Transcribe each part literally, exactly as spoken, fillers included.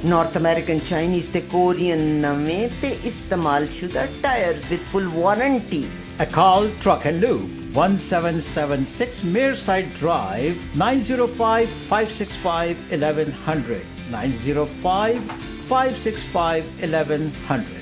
North American, Chinese ते Korean नवें ते इस्तेमाल शुदा tyres with full warranty. Akal Truck and Lube, one seven seven six Mearside Drive, nine zero five, five six five, eleven hundred, nine zero five, five six five, eleven hundred।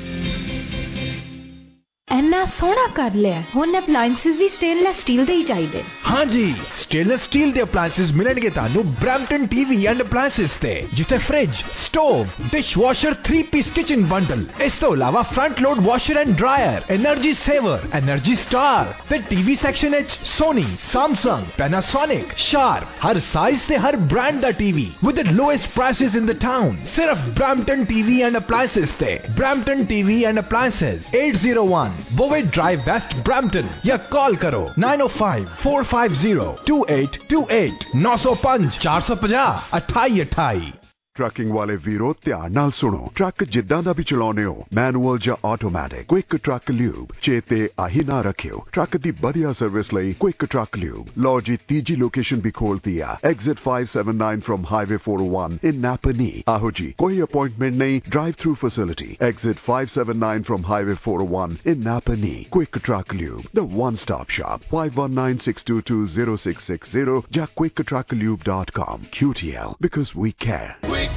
इन्ना सोहना कर लिया हुण appliances भी stainless steel दे ही चाहिए। हाँ जी, stainless steel दे अप्लायंसेस मिलणगे तानू ब्रैम्पटन टीवी एंड अप्लायंसेस ते, जिथे fridge, stove, dish washer, three piece kitchen bundle, इस तो अलावा front load washer and dryer, energy saver, energy star ते टीवी सेक्शन विच सोनी, सैमसंग, पैनासोनिक, शार्प, हर साइज ते हर ब्रांड दा TV with the lowest prices in the town. सिर्फ ब्रैम्पटन टीवी एंड अप्लायंसेस ते। Brampton TV and appliances, eight oh one Bovey Drive West, Brampton, या call करो nine oh five, four five zero, two eight two eight, nine oh five, four five zero, अठाई अठाई। Trucking वाले वीरो ध्यान नाल सुनो। ट्रक जिद्दां दा भी चलाउने हो, मैनुअल या ऑटोमैटिक, क्विक ट्रक ल्यूब चेते आही ना रखियो। ट्रक दी बढ़िया सर्विस लई क्विक ट्रक ल्यूब। लो जी तीजी लोकेशन भी खोल दिया, exit five seventy-nine from highway four oh one in Napanee. आहो जी, कोई अपॉइंटमेंट नहीं, drive through facility, exit five seventy-nine from highway four oh one in Napanee. Quick truck lube, the one stop shop, five one nine, six two two, zero six six zero या quick truck lube dot com। Q T L, because we care।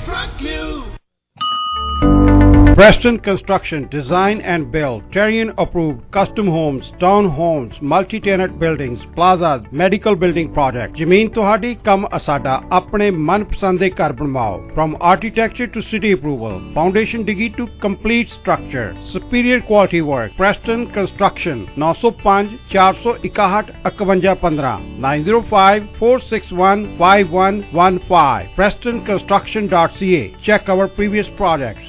Preston Construction, Design and Build, Terrian approved custom homes, town homes, multi-tenant buildings, plazas, medical building projects। ਜ਼ਮੀਨ ਤੁਹਾਡੀ ਕੰਮ ਅਸਾਡਾ, ਆਪਣੇ ਮਨਪਸੰਦ ਦੇ ਘਰ ਬਣਵਾਓ। From architecture to city approval, foundation digi to complete structure, superior quality work। Preston Construction, nine oh five, four one one, five one one five, nine oh five, four six one, five one one five, preston construction dot c a। Check our previous projects।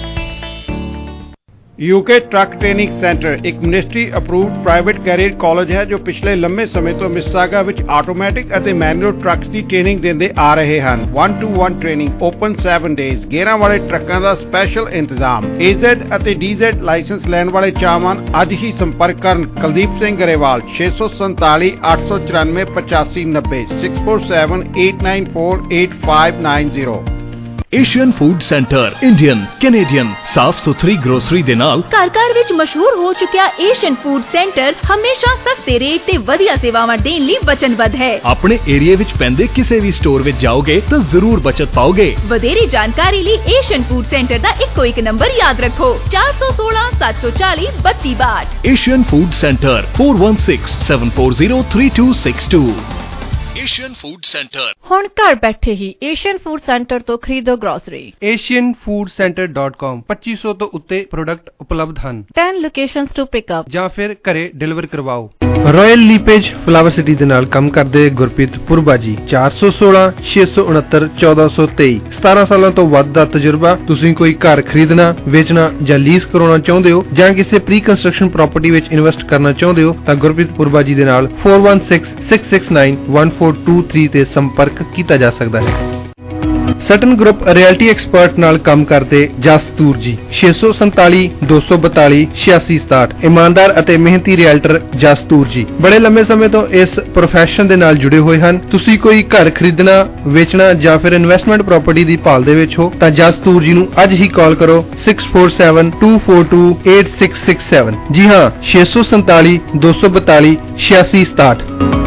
UK truck training centre एक ministry approved private career college ਹੈ ਜੋ ਪਿਛਲੇ ਲੰਮੇ ਸਮੇਂ ਤੋਂ ਮਿਸਾਗਾ ਵਿੱਚ automatic ਅਤੇ manual trucks ਦੀ training ਦਿੰਦੇ ਆ ਰਹੇ ਹਨ। one to one training open seven days, ਗੇਅਰਾਂ ਵਾਲੇ ਟਰੱਕਾਂ ਦਾ ਸਪੈਸ਼ਲ ਇੰਤਜ਼ਾਮ। A Z ਅਤੇ D Z ਲਾਇਸੈਂਸ ਲੈਣ ਵਾਲੇ ਚਾਹਵਾਨ ਅੱਜ ਹੀ ਸੰਪਰਕ ਕਰਨ ਕੁਲਦੀਪ ਸਿੰਘ ਗਰੇਵਾਲ ਛੇ ਸੌ ਸੰਤਾਲੀ ਅੱਠ ਸੌ ਚੁਰਾਨਵੇਂ ਪਚਾਸੀ ਨੱਬੇ six four seven, eight nine four, eight five nine zero। Asian food centre Indian Canadian ਸਾਫ ਸੁਥਰੀ ਗਰੋਸਰੀ ਦੇ ਨਾਲ ਘਰ ਘਰ ਵਿੱਚ ਮਸ਼ਹੂਰ ਹੋ ਚੁੱਕਿਆ ਏਸ਼ੀਅਨ ਫੂਡ ਸੈਂਟਰ ਹਮੇਸ਼ਾ ਸਸਤੇ ਰੇਟ ਤੇ ਵਧੀਆ ਸੇਵਾਵਾਂ ਦੇਣ ਲਈ ਵਚਨਬੱਧ ਹੈ। ਆਪਣੇ ਏਰੀਆ ਵਿੱਚ ਪੈਂਦੇ ਕਿਸੇ ਵੀ ਸਟੋਰ ਵਿੱਚ ਜਾਓਗੇ ਤਾਂ ਜ਼ਰੂਰ ਬਚਤ ਪਾਓਗੇ। ਵਧੇਰੀ ਜਾਣਕਾਰੀ ਲਈ ਏਸ਼ੀਅਨ ਫੂਡ ਸੈਂਟਰ ਦਾ ਇੱਕੋ ਇੱਕ ਨੰਬਰ ਯਾਦ ਰੱਖੋ four one six, seven four zero, two two two eight। Asian food centre four one six, seven four zero, three two six two। Asian food centre. ਹੁਣ ਘਰ ਬੈਠੇ ਹੀ ਏਸ਼ੀਅਨ ਫੂਡ ਸੈਂਟਰ ਤੋਂ ਖਰੀਦੋ grocery. Asian food centre dot com ਪੱਚੀ ਸੌ ਤੋਂ ਉੱਤੇ ਪ੍ਰੋਡਕਟ ਉਪਲਬਧ ਹਨ। ten locations to pick up ਜਾਂ ਫਿਰ ਘਰੇ ਡਿਲੀਵਰ ਕਰਵਾਓ। ਰਾਇਲ ਲੀਪੇਜ ਫਲਾਵਰ ਸਿਟੀ ਦੇ ਨਾਲ ਕੰਮ ਕਰਦੇ ਗੁਰਪ੍ਰੀਤ ਪੁਰਬਾ ਜੀ four one six, six two nine, one four two three ਸਤਾਰਾਂ ਸਾਲਾਂ ਤੋਂ ਵੱਧ ਦਾ ਤਜਰਬਾ। ਤੁਸੀਂ ਕੋਈ ਘਰ ਖਰੀਦਣਾ, ਵੇਚਣਾ ਜਾਂ ਲੀਜ਼ ਕਰਾਉਣਾ ਚਾਹੁੰਦੇ ਹੋ ਜਾਂ ਕਿਸੇ ਪ੍ਰੀ ਕੰਸਟਰਕਸ਼ਨ ਪ੍ਰਾਪਰਟੀ ਵਿੱਚ ਇਨਵੈਸਟ ਕਰਨਾ ਚਾਹੁੰਦੇ ਹੋ ਤਾਂ ਗੁਰਪ੍ਰੀਤ ਪੁਰਬਾ ਜੀ ਦੇ ਨਾਲ four one six, six six nine, one four two three ਤੇ ਸੰਪਰਕ ਕੀਤਾ ਜਾ ਸਕਦਾ ਹੈ। ਸਟਨ ਗਰੁੱਪ ਰਿਐਲਿਟੀ ਐਕਸਪਰਟ ਨਾਲ ਕੰਮ ਕਰਦੇ ਜਸਤੂਰ ਜੀ ਛੇ ਸੌ ਸੰਤਾਲੀ ਦੋ ਸੌ ਬਤਾਲੀ ਛਿਆਸੀ ਸਤਾਹਠ। ਇਮਾਨਦਾਰ ਅਤੇ ਮਿਹਨਤੀ ਰਿਐਲਟਰ ਜਸਤੂਰ ਜੀ ਬੜੇ ਲੰਮੇ ਸਮੇਂ ਤੋਂ ਇਸ ਪ੍ਰੋਫੈਸ਼ਨ ਦੇ ਨਾਲ ਜੁੜੇ ਹੋਏ ਹਨ। ਤੁਸੀਂ ਕੋਈ ਘਰ ਖਰੀਦਣਾ, ਵੇਚਣਾ ਜਾਂ ਫਿਰ ਇਨਵੈਸਟਮੈਂਟ ਪ੍ਰਾਪਰਟੀ ਦੀ ਭਾਲ ਦੇ ਵਿੱਚ ਹੋ ਤਾਂ ਜਸਤੂਰ ਜੀ ਨੂੰ ਅੱਜ ਹੀ ਕਾਲ ਕਰੋ six four seven, two four two, eight six six seven। ਜੀ ਹਾਂ, ਛੇ ਸੌ ਸੰਤਾਲੀ ਦੋ ਸੌ ਬਤਾਲੀ ਛਿਆਸੀ ਸਤਾਹਠ।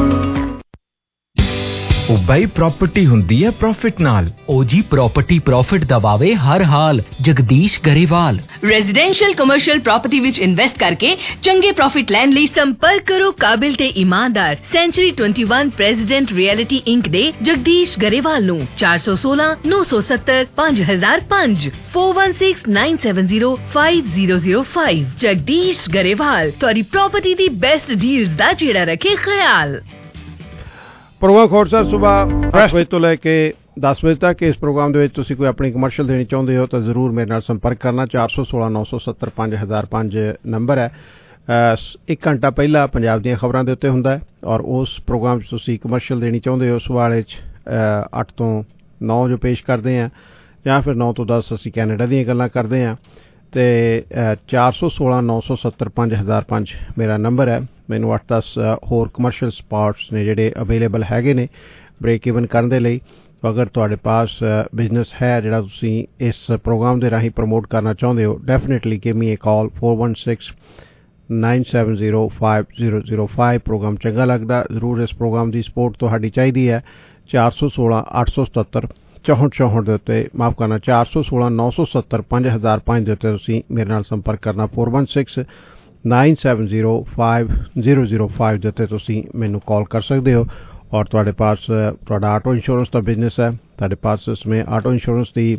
ਉਹ ਬਈ ਪ੍ਰਾਪਰਟੀ ਹੁੰਦੀ ਹੈ ਪ੍ਰੋਫਿਟ ਨਾਲ। ਉਹ ਜੀ ਪ੍ਰਾਪਰਟੀ ਪ੍ਰੋਫਿਟ ਦਬਾਵੇ ਹਰ ਹਾਲ। Jagdish Grewal. Residential commercial property ਵਿੱਚ ਇਨਵੈਸਟ ਕਰਕੇ ਚੰਗੇ ਪ੍ਰੋਫਿਟ ਲੈਣ ਲਈ ਸੰਪਰਕ ਕਰੋ ਕਾਬਿਲ ਤੇ ਇਮਾਨਦਾਰ sanctuary twenty-one president reality ink ਦੇ ਜਗਦੀਸ਼ ਗਰੇਵਾਲ ਨੂੰ four one six, nine seven seven, five oh zero five four one six, nine seven zero, five zero zero five। Jagdish Grewal ਤੁਹਾਡੀ ਪ੍ਰਾਪਰਟੀ ਦੀ ਬੈਸਟ ਡੀਲਸ ਦਾ ਜਿਹੜਾ ਰੱਖੇ ਖਿਆਲ। ਪ੍ਰੋਗਰਾਮ ਖੋਰਸਾ ਸਵੇਰ ਅੱਠ ਵਜੇ ਤੋਂ ਲੈ ਕੇ ਦਸ ਵਜੇ ਤੱਕ। ਇਸ ਪ੍ਰੋਗਰਾਮ ਦੇ ਵਿੱਚ ਤੁਸੀਂ ਕੋਈ ਆਪਣੀ ਕਮਰਸ਼ੀਅਲ ਦੇਣੀ ਚਾਹੁੰਦੇ ਹੋ ਤਾਂ ਜ਼ਰੂਰ ਮੇਰੇ ਨਾਲ ਸੰਪਰਕ ਕਰਨਾ। ਚਾਰ ਸੌ ਸੋਲਾਂ ਨੌ ਸੌ ਸੱਤਰ ਪੰਜ ਹਜ਼ਾਰ ਪੰਜ ਨੰਬਰ ਹੈ। ਇੱਕ ਘੰਟਾ ਪਹਿਲਾਂ ਪੰਜਾਬ ਦੀਆਂ ਖਬਰਾਂ ਦੇ ਉੱਤੇ ਹੁੰਦਾ ਹੈ ਔਰ ਉਸ ਪ੍ਰੋਗਰਾਮ 'ਚ ਤੁਸੀਂ ਕਮਰਸ਼ੀਅਲ ਦੇਣੀ ਚਾਹੁੰਦੇ ਹੋ। ਉਸ ਵਾਲੇ 'ਚ ਅੱਠ ਤੋਂ ਨੌ ਜੋ ਪੇਸ਼ ਕਰਦੇ ਹਾਂ ਜਾਂ ਫਿਰ ਨੌ ਤੋਂ ਦਸ ਅਸੀਂ ਕੈਨੇਡਾ ਦੀਆਂ ਗੱਲਾਂ ਕਰਦੇ ਹਾਂ। ਅਤੇ ਚਾਰ ਸੌ ਸੋਲਾਂ ਨੌ ਸੌ ਸੱਤਰ ਪੰਜ ਹਜ਼ਾਰ ਪੰਜ ਮੇਰਾ ਨੰਬਰ ਹੈ। ਮੈਨੂੰ ਅੱਠ ਦਸ ਹੋਰ ਕਮਰਸ਼ੀਅਲ ਸਪਾਟਸ ਨੇ ਜਿਹੜੇ ਅਵੇਲੇਬਲ ਹੈਗੇ ਨੇ ਬ੍ਰੇਕ ਈਵਨ ਕਰਨ ਦੇ ਲਈ। अगर तुहाडे पास बिजनेस है जिहड़ा तुसीं इस प्रोग्राम दे राहीं प्रमोट करना चाहुंदे हो, definitely give me a call four one six nine seven zero five zero zero five. Programme चंगा लगदा जरूर इस प्रोग्राम की सपोर्ट तुहाडी चाहीदी है। चार सौ सोलह अठ सौ सतहत्तर चौंसठ चौंसठ के उत्ते माफ़ करना चार सौ सोलह नौ सौ सत्तर पाँच हज़ार पाँच के उत्ते तुसीं मेरे नाल संपर्क करना। Four one six nine seven zero five zero zero five के उत्ते तुसीं मैनूं कॉल कर सकते हो। और तुहाडे पास तुहाडा ऑटो इंश्योरेंस का बिजनेस है, तुहाडे पास इसमें ऑटो इंश्योरेंस की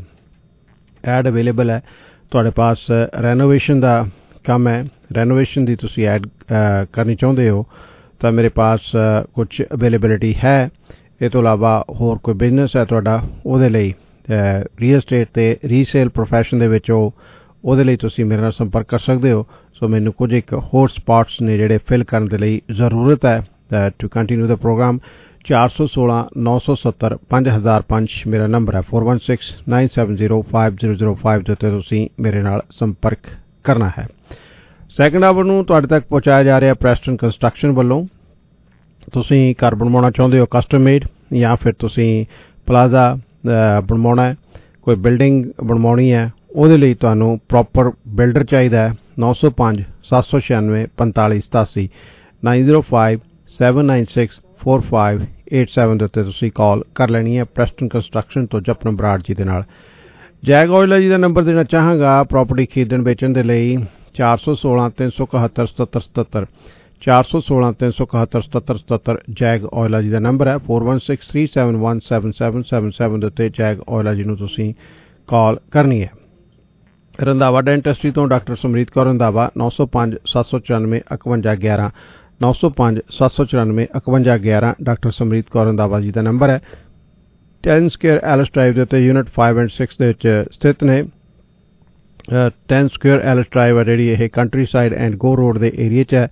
एड अवेलेबल है, तुहाडे पास रेनोवेशन का काम है, रेनोवेशन की तुसीं एड करनी चाहुंदे हो तो मेरे पास कुछ अवेलेबिलिटी है। इस तो इलावा होर कोई बिजनेस है तुहाडा उहदे लई रीयल एस्टेट ते रीसेल प्रोफैशन दे विच उहदे लई तुसीं मेरे नाल संपर्क कर सकते हो। सो मैनूं कुछ एक होर स्पॉट्स ने जिहड़े फिल करन दे लई जरूरत है टू कंटिन्यू द प्रोग्राम। चार सौ सोलह नौ सौ सत्तर पाँच हज़ार पाँच मेरा नंबर है। Four one six nine seven zero five zero zero five के उत्ते तुसीं मेरे नाल संपर्क करना है। सैकेंड आवर नूं तुहाडे तक पहुँचाया जा रहा प्रेस्टन कंस्ट्रक्शन वालों। तुसीं घर बनवाउणा चाहुंदे हो कस्टम मेड, या फिर तुसीं प्लाजा बनवाउणा है, कोई बिल्डिंग बनवाउणी है, उहदे लई तुहानूं प्रॉपर बिल्डर चाहिदा है। नौ सौ पाँच सत्त सौ छियानवे पंताली सतासी nine zero five seven nine six four five eight seven के उत्ते तुसीं कॉल कर लैनी है प्रेस्टन कंस्ट्रक्शन तो जपन बराड़ जी दे नाल। जैग ऑयला जी का नंबर देना चाहांगा प्रॉपर्टी खरीदण बेचण दे लई चार सौ सोलह तीन सौ इकहत्तर सतहत्तर सतहत्तर चार सौ सोलह तीन सौ इकहत्तर सतहत्तर सतहत्तर जैग ऑयला जी का नंबर है। Four one six three seven one seven seven seven seven के उत्ते जैग ऑयला जी नूं तुसीं कॉल करनी है। रंधावा डेंटिस्ट्री तो डॉक्टर समरीत कौर रंधावा नौ सौ पाँच सत्त सौ चौरानवे इकवंजा ग्यारह नौ सौ पाँच सत्त सौ चौरानवे इकवंजा ग्यारह डॉक्टर समरीत कौर रंधावा जी का नंबर है। टेन स्क्वेयर एलिस ड्राइव के उत्ते यूनिट फाइव एंड सिक्स के विच स्थित ने। टेन स्क्वेयर एलिस ड्राइव है जिहड़ी इह country side and go road के एरिए च है।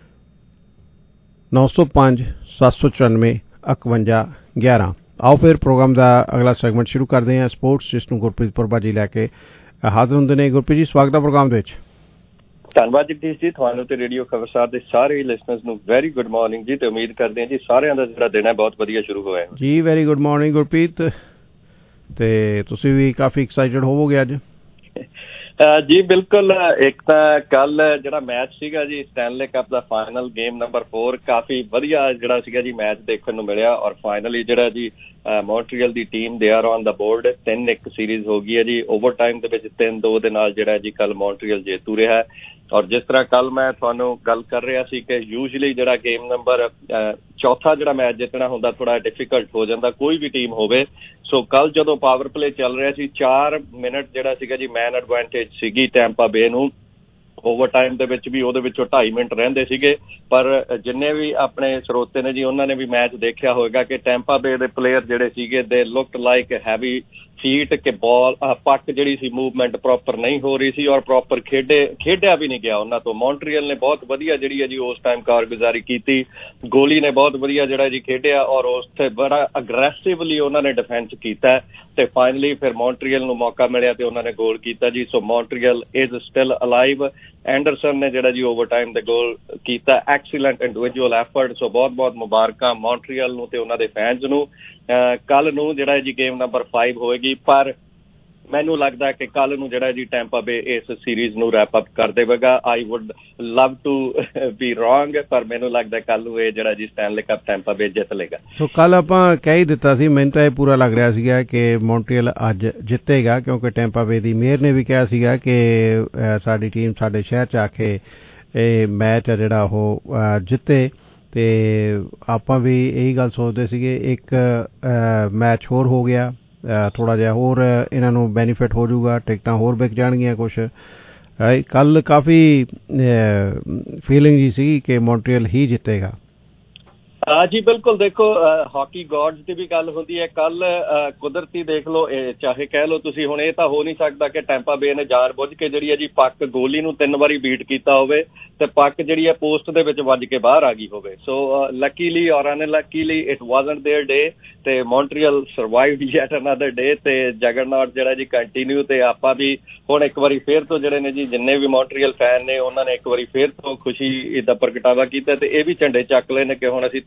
नौ सौ पाँच सत्त सौ चौरानवे इकवंजा ग्यारह। आओ फिर प्रोग्राम का अगला सैगमेंट शुरू करते हैं स्पोर्ट्स, जिसनूं गुरप्रीत पुरबा जी लैके हाजिर होंदे ने। गुरप्रीत जी स्वागत है प्रोग्राम दे विच। धन्नवाद जगदीश जी, तुहानूं ते रेडियो खबरसार दे सारे लिसनर्स नूं वेरी गुड मॉर्निंग जी, ते उम्मीद करते हैं जी सारिਆਂ ਦਾ ਜਿਹੜਾ दिन है बहुत वधिया शुरू होया है जी। वेरी गुड मॉर्निंग गुरप्रीत, ते तुसीं भी काफ़ी एक्साइटेड होवोगे अज? जी बिल्कुल। एक तो कल जो मैच सीगा जी स्टैनले कप का फाइनल गेम नंबर फोर काफ़ी वधिया जिहड़ा सीगा जी मैच देखने को मिलिया, और फाइनली जिहड़ा जी मॉन्ट्रियल की team they are on the board तीन एक सीरीज हो गई है जी। ओवर टाइम के तीन दो दे नाल जिहड़ा जी कल मॉन्ट्रियल जेतू रहा है। और जिस तरह कल मैं तुहानूं गल कर रहा सी कि यूजली जिहड़ा गेम नंबर चौथा जिहड़ा मैच जितना हुंदा थोड़ा डिफिकल्ट हो जाता कोई भी टीम होवे। सो कल जदों पावर प्ले चल रहा सी चार मिनट जिहड़ा सीगा जी मैन एडवांटेज सीगी टैंपा बे नूं। ओवर टाइम दे विच भी उहदे विचों ढाई मिनट रहिंदे सीगे, पर जिन्ने भी अपने स्रोते ने जी उन्होंने भी मैच देखा होगा कि टैंपा बे दे प्लेयर जिहड़े सीगे they looked like heavy feet के बॉल पक जिहड़ी सी मूवमेंट प्रॉपर नहीं हो रही सी, और प्रॉपर खेडे खेडिया भी नहीं गया उन्हां तो। मॉन्ट्रियल ने बहुत वधिया जिहड़ी है जी उस टाइम कारगुजारी की, गोली ने बहुत वधिया जिहड़ा जी खेडिया, और उसते बड़ा अग्रैसिवली उन्होंने डिफेंस किया, ते फाइनली फिर मॉन्ट्रियल नूं मौका मिलिया ते उन्होंने गोल किया जी। So Montreal is still alive. Anderson ने जिहड़ा जी ओवर टाइम दे गोल किया, एक्सीलेंट इंडिविजुअल एफर्ट। सो बहुत बहुत मुबारक मॉन्ट्रियल नूं ते उन्हां दे फैंस नूं। कल नूं जिहड़ा जी गेम नंबर फाइव होएगी, पर मैनूं लगदा कि कल नूं जिहड़ा जी टैंपा बे इस सीरीज नूं रैप अप कर देवेगा। I would love to be wrong, पर मैनूं लगदा कल नूं इह जिहड़ा जी स्टैनले कप टैंपा बे जित लेगा। सो कल आपां कह ही दित्ता सी, मैनूं तां इह पूरा लग रहा सीगा कि मॉन्ट्रियल अज जितेगा, क्योंकि टैंपा बे दी मेयर ने भी कहा सीगा कि साडी टीम साडे शहर च आके ਇਹ मैच है जिहड़ा ਉਹ जिते, ਤੇ ਆਪਾਂ ਵੀ ਇਹੀ ਗੱਲ ਸੋਚਦੇ ਸੀਗੇ ਇੱਕ ਮੈਚ ਹੋਰ ਹੋ ਗਿਆ, ਥੋੜਾ ਜਿਹਾ ਹੋਰ ਇਹਨਾਂ ਨੂੰ ਬੈਨੀਫਿਟ ਹੋ ਜਾਊਗਾ, ਟਿਕਟਾਂ ਹੋਰ ਵਿਕ ਜਾਣਗੀਆਂ ਕੁਛ। ਕੱਲ ਕਾਫੀ ਫੀਲਿੰਗ ਜੀ ਸੀ ਕਿ ਮੌਂਟਰੀਅਲ ਹੀ ਜਿੱਤੇਗਾ। हाँ जी बिल्कुल। देखो हॉकी गॉड्स की भी गल होती है। कल कुदरती देख लो, चाहे कह लो तुसी, हुण इह तां हो नहीं सकता कि टैंपा बे ने जान बुझ के जिहड़ी है जी पक गोली नूं तीन वारी बीट कीता होवे ते पक जिहड़ी है पोस्ट दे विच वज के बाहर आ गई होवे। सो लकीली और unluckily it wasn't their day, ते Montreal survived yet another day, ते जगरनॉट जिहड़ा जी कंटिन्यू। ते आपां भी हुण एक वारी फिर तो जिहड़े ने जी जिन्ने भी मॉन्ट्रियल फैन ने उन्होंने एक वारी फिर तो खुशी दा प्रगटावा कीता, ते इह भी झंडे चक लए ने कि हुण असीं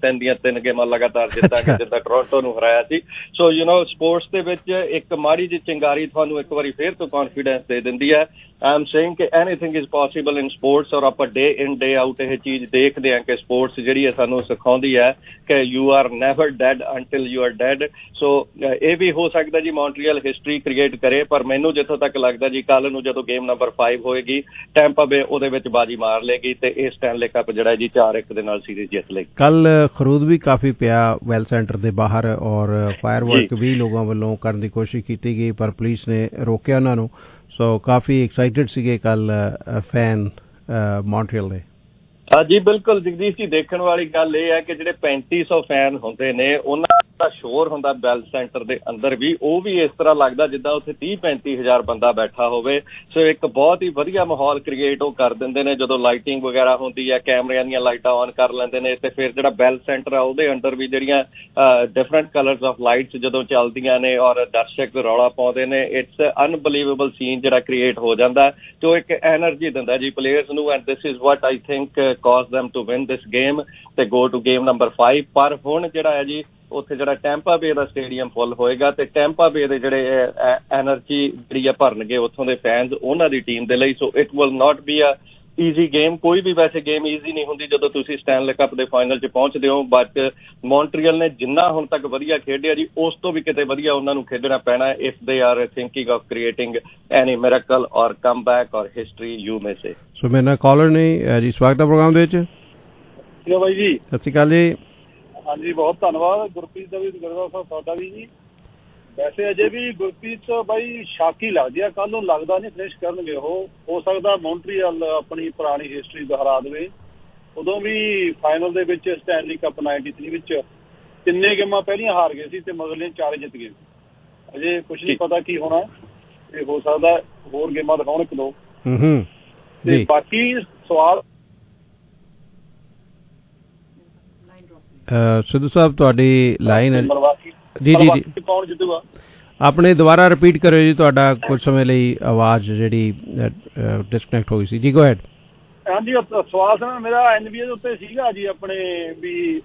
ਤਿੰਨ ਦੀਆਂ ਤਿੰਨ ਗੇਮਾਂ ਲਗਾਤਾਰ ਜਿੱਤਾਂਗੇ ਜਿੱਦਾਂ ਟੋਰਾਂਟੋ ਨੂੰ ਹਰਾਇਆ ਸੀ। ਸੋ ਯੂ ਨੋ ਸਪੋਰਟਸ ਦੇ ਵਿੱਚ ਇੱਕ ਮਾੜੀ ਜਿਹੀ ਚਿੰਗਾਰੀ ਤੁਹਾਨੂੰ ਇੱਕ ਵਾਰੀ ਫੇਰ ਤੋਂ ਕੌਨਫੀਡੈਂਸ ਦੇ ਦਿੰਦੀ ਹੈ। ਆਈ ਐਮ ਸੇਇੰਗ ਕਿ anything is possible in sports, ਔਰ ਆਪਾਂ ਡੇ ਇਨ ਡੇ ਆਊਟ ਇਹ ਚੀਜ਼ ਦੇਖਦੇ ਹਾਂ ਕਿ ਸਪੋਰਟਸ ਜਿਹੜੀ ਹੈ ਸਾਨੂੰ ਸਿਖਾਉਂਦੀ ਹੈ ਕਿ you are never dead until you are dead. So ਇਹ ਵੀ ਹੋ ਸਕਦਾ ਜੀ ਮੌਂਟਰੀਅਲ ਹਿਸਟਰੀ ਕ੍ਰੀਏਟ ਕਰੇ, ਪਰ ਮੈਨੂੰ ਜਿੱਥੋਂ ਤੱਕ ਲੱਗਦਾ ਜੀ ਕੱਲ੍ਹ ਨੂੰ ਜਦੋਂ ਗੇਮ ਨੰਬਰ ਫਾਈਵ ਹੋਏਗੀ ਟੈਂਪਾ ਬੇ ਉਹਦੇ ਵਿੱਚ ਬਾਜੀ ਮਾਰ ਲੇਗੀ ਤੇ ਇਹ ਸਟੈਨਲੇ ਕੱਪ ਜਿਹੜਾ ਜੀ ਚਾਰ ਇੱਕ ਦੇ ਨਾਲ ਸੀਰੀਜ਼ ਜਿੱਤ ਲੇਗੀ। ਕੱਲ ਖਰੂਦ ਵੀ ਕਾਫੀ ਪਿਆ ਵੈਲ ਸੈਂਟਰ ਦੇ ਬਾਹਰ ਔਰ ਫਾਇਰ ਵਰਕ ਵੀ ਲੋਕਾਂ ਵੱਲੋਂ ਕਰਨ ਦੀ ਕੋਸ਼ਿਸ਼ ਕੀਤੀ ਗਈ ਪਰ ਪੁਲਿਸ ਨੇ ਰੋਕਿਆ ਉਹਨਾਂ ਨੂੰ। ਸੋ ਕਾਫੀ ਐਕਸਾਈਟਡ ਸੀਗੇ ਕੱਲ ਫੈਨ ਮੌਂਟਰੀਅਲ ਦੇ। ਜੀ ਬਿਲਕੁਲ ਜਗਦੀਸ਼ ਜੀ, ਦੇਖਣ ਵਾਲੀ ਗੱਲ ਇਹ ਹੈ ਕਿ ਜਿਹੜੇ ਪੈਂਤੀ ਸੌ ਫੈਨ ਹੁੰਦੇ ਨੇ ਉਹਨਾਂ ਦਾ ਸ਼ੋਰ ਹੁੰਦਾ ਬੈਲ ਸੈਂਟਰ ਦੇ ਅੰਦਰ ਵੀ, ਉਹ ਵੀ ਇਸ ਤਰ੍ਹਾਂ ਲੱਗਦਾ ਜਿੱਦਾਂ ਉੱਥੇ ਤੀਹ ਪੈਂਤੀ ਹਜ਼ਾਰ ਬੰਦਾ ਬੈਠਾ ਹੋਵੇ। ਸੋ ਇੱਕ ਬਹੁਤ ਹੀ ਵਧੀਆ ਮਾਹੌਲ ਕ੍ਰੀਏਟ ਉਹ ਕਰ ਦਿੰਦੇ ਨੇ ਜਦੋਂ ਲਾਈਟਿੰਗ ਵਗੈਰਾ ਹੁੰਦੀ ਹੈ, ਕੈਮਰਿਆਂ ਦੀਆਂ ਲਾਈਟਾਂ ਔਨ ਕਰ ਲੈਂਦੇ ਨੇ ਤੇ ਫਿਰ ਜਿਹੜਾ ਬੈਲ ਸੈਂਟਰ ਆ ਉਹਦੇ ਅੰਦਰ ਵੀ ਜਿਹੜੀਆਂ ਡਿਫਰੈਂਟ ਕਲਰਸ ਆਫ ਲਾਈਟਸ ਜਦੋਂ ਚੱਲਦੀਆਂ ਨੇ ਔਰ ਦਰਸ਼ਕ ਰੌਲਾ ਪਾਉਂਦੇ ਨੇ, ਇਟਸ ਅਨਬਲੀਵੇਬਲ ਸੀਨ ਜਿਹੜਾ ਕ੍ਰੀਏਟ ਹੋ ਜਾਂਦਾ ਜੋ ਇੱਕ ਐਨਰਜੀ ਦਿੰਦਾ ਜੀ ਪਲੇਅਰਸ ਨੂੰ। And this is what I think cause them to win this game ਤੇ go to game number five। ਪਰ ਹੁਣ ਜਿਹੜਾ ਹੈ ਜੀ ਉੱਥੇ ਜਿਹੜਾ ਟੈਂਪਾ ਬੇ ਦਾ ਸਟੇਡੀਅਮ ਫੁੱਲ ਹੋਏਗਾ ਤੇ ਟੈਂਪਾ ਬੇ ਦੇ ਜਿਹੜੇ ਐਨਰਜੀ ਜਿਹੜੀ ਆ ਭਰਨਗੇ ਉੱਥੋਂ ਦੇ ਫੈਨਸ ਉਹਨਾਂ ਦੀ ਟੀਮ ਦੇ ਲਈ। So it will not be a easy game. ਕੋਈ ਵੀ ਵੈਸੇ ਗੇਮ ਈਜ਼ੀ ਨਹੀਂ ਹੁੰਦੀ ਜਦੋਂ ਤੁਸੀਂ ਸਟੈਨਲੇ ਕੱਪ ਦੇ ਫਾਈਨਲ 'ਚ ਪਹੁੰਚਦੇ ਹੋ, ਬਟ ਮੌਂਟਰੀਅਲ ਨੇ ਜਿੰਨਾ ਹੁਣ ਤੱਕ ਵਧੀਆ ਖੇਡਿਆ ਜੀ ਉਸ ਤੋਂ ਵੀ ਕਿਤੇ ਵਧੀਆ ਉਹਨਾਂ ਨੂੰ ਖੇਡਣਾ ਪੈਣਾ if they are thinking of creating any miracle or come back or history you may say. So ਮੇਰੇ ਨਾਲ ਕਾਲਰ ਨੇ ਜੀ, ਸਵਾਗਤ ਹੈ ਪ੍ਰੋਗਰਾਮ ਦੇ ਵਿੱਚ। ਠੀਕ ਬਾਈ ਜੀ, ਸਤਿ ਸ਼੍ਰੀ ਅਕਾਲ ਜੀ। ਹਾਂਜੀ ਬਹੁਤ ਧੰਨਵਾਦ ਗੁਰਪ੍ਰੀਤ ਦਾ ਵੀ, ਗੁਰਦਿਆਲ ਸਾਹਿਬ ਤੁਹਾਡਾ ਵੀ ਜੀ। ਵੈਸੇ ਅਜੇ ਵੀ ਗੁਰਪ੍ਰੀਤ ਬਾਈ ਸ਼ਾਕੀ ਲੱਗਦੀ ਆ, ਕੱਲ ਨੂੰ ਲੱਗਦਾ ਨਹੀਂ ਫਿਨਿਸ਼ ਕਰਨਗੇ ਉਹ। ਹੋ ਸਕਦਾ ਮੌਂਟਰੀਅਲ ਆਪਣੀ ਪੁਰਾਣੀ ਹਿਸਟਰੀ ਦੁਹਰਾ ਦੇਵੇ। ਉਦੋਂ ਵੀ ਫਾਈਨਲ ਦੇ ਵਿੱਚ ਸਟੈਨਲੀ ਕੱਪ ਨਾਈਨਟੀ ਥ੍ਰੀ ਵਿੱਚ ਤਿੰਨੇ ਗੇਮਾਂ ਪਹਿਲੀਆਂ ਹਾਰ ਗਏ ਸੀ ਤੇ ਮਗਰਲੀਆਂ ਚਾਰੇ ਜਿੱਤ ਗਏ। ਅਜੇ ਕੁਛ ਨਹੀਂ ਪਤਾ ਕੀ ਹੋਣਾ ਤੇ ਹੋ ਸਕਦਾ ਹੋਰ ਗੇਮਾਂ ਦਿਖਾਉਣ ਇੱਕ ਦੋ। ਤੇ ਬਾਕੀ ਸਵਾਲ ਸਿੱਧੂ ਸਾਹਿਬ ਤੁਹਾਡੀ ਲਾਈਨ ਜੀ ਜੀ ਜੀ ਕੌਣ ਜਿੱਤੂਗਾ ਆਪਣੇ ਦੁਬਾਰਾ ਰਿਪੀਟ ਕਰਿਓ ਜੀ, ਤੁਹਾਡਾ ਕੁਝ ਸਮੇਂ ਲਈ ਆਵਾਜ਼ ਜਿਹੜੀ ਡਿਸਕਨੈਕਟ ਹੋ ਗਈ ਸੀ ਜੀ। Go ahead. ਹਾਂਜੀ ਸਵਾਲ ਸਰ ਮੇਰਾ ਐਨਬੀਏ ਦੇ ਉੱਤੇ ਸੀਗਾ ਜੀ, ਆਪਣੇ ਵੀ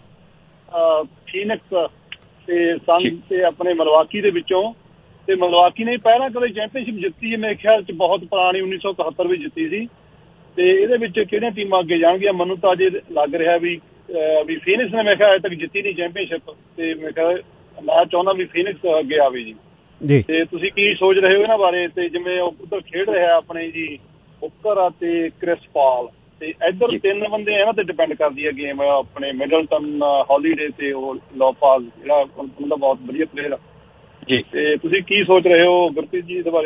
ਫੀਨਿਕਸ ਤੇ ਸਨ ਤੇ ਆਪਣੇ ਮਿਲਵਾਕੀ ਦੇ ਵਿੱਚੋਂ। ਤੇ ਮਿਲਵਾਕੀ ਨੇ ਪਹਿਲਾਂ ਕਦੇ ਚੈਂਪੀਅਨਸ਼ਿਪ ਜਿੱਤੀ ਹੈ ਮੇਰੇ ਖਿਆਲ 'ਚ, ਬਹੁਤ ਪੁਰਾਣੀ ਉੱਨੀ ਸੌ ਇਕਹੱਤਰ ਵਿੱਚ ਜਿੱਤੀ ਸੀ। ਤੇ ਇਹਦੇ ਵਿੱਚ ਕਿਹੜੀਆਂ ਟੀਮਾਂ ਅੱਗੇ ਜਾਣਗੀਆਂ? ਮੈਨੂੰ ਤਾਂ ਅਜੇ ਲੱਗ ਰਿਹਾ ਵੀ ਵੀ ਫੀਨਿਕਸ ਨੇ ਮੇਰੇ ਖਿਆਲ ਅਜੇ ਤੱਕ ਜਿੱਤੀ ਨਹੀਂ ਚੈਂਪੀਅਨਸ਼ਿਪ, ਤੇ ਮੇਰੇ ਖਿਆਲ ਮੈਂ ਚਾਹੁੰਦਾ ਵੀ ਫੀਨਿਕਸ ਅੱਗੇ ਆਵੇ ਜੀ। ਤੇ ਤੁਸੀਂ ਕੀ ਸੋਚ ਰਹੇ ਹੋ ਇਹਨਾਂ ਬਾਰੇ? ਤੇ ਜਿਵੇਂ ਉੱਧਰ ਖੇਡ ਰਿਹਾ ਆਪਣੇ ਜੀ ਬੁੱਕਰ ਤੇ ਕ੍ਰਿਸ ਪਾਲ, ਤੇ ਇੱਧਰ ਤਿੰਨ ਬੰਦੇ ਇਹਨਾਂ ਤੇ ਡਿਪੈਂਡ ਕਰਦੀ ਹੈ ਗੇਮ, ਆਪਣੇ ਮਿਡਲਟਨ, ਹੌਲੀਡੇ ਤੇ ਉਹ ਲੋਪਾਜ਼ ਜਿਹੜਾ ਉਹਨਾਂ ਦਾ ਬਹੁਤ ਵਧੀਆ ਪਲੇਅਰ ਜੀ। ਤੇ ਤੁਸੀਂ ਕੀ ਸੋਚ ਰਹੇ ਹੋ ਗੁਰਪ੍ਰੀਤ ਜੀ ਇਹਦੇ ਬਾਰੇ?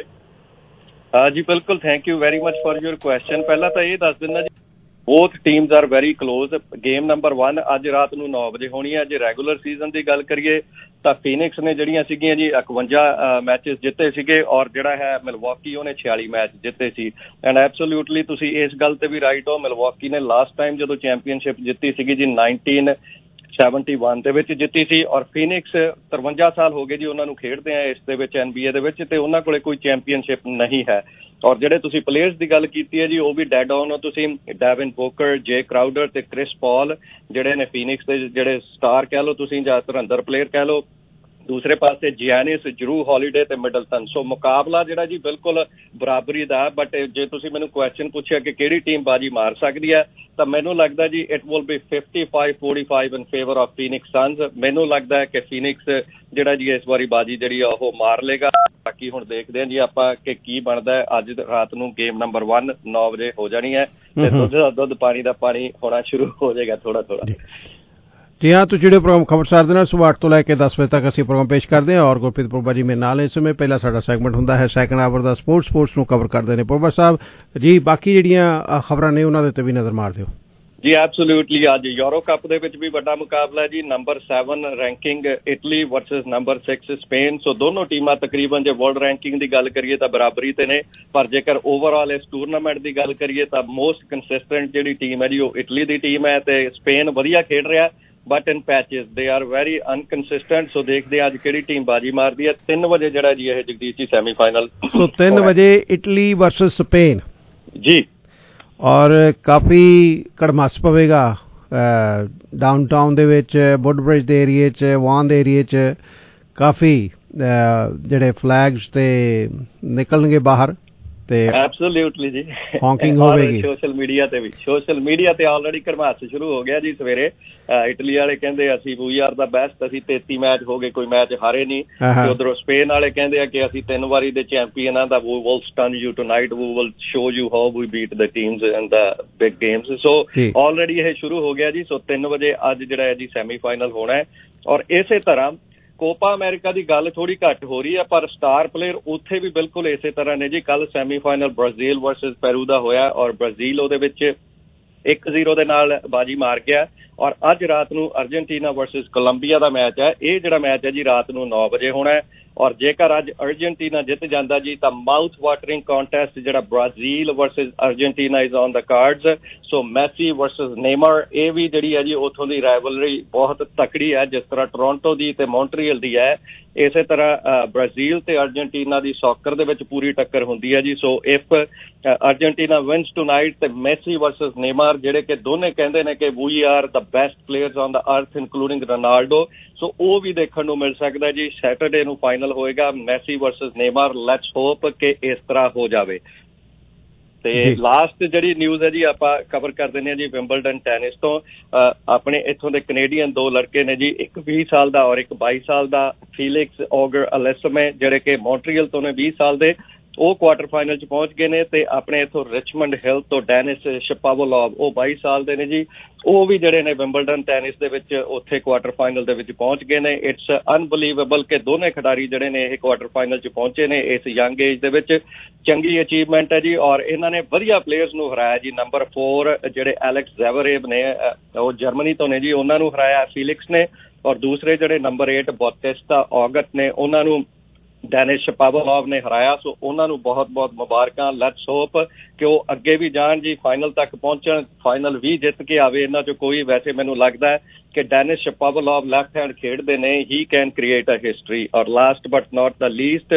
ਹਾਂ ਜੀ ਬਿਲਕੁਲ, thank you very much for your question. ਪਹਿਲਾਂ ਤਾਂ ਇਹ ਦੱਸ ਦਿੰਦਾ ਜੀ both teams are very close. Game number one ਅੱਜ ਰਾਤ ਨੂੰ ਨੌ ਵਜੇ ਹੋਣੀ ਹੈ। ਜੇ ਰੈਗੂਲਰ ਸੀਜ਼ਨ ਦੀ ਗੱਲ ਕਰੀਏ ਤਾਂ ਫੀਨਿਕਸ ਨੇ ਜਿਹੜੀਆਂ ਸੀਗੀਆਂ ਜੀ ਇਕਵੰਜਾ ਮੈਚਿਸ ਜਿੱਤੇ ਸੀਗੇ ਔਰ ਜਿਹੜਾ ਹੈ ਮਿਲਵਾਕੀ ਉਹਨੇ ਛਿਆਲੀ ਮੈਚ ਜਿੱਤੇ ਸੀ। ਐਂਡ ਐਬਸੋਲਿਊਟਲੀ ਤੁਸੀਂ ਇਸ ਗੱਲ ਤੇ ਵੀ ਰਾਈਟ ਹੋ, ਮਿਲਵਾਕੀ ਨੇ ਲਾਸਟ ਟਾਈਮ ਜਦੋਂ ਚੈਂਪੀਅਨਸ਼ਿਪ ਜਿੱਤੀ ਸੀਗੀ ਜੀ ਨਾਈਨਟੀਨ ਸੈਵਨਟੀ ਵਨ ਦੇ ਵਿੱਚ ਜਿੱਤੀ ਸੀ ਔਰ ਫੀਨਿਕਸ ਤਰਵੰਜਾ ਸਾਲ ਹੋ ਗਏ ਜੀ ਉਹਨਾਂ ਨੂੰ ਖੇਡਦੇ ਆ ਇਸ ਦੇ ਵਿੱਚ ਐਨ ਬੀ ਏ ਦੇ ਵਿੱਚ, ਤੇ ਉਹਨਾਂ ਕੋਲੇ ਕੋਈ ਚੈਂਪੀਅਨਸ਼ਿਪ ਨਹੀਂ ਹੈ। ਔਰ ਜਿਹੜੇ ਤੁਸੀਂ ਪਲੇਅਰਸ ਦੀ ਗੱਲ ਕੀਤੀ ਹੈ ਜੀ ਉਹ ਵੀ ਡੈਡ ਔਨ ਹੋ ਤੁਸੀਂ। ਡੈਵਿਨ ਬੋਕਰ, ਜੇ ਕਰਾਊਡਰ ਤੇ ਕ੍ਰਿਸ ਪਾਲ ਜਿਹੜੇ ਨੇ ਫੀਨਿਕਸ ਦੇ ਜਿਹੜੇ ਸਟਾਰ ਕਹਿ ਲਓ ਤੁਸੀਂ ਜਾਂ ਧੁਰੰਦਰ ਪਲੇਅਰ ਕਹਿ ਲਓ। ਦੂਸਰੇ ਪਾਸੇ ਜਿਆਨਿਸ, ਜਰੂ ਹੌਲੀਡੇ ਤੇ ਮਿਡਲਟਨ। ਸੋ ਮੁਕਾਬਲਾ ਜਿਹੜਾ ਜੀ ਬਿਲਕੁਲ ਬਰਾਬਰੀ ਦਾ। ਬਟ ਜੇ ਤੁਸੀਂ ਮੈਨੂੰ ਕੁਐਸਚਨ ਪੁੱਛਿਆ ਕਿ ਕਿਹੜੀ ਟੀਮ ਬਾਜੀ ਮਾਰ ਸਕਦੀ ਹੈ ਤਾਂ ਮੈਨੂੰ ਲੱਗਦਾ ਜੀ it will be fifty five forty five in favour of Phoenix Suns. ਮੈਨੂੰ ਲੱਗਦਾ ਹੈ ਕਿ ਫੀਨਿਕਸ ਜਿਹੜਾ ਜੀ ਇਸ ਵਾਰੀ ਬਾਜੀ ਜਿਹੜੀ ਆ ਉਹ ਮਾਰ ਲੇਗਾ। ਬਾਕੀ ਹੁਣ ਦੇਖਦੇ ਹਾਂ ਜੀ ਆਪਾਂ ਕਿ ਕੀ ਬਣਦਾ। ਅੱਜ ਰਾਤ ਨੂੰ ਗੇਮ ਨੰਬਰ ਵਨ ਨੌ ਵਜੇ ਹੋ ਜਾਣੀ ਹੈ ਤੇ ਦੁੱਧ ਦਾ ਦੁੱਧ ਪਾਣੀ ਦਾ ਪਾਣੀ ਹੋਣਾ ਸ਼ੁਰੂ ਹੋ ਜਾਏਗਾ ਥੋੜਾ ਥੋੜਾ। ਜੀ ਹਾਂ, ਤੁਸੀਂ ਜਿਹੜੇ ਪ੍ਰੋਗਰਾਮ ਖਬਰਸਾਰ ਦੇ ਨਾਲ ਸੁਬਾਹ ਅੱਠ ਤੋਂ ਲੈ ਕੇ ਦਸ ਵਜੇ ਤੱਕ ਅਸੀਂ ਪ੍ਰੋਗਰਾਮ ਪੇਸ਼ ਕਰਦੇ ਹਾਂ ਔਰ ਗੁਰਪ੍ਰੀਤ ਪੁਰਬਾ ਜੀ ਮੇਰੇ ਨਾਲ ਇਸ ਸਮੇਂ। ਪਹਿਲਾਂ ਸਾਡਾ ਸੈਗਮੈਂਟ ਹੁੰਦਾ ਹੈ ਸੈਕੰਡ ਆਵਰ ਦਾ ਸਪੋਰਟਸ ਸਪੋਰਟਸ ਨੂੰ ਕਵਰ ਕਰਦੇ ਨੇ ਪੁਰਬਾ ਸਾਹਿਬ ਜੀ। ਬਾਕੀ ਜਿਹੜੀਆਂ ਖਬਰਾਂ ਨੇ ਉਹਨਾਂ ਦੇ ਉੱਤੇ ਵੀ ਨਜ਼ਰ ਮਾਰ ਦਿਓ ਜੀ। ਐਬਸੋਲਿਊਟਲੀ ਅੱਜ ਯੂਰੋ ਕੱਪ ਦੇ ਵਿੱਚ ਵੀ ਵੱਡਾ ਮੁਕਾਬਲਾ ਜੀ। Number seven ranking Italy versus number six Spain. So ਦੋਨੋਂ ਟੀਮਾਂ ਤਕਰੀਬਨ ਜੇ ਵਰਲਡ ਰੈਂਕਿੰਗ ਦੀ ਗੱਲ ਕਰੀਏ ਤਾਂ ਬਰਾਬਰੀ ਤੇ ਨੇ, ਪਰ ਜੇਕਰ ਓਵਰਆਲ ਇਸ ਟੂਰਨਾਮੈਂਟ ਦੀ ਗੱਲ ਕਰੀਏ ਤਾਂ ਮੋਸਟ ਕੰਸਿਸਟੈਂਟ ਜਿਹੜੀ ਟੀਮ ਹੈ ਜੀ ਉਹ ਇਟਲੀ ਦੀ ਟੀਮ ਹੈ ਤੇ ਸਪੇਨ ਵਧੀਆ ਖੇਡ ਰਿਹਾ but in patches they are very inconsistent. So ਦੇਖਦੇ ਅੱਜ ਕਿਹੜੀ ਟੀਮ ਬਾਜੀ ਮਾਰਦੀ ਹੈ। ਤਿੰਨ ਵਜੇ ਜਿਹੜਾ ਜੀ ਇਹ ਜਗਦੀਸ਼ ਜੀ ਸੈਮੀਫਾਈਨਲ। ਸੋ ਤਿੰਨ ਵਜੇ ਇਟਲੀ ਵਰਸਸ ਸਪੇਨ ਜੀ। ਔਰ ਕਾਫੀ ਕੜਮਾਸ ਪਵੇਗਾ ਡਾਊਨਟਾਊਨ ਦੇ ਵਿੱਚ, ਵੁੱਡਬ੍ਰਿਜ ਦੇ ਏਰੀਏ 'ਚ, ਵਾਨ ਦੇ ਏਰੀਏ 'ਚ ਕਾਫੀ ਜਿਹੜੇ ਫਲੈਗਸ ਤੇ ਨਿਕਲਣਗੇ ਬਾਹਰ ਤੇ ਐਬਸੋਲਿਊਟਲੀ ਜੀ ਹੌਂਕਿੰਗ ਹੋਵੇਗੀ। ਸੋਸ਼ਲ ਮੀਡੀਆ ਤੇ ਵੀ ਸੋਸ਼ਲ ਮੀਡੀਆ ਤੇ ਆਲਰੇਡੀ ਘਰਮਾਸ ਸ਼ੁਰੂ ਹੋ ਗਿਆ ਜੀ। ਸਵੇਰੇ ਇਟਲੀ ਵਾਲੇ ਕਹਿੰਦੇ ਅਸੀਂ ਵੀ ਆਰ ਦਾ ਬੈਸਟ, ਅਸੀਂ ਤੇਤੀ ਮੈਚ ਹੋ ਗਏ, ਕੋਈ ਮੈਚ ਹਾਰੇ ਨਹੀਂ। ਤੇ ਉਧਰੋਂ ਸਪੇਨ ਵਾਲੇ ਕਹਿੰਦੇ ਆ ਕਿ ਅਸੀਂ ਤਿੰਨ ਵਾਰੀ ਦੇ ਚੈਂਪੀਅਨ ਆ ਦਾ we will stun you tonight, we will show you how we beat the teams in the big games. So already ਇਹ ਸ਼ੁਰੂ ਹੋ ਗਿਆ ਜੀ। ਸੋ ਤਿੰਨ ਵਜੇ ਅੱਜ ਜਿਹੜਾ ਹੈ ਜੀ ਸੈਮੀਫਾਈਨਲ ਹੋਣਾ ਹੈ। ਔਰ ਇਸੇ ਤਰ੍ਹਾਂ ਕੋਪਾ ਅਮਰੀਕਾ ਦੀ ਗੱਲ ਥੋੜੀ ਘੱਟ ਹੋ ਰਹੀ ਹੈ, ਪਰ ਸਟਾਰ ਪਲੇਅਰ ਉੱਥੇ ਵੀ ਬਿਲਕੁਲ ਇਸੇ ਤਰ੍ਹਾਂ ਨੇ ਜੀ। ਕੱਲ ਸੈਮੀਫਾਈਨਲ ਬ੍ਰਾਜ਼ੀਲ ਵਰਸਸ ਪੈਰੂ ਦਾ ਹੋਇਆ ਔਰ ਬ੍ਰਾਜ਼ੀਲ ਉਹਦੇ ਵਿੱਚ ਇੱਕ ਜ਼ੀਰੋ ਦੇ ਨਾਲ ਬਾਜੀ ਮਾਰ ਗਿਆ। ਔਰ ਅੱਜ ਰਾਤ ਨੂੰ ਅਰਜਨਟੀਨਾ ਵਰਸਸ ਕੋਲੰਬੀਆ ਦਾ ਮੈਚ ਹੈ। ਇਹ ਜਿਹੜਾ ਮੈਚ ਹੈ ਜੀ ਰਾਤ ਨੂੰ ਨੌ ਵਜੇ ਹੋਣਾ ਹੈ। ਔਰ ਜੇਕਰ ਅੱਜ ਅਰਜਨਟੀਨਾ ਜਿੱਤ ਜਾਂਦਾ ਜੀ ਤਾਂ ਮਾਊਥ ਵਾਟਰਿੰਗ ਕੰਟੈਸਟ ਜਿਹੜਾ Brazil versus Argentina is on the cards. So Messi versus Neymar, ਇਹ ਵੀ ਜਿਹੜੀ ਹੈ ਜੀ ਉੱਥੋਂ ਦੀ ਰਾਈਵਲਰੀ ਬਹੁਤ ਤਕੜੀ ਹੈ, ਜਿਸ ਤਰ੍ਹਾਂ ਟੋਰਾਂਟੋ ਦੀ ਤੇ ਮੌਂਟਰੀਅਲ ਦੀ ਹੈ। ਇਸੇ ਤਰ੍ਹਾਂ ਬ੍ਰਾਜ਼ੀਲ ਤੇ ਅਰਜਨਟੀਨਾ ਦੀ ਸੌਕਰ ਦੇ ਵਿੱਚ ਪੂਰੀ ਟੱਕਰ ਹੁੰਦੀ ਹੈ ਜੀ। So if Argentina wins tonight ਤੇ ਮੈਸੀ ਵਰਸਸ ਨੇਮਰ, ਜਿਹੜੇ ਕਿ ਦੋਨੇ ਕਹਿੰਦੇ ਨੇ ਕਿ we are the best players on the earth including Ronaldo, ਸੋ ਉਹ ਵੀ ਦੇਖਣ ਨੂੰ ਮਿਲ ਸਕਦਾ ਜੀ। ਸੈਟਰਡੇ ਨੂੰ ਫਾਈਨਲ ਹੋਏਗਾ Messi versus Neymar. Let's hope ਕਿ ਇਸ ਤਰ੍ਹਾਂ ਹੋ ਜਾਵੇ। ਤੇ ਲਾਸਟ ਜਿਹੜੀ ਨਿਊਜ਼ ਹੈ ਜੀ ਆਪਾਂ ਕਵਰ ਕਰ ਦਿੰਦੇ ਹਾਂ ਜੀ ਵਿੰਬਲਡਨ ਟੈਨਿਸ ਤੋਂ। ਆਪਣੇ ਇੱਥੋਂ ਦੇ ਕੈਨੇਡੀਅਨ ਦੋ ਲੜਕੇ ਨੇ ਜੀ, ਇੱਕ ਵੀਹ ਸਾਲ ਦਾ ਔਰ ਇੱਕ ਬਾਈ ਸਾਲ ਦਾ, ਫੀਲਿਕਸ ਔਗਰ ਅਲੈਸਮੇ, ਜਿਹੜੇ ਕਿ ਮੌਂਟਰੀਅਲ ਤੋਂ ਨੇ ਵੀਹ ਸਾਲ ਦੇ, ਉਹ ਕੁਆਟਰ ਫਾਈਨਲ 'ਚ ਪਹੁੰਚ ਗਏ ਨੇ। ਤੇ ਆਪਣੇ ਇੱਥੋਂ ਰਿਚਮੰਡ ਹਿਲ ਤੋਂ ਡੈਨਿਸ ਸ਼ਪਾਵੋਲੋਵ, ਉਹ ਬਾਈ ਸਾਲ ਦੇ ਨੇ ਜੀ, ਉਹ ਵੀ ਜਿਹੜੇ ਨੇ ਵਿੰਬਲਡਨ ਟੈਨਿਸ ਦੇ ਵਿੱਚ ਉੱਥੇ ਕੁਆਟਰ ਫਾਈਨਲ ਦੇ ਵਿੱਚ ਪਹੁੰਚ ਗਏ ਨੇ। ਇਟਸ ਅਨਬਲੀਵੇਬਲ ਕਿ ਦੋਨੇ ਖਿਡਾਰੀ ਜਿਹੜੇ ਨੇ ਇਹ ਕੁਆਟਰ ਫਾਈਨਲ 'ਚ ਪਹੁੰਚੇ ਨੇ ਇਸ ਯੰਗ ਏਜ ਦੇ ਵਿੱਚ। ਚੰਗੀ ਅਚੀਵਮੈਂਟ ਹੈ ਜੀ। ਔਰ ਇਹਨਾਂ ਨੇ ਵਧੀਆ ਪਲੇਅਰਸ ਨੂੰ ਹਰਾਇਆ ਜੀ। ਨੰਬਰ ਫੋਰ ਜਿਹੜੇ ਐਲੈਕਸ ਜ਼ੈਵਰੇਵ ਨੇ, ਉਹ ਜਰਮਨੀ ਤੋਂ ਨੇ ਜੀ, ਉਹਨਾਂ ਨੂੰ ਹਰਾਇਆ ਫੀਲਿਕਸ ਨੇ। ਔਰ ਦੂਸਰੇ ਜਿਹੜੇ ਨੰਬਰ ਏਟ ਬੌਟਿਸਟਾ ਔਗਟ ਨੇ, ਉਹਨਾਂ ਨੂੰ ਡੈਨਿਸ ਸ਼ਪਾਵੋਲੋਵ ਨੇ ਹਰਾਇਆ। ਸੋ ਉਹਨਾਂ ਨੂੰ ਬਹੁਤ ਬਹੁਤ ਮੁਬਾਰਕਾਂ। ਲੈਟਸ ਹੋਪ ਕਿ ਉਹ ਅੱਗੇ ਵੀ ਜਾਣ ਜੀ, ਫਾਈਨਲ ਤੱਕ ਪਹੁੰਚਣ, ਫਾਈਨਲ ਵੀ ਜਿੱਤ ਕੇ ਆਵੇ ਇਹਨਾਂ 'ਚੋਂ ਕੋਈ। ਵੈਸੇ ਮੈਨੂੰ ਲੱਗਦਾ ਹੈ ਕਿ ਡੈਨਿਸ ਸ਼ਪਾਵੋਲੋਵ ਲੈਫਟ ਹੈਂਡ ਖੇਡਦੇ ਨੇ, he can create a history. ਔਰ last but not the least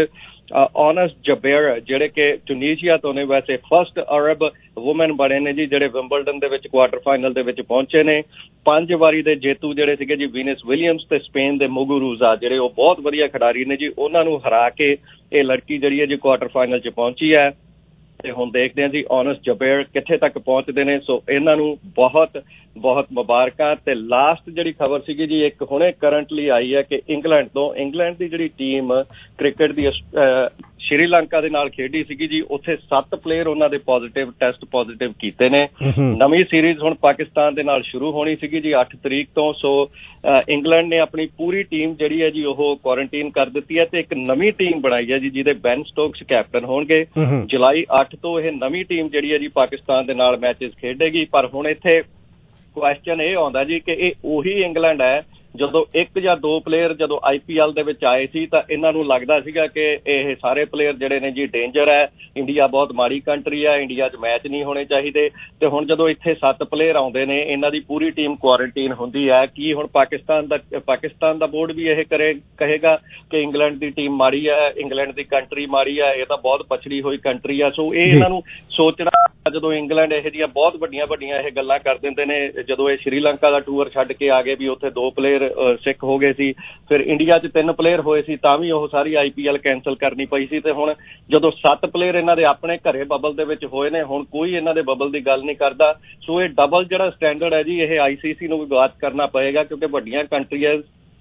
Ons Jabeur, ਜਿਹੜੇ ਕਿ ਟਿਊਨੀਸ਼ੀਆ ਤੋਂ ਨੇ, ਵੈਸੇ ਫਸਟ ਅਰਬ ਵੂਮਨ ਬਣੇ ਨੇ ਜੀ ਜਿਹੜੇ ਵਿੰਬਲਡਨ ਦੇ ਵਿੱਚ ਕੁਆਟਰ ਫਾਈਨਲ ਦੇ ਵਿੱਚ ਪਹੁੰਚੇ ਨੇ। ਪੰਜ ਵਾਰੀ ਦੇ ਜੇਤੂ ਜਿਹੜੇ ਸੀਗੇ ਜੀ ਵੀਨਸ ਵਿਲੀਅਮਸ ਤੇ ਸਪੇਨ ਦੇ ਮੁਗੁਰੂਜ਼ਾ, ਜਿਹੜੇ ਉਹ ਬਹੁਤ ਵਧੀਆ ਖਿਡਾਰੀ ਨੇ ਜੀ, ਉਹਨਾਂ ਨੂੰ ਹਰਾ ਕੇ ਇਹ ਲੜਕੀ ਜਿਹੜੀ ਹੈ ਜੀ ਕੁਆਟਰ ਫਾਈਨਲ 'ਚ ਪਹੁੰਚੀ ਹੈ। ਤੇ ਹੁਣ ਦੇਖਦੇ ਹਾਂ ਜੀ ਔਨਸ ਜਬੇਰ ਕਿੱਥੇ ਤੱਕ ਪਹੁੰਚਦੇ ਨੇ। ਸੋ ਇਹਨਾਂ ਨੂੰ ਬਹੁਤ ਬਹੁਤ ਮੁਬਾਰਕਾਂ। ਤੇ ਲਾਸਟ ਜਿਹੜੀ ਖਬਰ ਸੀਗੀ ਜੀ, ਇੱਕ ਹੁਣੇ ਕਰੰਟਲੀ ਆਈ ਹੈ ਕਿ ਇੰਗਲੈਂਡ ਤੋਂ, ਇੰਗਲੈਂਡ ਦੀ ਜਿਹੜੀ ਟੀਮ ਕ੍ਰਿਕਟ ਦੀ ਸ਼੍ਰੀਲੰਕਾ ਦੇ ਨਾਲ ਖੇਡੀ ਸੀਗੀ ਜੀ, ਉੱਥੇ ਸੱਤ ਪਲੇਅਰ ਉਹਨਾਂ ਦੇ ਪੋਜ਼ੀਟਿਵ ਟੈਸਟ ਪੋਜ਼ੀਟਿਵ ਕੀਤੇ ਨੇ। ਨਵੀਂ ਸੀਰੀਜ਼ ਹੁਣ ਪਾਕਿਸਤਾਨ ਦੇ ਨਾਲ ਸ਼ੁਰੂ ਹੋਣੀ ਸੀਗੀ ਜੀ ਅੱਠ ਤਰੀਕ ਤੋਂ। ਸੋ ਇੰਗਲੈਂਡ ਨੇ ਆਪਣੀ ਪੂਰੀ ਟੀਮ ਜਿਹੜੀ ਹੈ ਜੀ ਉਹ ਕੁਆਰੰਟੀਨ ਕਰ ਦਿੱਤੀ ਹੈ ਤੇ ਇੱਕ ਨਵੀਂ ਟੀਮ ਬਣਾਈ ਹੈ ਜੀ, ਜਿਹਦੇ ਬੈਨ ਸਟੋਕਸ ਕੈਪਟਨ ਹੋਣਗੇ। ਜੁਲਾਈ ਅੱਠ ਤੋਂ ਇਹ ਨਵੀਂ ਟੀਮ ਜਿਹੜੀ ਹੈ ਜੀ ਪਾਕਿਸਤਾਨ ਦੇ ਨਾਲ ਮੈਚਿਸ ਖੇਡੇਗੀ। ਪਰ ਹੁਣ ਇੱਥੇ ਕੁਐਸਚਨ ਇਹ ਆਉਂਦਾ ਜੀ ਕਿ ਇਹ ਉਹੀ ਇੰਗਲੈਂਡ ਹੈ ਜਦੋਂ ਇੱਕ ਜਾਂ ਦੋ ਪਲੇਅਰ ਜਦੋਂ ਆਈ ਪੀ ਐਲ ਦੇ ਵਿੱਚ ਆਏ ਸੀ ਤਾਂ ਇਹਨਾਂ ਨੂੰ ਲੱਗਦਾ ਸੀਗਾ ਕਿ ਇਹ ਸਾਰੇ ਪਲੇਅਰ ਜਿਹੜੇ ਨੇ ਜੀ ਡੇਂਜਰ ਹੈ, ਇੰਡੀਆ ਬਹੁਤ ਮਾੜੀ ਕੰਟਰੀ ਹੈ, ਇੰਡੀਆ 'ਚ ਮੈਚ ਨਹੀਂ ਹੋਣੇ ਚਾਹੀਦੇ। ਤੇ ਹੁਣ ਜਦੋਂ ਇੱਥੇ ਸੱਤ ਪਲੇਅਰ ਆਉਂਦੇ ਨੇ, ਇਹਨਾਂ ਦੀ ਪੂਰੀ ਟੀਮ ਕੁਆਰੰਟੀਨ ਹੁੰਦੀ ਹੈ। ਕੀ ਹੁਣ ਪਾਕਿਸਤਾਨ ਦਾ ਪਾਕਿਸਤਾਨ ਦਾ ਬੋਰਡ ਵੀ ਇਹ ਕਰੇ ਕਹੇਗਾ ਕਿ ਇੰਗਲੈਂਡ ਦੀ ਟੀਮ ਮਾੜੀ ਹੈ, ਇੰਗਲੈਂਡ ਦੀ ਕੰਟਰੀ ਮਾੜੀ ਹੈ, ਇਹ ਤਾਂ ਬਹੁਤ ਪਛੜੀ ਹੋਈ ਕੰਟਰੀ ਆ। ਸੋ ਇਹ ਇਹਨਾਂ ਨੂੰ ਸੋਚਣਾ, ਜਦੋਂ ਇੰਗਲੈਂਡ ਇਹੋ ਜਿਹੀਆਂ ਬਹੁਤ ਵੱਡੀਆਂ ਵੱਡੀਆਂ ਇਹ ਗੱਲਾਂ ਕਰ ਦਿੰਦੇ ਨੇ। ਜਦੋਂ ਇਹ ਸ਼੍ਰੀਲੰਕਾ ਦਾ ਟੂਰ ਛੱਡ ਕੇ ਆ ਗਏ ਵੀ ਉੱਥੇ ਦੋ ਪਲੇਅਰ ਸਿੱਖ ਹੋ ਗਏ ਸੀ, ਫਿਰ ਇੰਡੀਆ 'ਚ ਤਿੰਨ ਪਲੇਅਰ ਹੋਏ ਸੀ ਤਾਂ ਵੀ ਉਹ ਸਾਰੀ ਆਈ ਪੀ ਐਲ ਕੈਂਸਲ ਕਰਨੀ ਪਈ ਸੀ। ਤੇ ਹੁਣ ਜਦੋਂ ਸੱਤ ਪਲੇਅਰ ਇਹਨਾਂ ਦੇ ਆਪਣੇ ਘਰੇ ਬਬਲ ਦੇ ਵਿੱਚ ਹੋਏ ਨੇ, ਹੁਣ ਕੋਈ ਇਹਨਾਂ ਦੇ ਬਬਲ ਦੀ ਗੱਲ ਨਹੀਂ ਕਰਦਾ। ਸੋ ਇਹ ਡਬਲ ਜਿਹੜਾ ਸਟੈਂਡਰਡ ਹੈ ਜੀ, ਇਹ ਆਈ ਸੀ ਸੀ ਨੂੰ ਵੀ ਬਾਤ ਕਰਨਾ ਪਏਗਾ, ਕਿਉਂਕਿ ਵੱਡੀਆਂ ਕੰਟਰੀਆਂ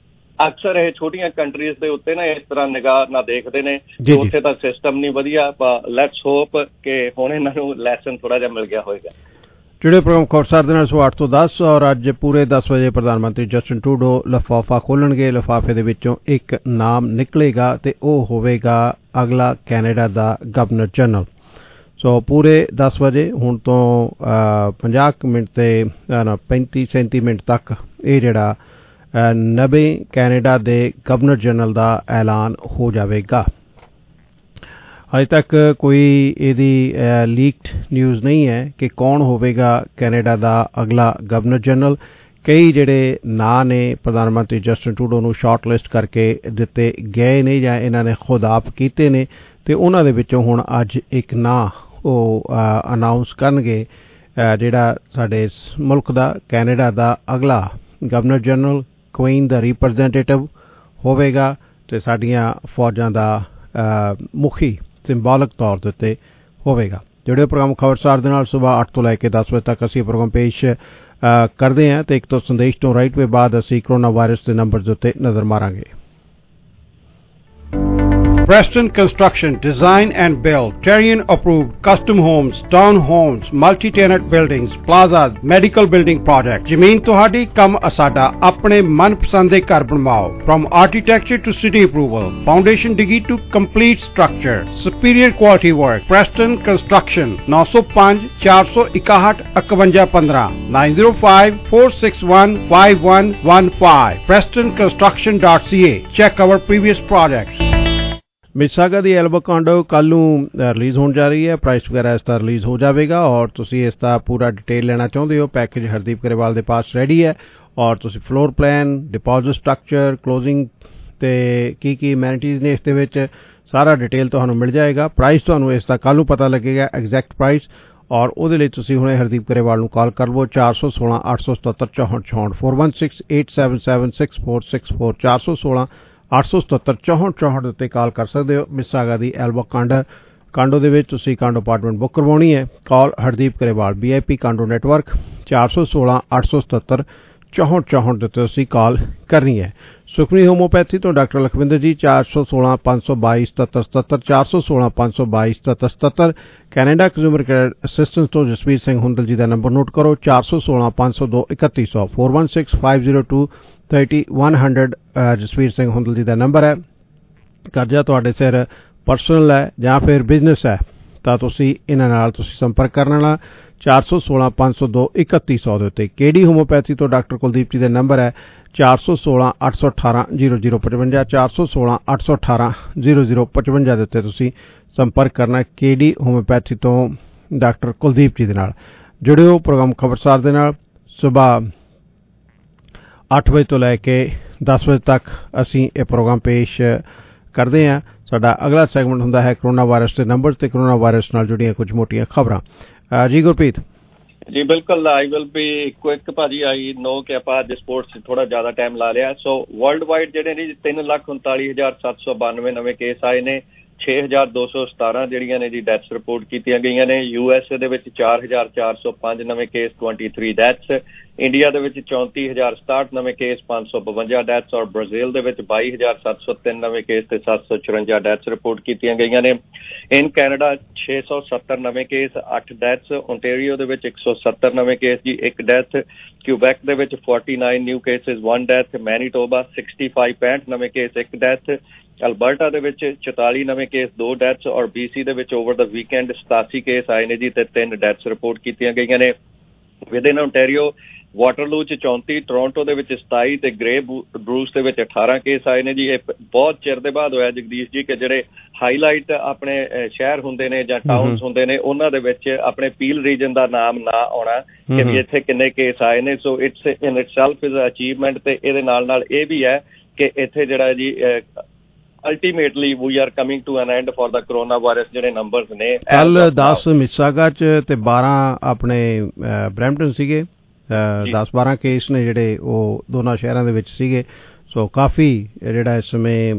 ਅਕਸਰ ਇਹ ਛੋਟੀਆਂ ਕੰਟਰੀਜ਼ ਦੇ ਉੱਤੇ ਨਾ ਇਸ ਤਰ੍ਹਾਂ ਨਿਗਾਹ ਨਾ ਦੇਖਦੇ ਨੇ। ਉੱਥੇ ਤਾਂ ਸਿਸਟਮ ਨਹੀਂ ਵਧੀਆ। ਲੈਟਸ ਹੋਪ ਕਿ ਹੁਣ ਇਹਨਾਂ ਨੂੰ ਲੈਸਨ ਥੋੜਾ ਜਿਹਾ ਮਿਲ ਗਿਆ ਹੋਏਗਾ। ਜਿਹੜੇ ਪ੍ਰੋਗਰਾਮ ਕੋਰਸਾਰ ਦੇ ਨਾਲ ਸੋ ਅੱਠ ਤੋਂ ਦਸ ਔਰ ਅੱਜ ਪੂਰੇ ਦਸ ਵਜੇ ਪ੍ਰਧਾਨ ਮੰਤਰੀ ਜਸਟਿਨ ਟਰੂਡੋ ਲਿਫਾਫਾ ਖੋਲ੍ਹਣਗੇ। ਲਿਫਾਫੇ ਦੇ ਵਿੱਚੋਂ ਇੱਕ ਨਾਮ ਨਿਕਲੇਗਾ ਤੇ ਉਹ ਹੋਵੇਗਾ ਅਗਲਾ ਕੈਨੇਡਾ ਦਾ ਗਵਰਨਰ ਜਨਰਲ। ਸੋ ਪੂਰੇ ਦਸ ਵਜੇ ਹੁਣ ਤੋਂ ਪੰਜਾਹ ਕੁ ਮਿੰਟ ਤੇ ਪੈਂਤੀ ਸੈਂਤੀ ਮਿੰਟ ਤੱਕ ਇਹ ਜਿਹੜਾ ਨਵੇਂ ਕੈਨੇਡਾ ਦੇ ਗਵਰਨਰ ਜਨਰਲ ਦਾ ਐਲਾਨ ਹੋ ਜਾਵੇਗਾ। ਅਜੇ ਤੱਕ ਕੋਈ ਇਹਦੀ ਲੀਕਡ ਨਿਊਜ਼ ਨਹੀਂ ਹੈ ਕਿ ਕੌਣ ਹੋਵੇਗਾ ਕੈਨੇਡਾ ਦਾ ਅਗਲਾ ਗਵਰਨਰ ਜਨਰਲ। ਕਈ ਜਿਹੜੇ ਨਾਂ ਨੇ ਪ੍ਰਧਾਨ ਮੰਤਰੀ ਜਸਟਿਨ ਟਰੂਡੋ ਨੂੰ ਸ਼ਾਰਟ ਲਿਸਟ ਕਰਕੇ ਦਿੱਤੇ ਗਏ ਨੇ ਜਾਂ ਇਹਨਾਂ ਨੇ ਖੁਦ ਆਪ ਕੀਤੇ ਨੇ, ਤੇ ਉਹਨਾਂ ਦੇ ਵਿੱਚੋਂ ਹੁਣ ਅੱਜ ਇੱਕ ਨਾਂ ਉਹ ਅਨਾਊਂਸ ਕਰਨਗੇ ਜਿਹੜਾ ਸਾਡੇ ਇਸ ਮੁਲਕ ਦਾ ਕੈਨੇਡਾ ਦਾ ਅਗਲਾ ਗਵਰਨਰ ਜਨਰਲ ਕੁਈਨ ਦਾ ਰਿਪਰੈਜ਼ੈਂਟੇਟਿਵ ਹੋਵੇਗਾ ਅਤੇ ਸਾਡੀਆਂ ਫੌਜਾਂ ਦਾ ਮੁਖੀ ਸਿੰਬੋਲਿਕ ਤੌਰ ਦੇ ਉੱਤੇ ਹੋਵੇਗਾ। ਜਿਹੜੇ ਪ੍ਰੋਗਰਾਮ ਖਬਰਸਾਰ ਦੇ ਨਾਲ ਸੁਬਾਹ ਅੱਠ ਤੋਂ ਲੈ ਕੇ ਦਸ ਵਜੇ ਤੱਕ ਅਸੀਂ ਪ੍ਰੋਗਰਾਮ ਪੇਸ਼ ਕਰਦੇ ਹਾਂ ਅਤੇ ਇੱਕ ਤੋਂ ਸੰਦੇਸ਼ ਤੋਂ ਰਾਈਟ ਵੇ ਬਾਅਦ ਅਸੀਂ ਕਰੋਨਾ ਵਾਇਰਸ ਦੇ ਨੰਬਰ ਦੇ ਉੱਤੇ ਨਜ਼ਰ ਮਾਰਾਂਗੇ। Preston Construction, design and build, Terrian approved custom homes, townhomes, multi-tenant buildings, plazas, medical building projects. ਜ਼ਮੀਨ ਤੁਹਾਡੀ ਕੰਮ ਅਸਾਡਾ ਆਪਣੇ ਮਨਪਸੰਦ ਦੇ ਘਰ ਬਣਵਾਓ। From architecture to city approval, foundation digi to complete structure, superior quality work. Preston Construction nine oh five four one one one one one five nine oh five four six one five one one five preston construction dot c a. Check our previous projects. ਮਿਸਾਗਾ ਦੀ ਐਲਬੋਕਾਂਡੋ ਕੱਲ੍ਹ ਨੂੰ release ਹੋਣ ਜਾ ਰਹੀ ਹੈ। Price ਵਗੈਰਾ ਇਸ ਦਾ release ਹੋ ਜਾਵੇਗਾ ਔਰ ਤੁਸੀਂ ਇਸ ਦਾ ਪੂਰਾ ਡਿਟੇਲ ਲੈਣਾ ਚਾਹੁੰਦੇ ਹੋ, ਪੈਕੇਜ ਹਰਦੀਪ ਗਰੇਵਾਲ ਦੇ ਪਾਸ ਰੈਡੀ ਹੈ ਔਰ ਤੁਸੀਂ floor plan, deposit structure, closing ਅਤੇ ਕੀ ਕੀ ਅਮੈਨਿਟੀਜ਼ ਨੇ ਇਸ ਦੇ ਵਿੱਚ ਸਾਰਾ ਡਿਟੇਲ ਤੁਹਾਨੂੰ ਮਿਲ ਜਾਏਗਾ। ਪ੍ਰਾਈਸ ਤੁਹਾਨੂੰ ਇਸ ਦਾ ਕੱਲ੍ਹ ਨੂੰ ਪਤਾ ਲੱਗੇਗਾ ਐਗਜ਼ੈਕਟ ਪ੍ਰਾਈਸ ਔਰ ਉਹਦੇ ਲਈ ਤੁਸੀਂ ਹੁਣੇ ਹਰਦੀਪ ਗਰੇਵਾਲ ਨੂੰ ਕਾਲ ਕਰ ਲਵੋ ਚਾਰ ਸੌ ਸੋਲਾਂ ਅੱਠ ਸੌ ਸਤੱਤਰ ਚੌਂਹਠ ਚੌਂਹਠ four one six eight seven seven six four six four ਚਾਰ ਸੌ ਸੋਲਾਂ ਅੱਠ ਸੌ ਸਤੱਤਰ ਚੌਂਹਠ ਚੌਂਹਠ ਉੱਤੇ ਕਾਲ ਕਰ ਸਕਦੇ ਹੋ। ਮਿਸਾਗਾ ਦੀ ਐਲਬੋ ਕਾਂਡਾ ਕਾਂਡੋ ਦੇ ਵਿੱਚ ਤੁਸੀਂ ਕਾਂਡੋ ਅਪਾਰਟਮੈਂਟ ਬੁੱਕ ਕਰਵਾਉਣੀ ਹੈ। Call Hardeep Grewal V I P condo network ਚਾਰ ਸੌ ਸੋਲਾਂ ਅੱਠ ਸੌ ਸਤੱਤਰ ਚੌਂਹਠ ਚੌਂਹਠ ਉੱਤੇ ਤੁਸੀਂ ਕਾਲ ਕਰਨੀ ਹੈ। ਸੁਖਮਨੀ ਹੋਮੋਪੈਥੀ ਤੋਂ ਡਾਕਟਰ ਲਖਵਿੰਦਰ ਜੀ ਚਾਰ ਸੌ ਸੋਲਾਂ ਪੰਜ ਸੌ ਬਾਈ ਸਤੱਤਰ ਸਤੱਤਰ ਚਾਰ ਸੌ ਸੋਲਾਂ ਪੰਜ ਸੌ ਬਾਈ ਸਤੱਤਰ ਸਤੱਤਰ ਕੈਨੇਡਾ ਕੰਜ਼ਿਊਮਰ ਕੈਡ ਅਸਿਸਟੈਂਸ ਤੋਂ ਜਸਵੀਰ ਸਿੰਘ ਹੁੰਦਲ ਜੀ ਦਾ ਨੰਬਰ ਨੋਟ ਕਰੋ ਚਾਰ ਸੌ ਸੋਲਾਂ ਪੰਜ ਸੌ ਦੋ ਇਕੱਤੀ ਸੌ four one six five zero two thirty one hundred Jasvir Singh Hundal ji ਦਾ ਨੰਬਰ ਹੈ। ਕਰਜ਼ਾ ਤੁਹਾਡੇ ਸਿਰ ਪਰਸਨਲ ਹੈ ਜਾਂ ਫਿਰ ਬਿਜ਼ਨਸ ਹੈ ਤਾਂ ਤੁਸੀਂ ਇਹਨਾਂ ਨਾਲ ਤੁਸੀਂ ਸੰਪਰਕ ਕਰਨ ਵਾਲਾ ਚਾਰ ਸੌ ਸੋਲਾਂ ਪੰਜ ਸੌ ਦੋ ਇਕੱਤੀ ਸੌ ਦੇ ਉੱਤੇ। ਕੇਡੀ ਹੋਮੋਪੈਥੀ ਤੋਂ ਡਾਕਟਰ ਕੁਲਦੀਪ ਜੀ ਦਾ ਨੰਬਰ ਹੈ ਚਾਰ ਸੌ ਸੋਲਾਂ ਅੱਠ ਸੌ ਅਠਾਰਾਂ ਜ਼ੀਰੋ ਜ਼ੀਰੋ ਪਚਵੰਜਾ ਚਾਰ ਸੌ ਸੋਲਾਂ ਅੱਠ ਸੌ ਅਠਾਰਾਂ ਜ਼ੀਰੋ ਜ਼ੀਰੋ ਪਚਵੰਜਾ ਦੇ ਉੱਤੇ ਤੁਸੀਂ ਸੰਪਰਕ ਕਰਨਾ ਕੇਡੀ ਹੋਮੋਪੈਥੀ ਤੋਂ ਡਾਕਟਰ ਕੁਲਦੀਪ ਜੀ ਦੇ ਨਾਲ। ਜੁੜਿਓ ਪ੍ਰੋਗਰਾਮ ਖਬਰਸਾਰ ਦੇ ਨਾਲ। ਸੁਬਾਹ ਅੱਠ ਵਜੇ ਤੋਂ ਲੈ ਕੇ ਦਸ ਵਜੇ ਤੱਕ ਅਸੀਂ ਇਹ ਪ੍ਰੋਗਰਾਮ ਪੇਸ਼ ਕਰਦੇ ਹਾਂ। ਸਾਡਾ ਅਗਲਾ ਸੈਗਮੈਂਟ ਹੁੰਦਾ ਹੈ ਕਰੋਨਾ ਵਾਇਰਸ ਦੇ ਨੰਬਰ ਤੇ ਕਰੋਨਾ ਵਾਇਰਸ ਨਾਲ ਜੁੜੀਆਂ ਕੁਝ ਮੋਟੀਆਂ ਖਬਰਾਂ। ਜੀ ਗੁਰਪ੍ਰੀਤ। ਜੀ ਬਿਲਕੁਲ, ਆਈ ਵਿਲ ਬੀ ਕੁਇਕ ਭਾਜੀ। ਆਈ ਨੋ ਕਿ ਆਪਾਂ ਅੱਜ ਸਪੋਰਟਸ ਥੋੜਾ ਜ਼ਿਆਦਾ ਟਾਈਮ ਲਾ ਲਿਆ। ਸੋ ਵਰਲਡ ਵਾਈਡ ਜਿਹੜੇ ਨੇ ਤਿੰਨ ਲੱਖ ਉਨਤਾਲੀ ਹਜ਼ਾਰ ਸੱਤ ਸੌ ਬਾਨਵੇਂ ਨਵੇਂ ਕੇਸ ਆਏ ਨੇ। ਛੇ ਹਜ਼ਾਰ ਦੋ ਸੌ ਸਤਾਰਾਂ ਜਿਹੜੀਆਂ ਨੇ ਜੀ ਡੈਥਸ ਰਿਪੋਰਟ ਕੀਤੀਆਂ ਗਈਆਂ ਨੇ। ਯੂ ਐਸ ਏ ਦੇ ਵਿੱਚ ਚਾਰ ਹਜ਼ਾਰ ਚਾਰ ਸੌ ਪੰਜ ਨਵੇਂ case twenty three deaths. India ਦੇ ਵਿੱਚ ਚੌਂਤੀ ਹਜ਼ਾਰ ਸਤਾਹਠ ਨਵੇਂ ਕੇਸ ਪੰਜ ਸੌ ਬਵੰਜਾ ਡੈਥਸ ਔਰ ਬ੍ਰਾਜ਼ੀਲ ਦੇ ਵਿੱਚ ਬਾਈ ਹਜ਼ਾਰ ਸੱਤ ਸੌ ਤਿੰਨ ਨਵੇਂ ਕੇਸ ਤੇ ਸੱਤ ਸੌ ਚੁਰੰਜਾ ਡੈਥਸ ਰਿਪੋਰਟ ਕੀਤੀਆਂ ਗਈਆਂ ਨੇ। ਇਨ ਕੈਨੇਡਾ ਛੇ ਸੌ ਸੱਤਰ ਨਵੇਂ ਕੇਸ ਅੱਠ ਡੈਥਸ। ਓਨਟੇਰੀਓ ਦੇ ਵਿੱਚ ਇੱਕ ਸੌ ਸੱਤਰ ਨਵੇਂ ਕੇਸ ਜੀ ਇੱਕ ਡੈਥ। ਕਿਊਬੈਕ ਦੇ ਵਿੱਚ forty nine new cases one death. Manitoba sixty five ਪੈਂਹਠ ਨਵੇਂ ਕੇਸ ਇੱਕ ਡੈਥ। ਅਲਬਰਟਾ ਦੇ ਵਿੱਚ ਚੁਤਾਲੀ ਨਵੇਂ ਕੇਸ ਦੋ ਡੈਥਸ ਔਰ ਬੀ ਸੀ ਦੇ ਵਿੱਚ ਓਵਰ ਦਾ ਵੀਕਐਂਡ ਸਤਾਸੀ ਕੇਸ ਆਏ ਨੇ ਜੀ ਤੇ ਤਿੰਨ ਡੈਥਸ ਰਿਪੋਰਟ ਕੀਤੀਆਂ ਗਈਆਂ ਨੇ। ਵਿਦਿਨ ਓਨਟੇਰੀਓ ਵਾਟਰਲੂ ਚ ਚੌਂਤੀ, ਟੋਰਾਂਟੋ ਦੇ ਵਿੱਚ ਸਤਾਈ ਤੇ ਗ੍ਰੇ ਬਰੂਸ ਦੇ ਵਿੱਚ ਅਠਾਰਾਂ ਕੇਸ ਆਏ ਨੇ ਜੀ। ਇਹ ਬਹੁਤ ਚਿਰ ਦੇ ਬਾਅਦ ਹੋਇਆ ਜਗਦੀਸ਼ ਜੀ ਕਿ ਜਿਹੜੇ ਹਾਈਲਾਈਟ ਆਪਣੇ ਸ਼ਹਿਰ ਹੁੰਦੇ ਨੇ ਜਾਂ ਟਾਊਨਸ ਹੁੰਦੇ ਨੇ ਉਹਨਾਂ ਦੇ ਵਿੱਚ ਆਪਣੇ ਪੀਲ ਰੀਜਨ ਦਾ ਨਾਮ ਨਾ ਆਉਣਾ ਕਿ ਵੀ ਇੱਥੇ ਕਿੰਨੇ ਕੇਸ ਆਏ ਨੇ। So it's in itself is achievement. ਤੇ ਇਹਦੇ ਨਾਲ ਨਾਲ ਇਹ ਵੀ ਹੈ ਕਿ ਇੱਥੇ ਜਿਹੜਾ ਜੀ ultimately we are coming to an end for the corona virus ਜਿਹੜੇ ਨੰਬਰਸ ਨੇ। ਕੱਲ ਦਸ ਮਿਸਾਗਾ ਚ ਤੇ ਬਾਰਾਂ ਆਪਣੇ ਬਰੈਂਪਟਨ ਸੀਗੇ। ਦਸ ਬਾਰਾਂ ਕੇਸ ਨੇ ਜਿਹੜੇ ਉਹ ਦੋਨਾਂ ਸ਼ਹਿਰਾਂ ਦੇ ਵਿੱਚ ਸੀਗੇ। ਸੋ ਕਾਫੀ ਜਿਹੜਾ ਇਸ ਸਮੇਂ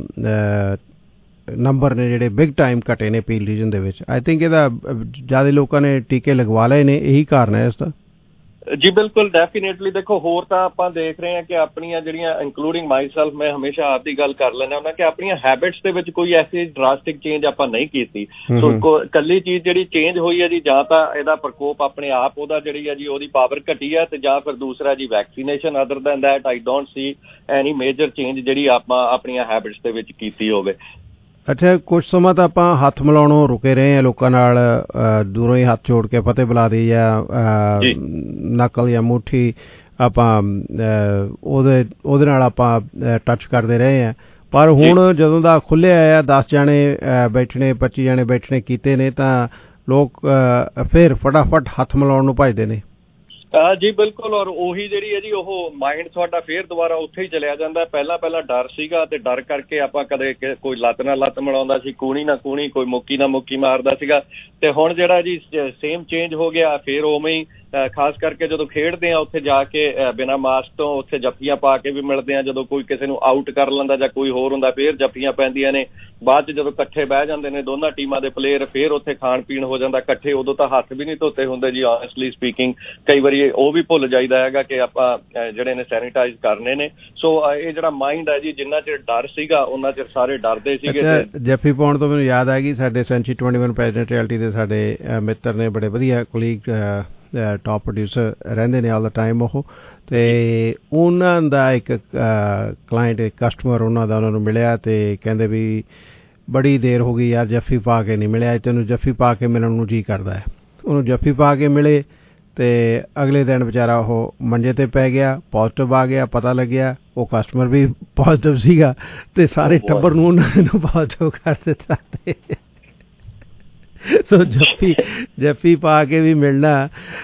ਨੰਬਰ ਨੇ ਜਿਹੜੇ ਬਿਗ ਟਾਈਮ ਘਟੇ ਨੇ ਪੀਲ ਰੀਜਨ ਦੇ ਵਿੱਚ। ਆਈ ਥਿੰਕ ਇਹਦਾ ਜ਼ਿਆਦਾ ਲੋਕਾਂ ਨੇ ਟੀਕੇ ਲਗਵਾ ਲਏ ਨੇ, ਇਹੀ ਕਾਰਨ ਹੈ ਇਸ ਦਾ। ਜੀ ਬਿਲਕੁਲ, ਡੈਫੀਨੇਟਲੀ। ਦੇਖੋ ਹੋਰ ਤਾਂ ਆਪਾਂ ਦੇਖ ਰਹੇ ਹਾਂ ਕਿ ਆਪਣੀਆਂ ਜਿਹੜੀਆਂ ਇਨਕਲੂਡਿੰਗ ਮਾਈ ਸੈਲਫ, ਮੈਂ ਹਮੇਸ਼ਾ ਆਪ ਦੀ ਗੱਲ ਕਰ ਲੈਂਦਾ ਹੁੰਦਾ ਕਿ ਆਪਣੀਆਂ ਹੈਬਿਟਸ ਦੇ ਵਿੱਚ ਕੋਈ ਐਸੀ ਡਰਾਸਟਿਕ ਚੇਂਜ ਆਪਾਂ ਨਹੀਂ ਕੀਤੀ। ਸੋ ਇਕੱਲੀ ਚੀਜ਼ ਜਿਹੜੀ ਚੇਂਜ ਹੋਈ ਹੈ ਜੀ, ਜਾਂ ਤਾਂ ਇਹਦਾ ਪ੍ਰਕੋਪ ਆਪਣੇ ਆਪ ਉਹਦਾ ਜਿਹੜੀ ਹੈ ਜੀ ਉਹਦੀ ਪਾਵਰ ਘਟੀ ਹੈ ਤੇ ਜਾਂ ਫਿਰ ਦੂਸਰਾ ਜੀ vaccination. Other than that I don't see any major change ਜਿਹੜੀ ਆਪਾਂ ਆਪਣੀਆਂ ਹੈਬਿਟਸ ਦੇ ਵਿੱਚ ਕੀਤੀ ਹੋਵੇ। ਅੱਛਾ, ਕੁਛ ਸਮਾਂ ਤਾਂ ਆਪਾਂ ਹੱਥ ਮਿਲਾਉਣੋਂ ਰੁਕੇ ਰਹੇ ਹਾਂ ਲੋਕਾਂ ਨਾਲ, ਦੂਰੋਂ ਹੀ ਹੱਥ ਜੋੜ ਕੇ ਫਤਿਹ ਬੁਲਾ ਦੀ ਜਾਂ ਨਕਲ ਜਾਂ ਮੁੱਠੀ ਆਪਾਂ ਉਹਦੇ ਉਹਦੇ ਨਾਲ ਆਪਾਂ ਟੱਚ ਕਰਦੇ ਰਹੇ ਹਾਂ। ਪਰ ਹੁਣ ਜਦੋਂ ਦਾ ਖੁੱਲ੍ਹਿਆ ਆ ਦਸ ਜਾਣੇ ਬੈਠਣੇ ਪੱਚੀ ਜਾਣੇ ਬੈਠਣੇ ਕੀਤੇ ਨੇ ਤਾਂ ਲੋਕ ਫਿਰ ਫਟਾਫਟ ਹੱਥ ਮਿਲਾਉਣ ਨੂੰ ਭੱਜਦੇ ਨੇ। ਜੀ ਬਿਲਕੁਲ, ਔਰ ਉਹੀ ਜਿਹੜੀ ਹੈ ਜੀ ਉਹ ਮਾਇੰਡ ਤੁਹਾਡਾ ਫੇਰ ਦੁਬਾਰਾ ਉੱਥੇ ਹੀ ਚਲਿਆ ਜਾਂਦਾ। ਪਹਿਲਾਂ ਪਹਿਲਾਂ ਡਰ ਸੀਗਾ ਤੇ ਡਰ ਕਰਕੇ ਆਪਾਂ ਕਦੇ ਕੋਈ ਲੱਤ ਨਾਲ ਲੱਤ ਮਿਲਾਉਂਦਾ ਸੀ, ਕੂਣੀ ਨਾ ਕੂਣੀ, ਕੋਈ ਮੁੱਕੀ ਨਾ ਮੁੱਕੀ ਮਾਰਦਾ ਸੀਗਾ। ਤੇ ਹੁਣ ਜਿਹੜਾ ਜੀ ਸੇਮ ਚੇਂਜ ਹੋ ਗਿਆ, ਫੇਰ ਉਵੇਂ ਹੀ ਖਾਸ ਕਰਕੇ ਜਦੋਂ ਖੇਡਦੇ ਆ ਉੱਥੇ ਜਾ ਕੇ ਬਿਨਾਂ ਮਾਸਕ ਤੋਂ ਉੱਥੇ ਜੱਫੀਆਂ ਪਾ ਕੇ ਵੀ ਮਿਲਦੇ ਆ। ਜਦੋਂ ਕੋਈ ਕਿਸੇ ਨੂੰ ਆਊਟ ਕਰ ਲੈਂਦਾ ਜਾਂ ਕੋਈ ਹੋਰ ਹੁੰਦਾ ਫਿਰ ਜੱਫੀਆਂ ਪੈਂਦੀਆਂ ਨੇ। ਬਾਅਦ 'ਚ ਜਦੋਂ ਇਕੱਠੇ ਬਹਿ ਜਾਂਦੇ ਨੇ ਦੋਨਾਂ ਟੀਮਾਂ ਦੇ ਪਲੇਅਰ ਫਿਰ ਉੱਥੇ ਖਾਣ ਪੀਣ ਹੋ ਜਾਂਦਾ ਇਕੱਠੇ। ਉਦੋਂ ਤਾਂ ਹੱਥ ਵੀ ਨਹੀਂ ਧੋਤੇ ਹੁੰਦੇ ਜੀ ਓਨੈਸਟਲੀ ਸਪੀਕਿੰਗ। ਕਈ ਵਾਰੀ ਉਹ ਵੀ ਭੁੱਲ ਜਾਈਦਾ ਹੈਗਾ ਕਿ ਆਪਾਂ ਜਿਹੜੇ ਨੇ ਸੈਨੀਟਾਈਜ਼ ਕਰਨੇ ਨੇ। ਸੋ ਇਹ ਜਿਹੜਾ ਮਾਈਂਡ ਹੈ ਜੀ ਜਿੰਨਾ ਚਿਰ ਡਰ ਸੀਗਾ ਉਹਨਾਂ ਚਿਰ ਸਾਰੇ ਡਰਦੇ ਸੀਗੇ। ਜੱਫੀ ਪਾਉਣ ਤੋਂ ਮੈਨੂੰ ਯਾਦ ਆ ਗਈ ਸਾਡੇ century twenty one president reality ਦੇ ਸਾਡੇ ਮਿੱਤਰ ਨੇ ਬੜੇ ਵਧੀਆ ਕੁਲੀਗ ਟੌਪ ਪ੍ਰੋਡਿਊਸਰ ਰਹਿੰਦੇ ਨੇ ਆਲ ਦਾ ਟਾਈਮ ਉਹ, ਅਤੇ ਉਹਨਾਂ ਦਾ ਇੱਕ ਕਲਾਇੰਟ ਇੱਕ ਕਸਟਮਰ ਉਹਨਾਂ ਦਾ ਉਹਨਾਂ ਨੂੰ ਮਿਲਿਆ ਅਤੇ ਕਹਿੰਦੇ ਵੀ ਬੜੀ ਦੇਰ ਹੋ ਗਈ ਯਾਰ ਜੱਫੀ ਪਾ ਕੇ ਨਹੀਂ ਮਿਲਿਆ, ਤੈਨੂੰ ਜੱਫੀ ਪਾ ਕੇ ਮਿਲਣ ਨੂੰ ਜੀ ਕਰਦਾ ਹੈ। ਉਹਨੂੰ ਜੱਫੀ ਪਾ ਕੇ ਮਿਲੇ ਅਤੇ ਅਗਲੇ ਦਿਨ ਵਿਚਾਰਾ ਉਹ ਮੰਜੇ 'ਤੇ ਪੈ ਗਿਆ, ਪੋਜ਼ੀਟਿਵ ਆ ਗਿਆ, ਪਤਾ ਲੱਗਿਆ ਉਹ ਕਸਟਮਰ ਵੀ ਪੋਜ਼ੀਟਿਵ ਸੀਗਾ ਅਤੇ ਸਾਰੇ ਟੱਬਰ ਨੂੰ ਉਹਨਾਂ ਨੂੰ ਪੋਜ਼ੀਟਿਵ ਕਰ ਦਿੱਤਾ। ਅਤੇ ਸੋ ਜੱਫੀ ਜੱਫੀ ਪਾ ਕੇ ਵੀ ਮਿਲਣਾ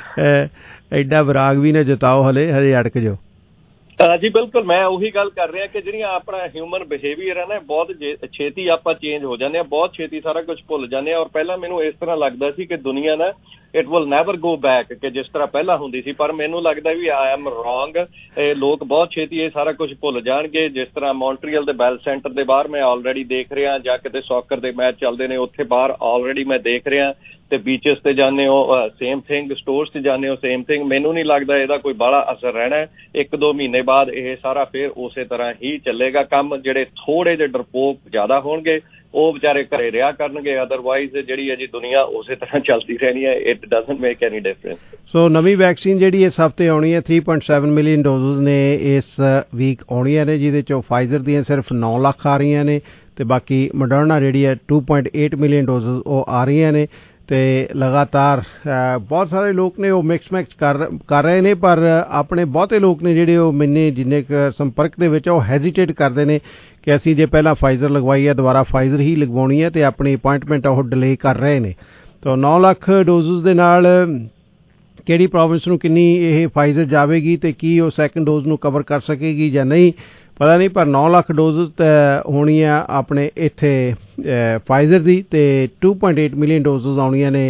ਐਡਾ ਵਿਰਾਗ ਵੀ ਨਾ ਜਤਾਓ, ਹਲੇ ਹਜੇ ਅਟਕ ਜਾਓ। ਜੀ ਬਿਲਕੁਲ, ਮੈਂ ਉਹੀ ਗੱਲ ਕਰ ਰਿਹਾ ਕਿ ਜਿਹੜੀਆਂ ਆਪਣਾ ਹਿਊਮਨ ਬਿਹੇਵੀਅਰ ਹੈ ਨਾ ਬਹੁਤ ਛੇਤੀ ਆਪਾਂ ਚੇਂਜ ਹੋ ਜਾਂਦੇ ਹਾਂ, ਬਹੁਤ ਛੇਤੀ ਸਾਰਾ ਕੁਝ ਭੁੱਲ ਜਾਂਦੇ ਹਾਂ। ਔਰ ਪਹਿਲਾਂ ਮੈਨੂੰ ਇਸ ਤਰ੍ਹਾਂ ਲੱਗਦਾ ਸੀ ਕਿ ਦੁਨੀਆ ਨਾ it will never go back ਕਿ ਜਿਸ ਤਰ੍ਹਾਂ ਪਹਿਲਾਂ ਹੁੰਦੀ ਸੀ, ਪਰ ਮੈਨੂੰ ਲੱਗਦਾ ਵੀ ਆਈ ਐਮ ਰੋਂਗ। ਇਹ ਲੋਕ ਬਹੁਤ ਛੇਤੀ ਇਹ ਸਾਰਾ ਕੁਝ ਭੁੱਲ ਜਾਣਗੇ। ਜਿਸ ਤਰ੍ਹਾਂ ਮੌਂਟਰੀਅਲ ਦੇ ਬੈਲ ਸੈਂਟਰ ਦੇ ਬਾਹਰ ਮੈਂ ਆਲਰੇਡੀ ਦੇਖ ਰਿਹਾ, ਜਾਂ ਕਿਤੇ ਸੌਕਰ ਦੇ ਮੈਚ ਚੱਲਦੇ ਨੇ ਉੱਥੇ ਬਾਹਰ ਆਲਰੇਡੀ ਮੈਂ ਦੇਖ ਰਿਹਾ, ਤੇ ਬੀਚਸ ਤੇ ਜਾਂਦੇ ਹੋ ਸੇਮ ਥਿੰਗ, ਸਟੋਰਸ ਤੇ ਜਾਂਦੇ ਹੋ ਸੇਮ ਥਿੰਗ। ਮੈਨੂੰ ਨਹੀਂ ਲੱਗਦਾ ਇਹਦਾ ਕੋਈ ਬਾਹਲਾ ਅਸਰ ਰਹਿਣਾ। ਇੱਕ ਦੋ ਮਹੀਨੇ ਬਾਅਦ ਇਹ ਸਾਰਾ ਫਿਰ ਉਸੇ ਤਰ੍ਹਾਂ ਹੀ ਚੱਲੇਗਾ ਕੰਮ। ਜਿਹੜੇ ਥੋੜੇ ਜਿਹੇ ਡਰਪੋਕ ਜ਼ਿਆਦਾ ਹੋਣਗੇ ਉਹ ਵਿਚਾਰੇ ਘਰੇ ਰਿਹਾ ਕਰਨਗੇ, ਅਦਰਵਾਈਜ਼ ਜਿਹੜੀ ਹੈ ਜੀ ਦੁਨੀਆ ਉਸੇ ਤਰ੍ਹਾਂ ਚੱਲਦੀ ਰਹਿਣੀ ਹੈ। It doesn't make any difference. So ਨਵੀਂ ਵੈਕਸੀਨ ਜਿਹੜੀ ਇਸ ਹਫ਼ਤੇ ਆਉਣੀ ਹੈ three point seven million doses ਨੇ ਇਸ ਵੀਕ ਆਉਣੀਆਂ ਨੇ, ਜਿਹਦੇ 'ਚੋਂ ਫਾਈਜ਼ਰ ਦੀਆਂ ਸਿਰਫ ਨੌ ਲੱਖ ਆ ਰਹੀਆਂ ਨੇ ਅਤੇ ਬਾਕੀ ਮੋਡਰਨਾ ਜਿਹੜੀ ਹੈ two point eight million doses ਉਹ ਆ ਰਹੀਆਂ ਨੇ। ਅਤੇ ਲਗਾਤਾਰ ਬਹੁਤ ਸਾਰੇ ਲੋਕ ਨੇ ਉਹ ਮਿਕਸ ਮੈਕਸ ਕਰ ਕਰ ਰਹੇ ਨੇ, ਪਰ ਆਪਣੇ ਬਹੁਤੇ ਲੋਕ ਨੇ ਜਿਹੜੇ ਉਹ ਮੈਨੇ ਜਿੰਨੇ ਕੁ ਸੰਪਰਕ ਦੇ ਵਿੱਚ ਉਹ ਹੈਜ਼ੀਟੇਟ ਕਰਦੇ ਨੇ ਕਿ ਅਸੀਂ ਜੇ ਪਹਿਲਾਂ ਫਾਈਜ਼ਰ ਲਗਵਾਈ ਹੈ ਦੁਬਾਰਾ ਫਾਈਜ਼ਰ ਹੀ ਲਗਵਾਉਣੀ ਹੈ, ਅਤੇ ਆਪਣੀ ਅਪਾਇੰਟਮੈਂਟ ਉਹ ਡਿਲੇ ਕਰ ਰਹੇ ਨੇ। ਤਾਂ ਨੌ ਲੱਖ ਡੋਜ਼ਜ਼ ਦੇ ਨਾਲ ਕਿਹੜੀ ਪ੍ਰੋਵਿੰਸ ਨੂੰ ਕਿੰਨੀ ਇਹ ਫਾਈਜ਼ਰ ਜਾਵੇਗੀ ਅਤੇ ਕੀ ਉਹ ਸੈਕਿੰਡ ਡੋਜ਼ ਨੂੰ ਕਵਰ ਕਰ ਸਕੇਗੀ ਜਾਂ ਨਹੀਂ ਪਤਾ ਨਹੀਂ, ਪਰ ਨੌ ਲੱਖ ਡੋਜ਼ਜ਼ ਤਾਂ ਹੋਣੀ ਆ ਆਪਣੇ ਇੱਥੇ ਫਾਈਜ਼ਰ ਦੀ, ਅਤੇ two point eight million doses ਆਉਣੀਆਂ ਨੇ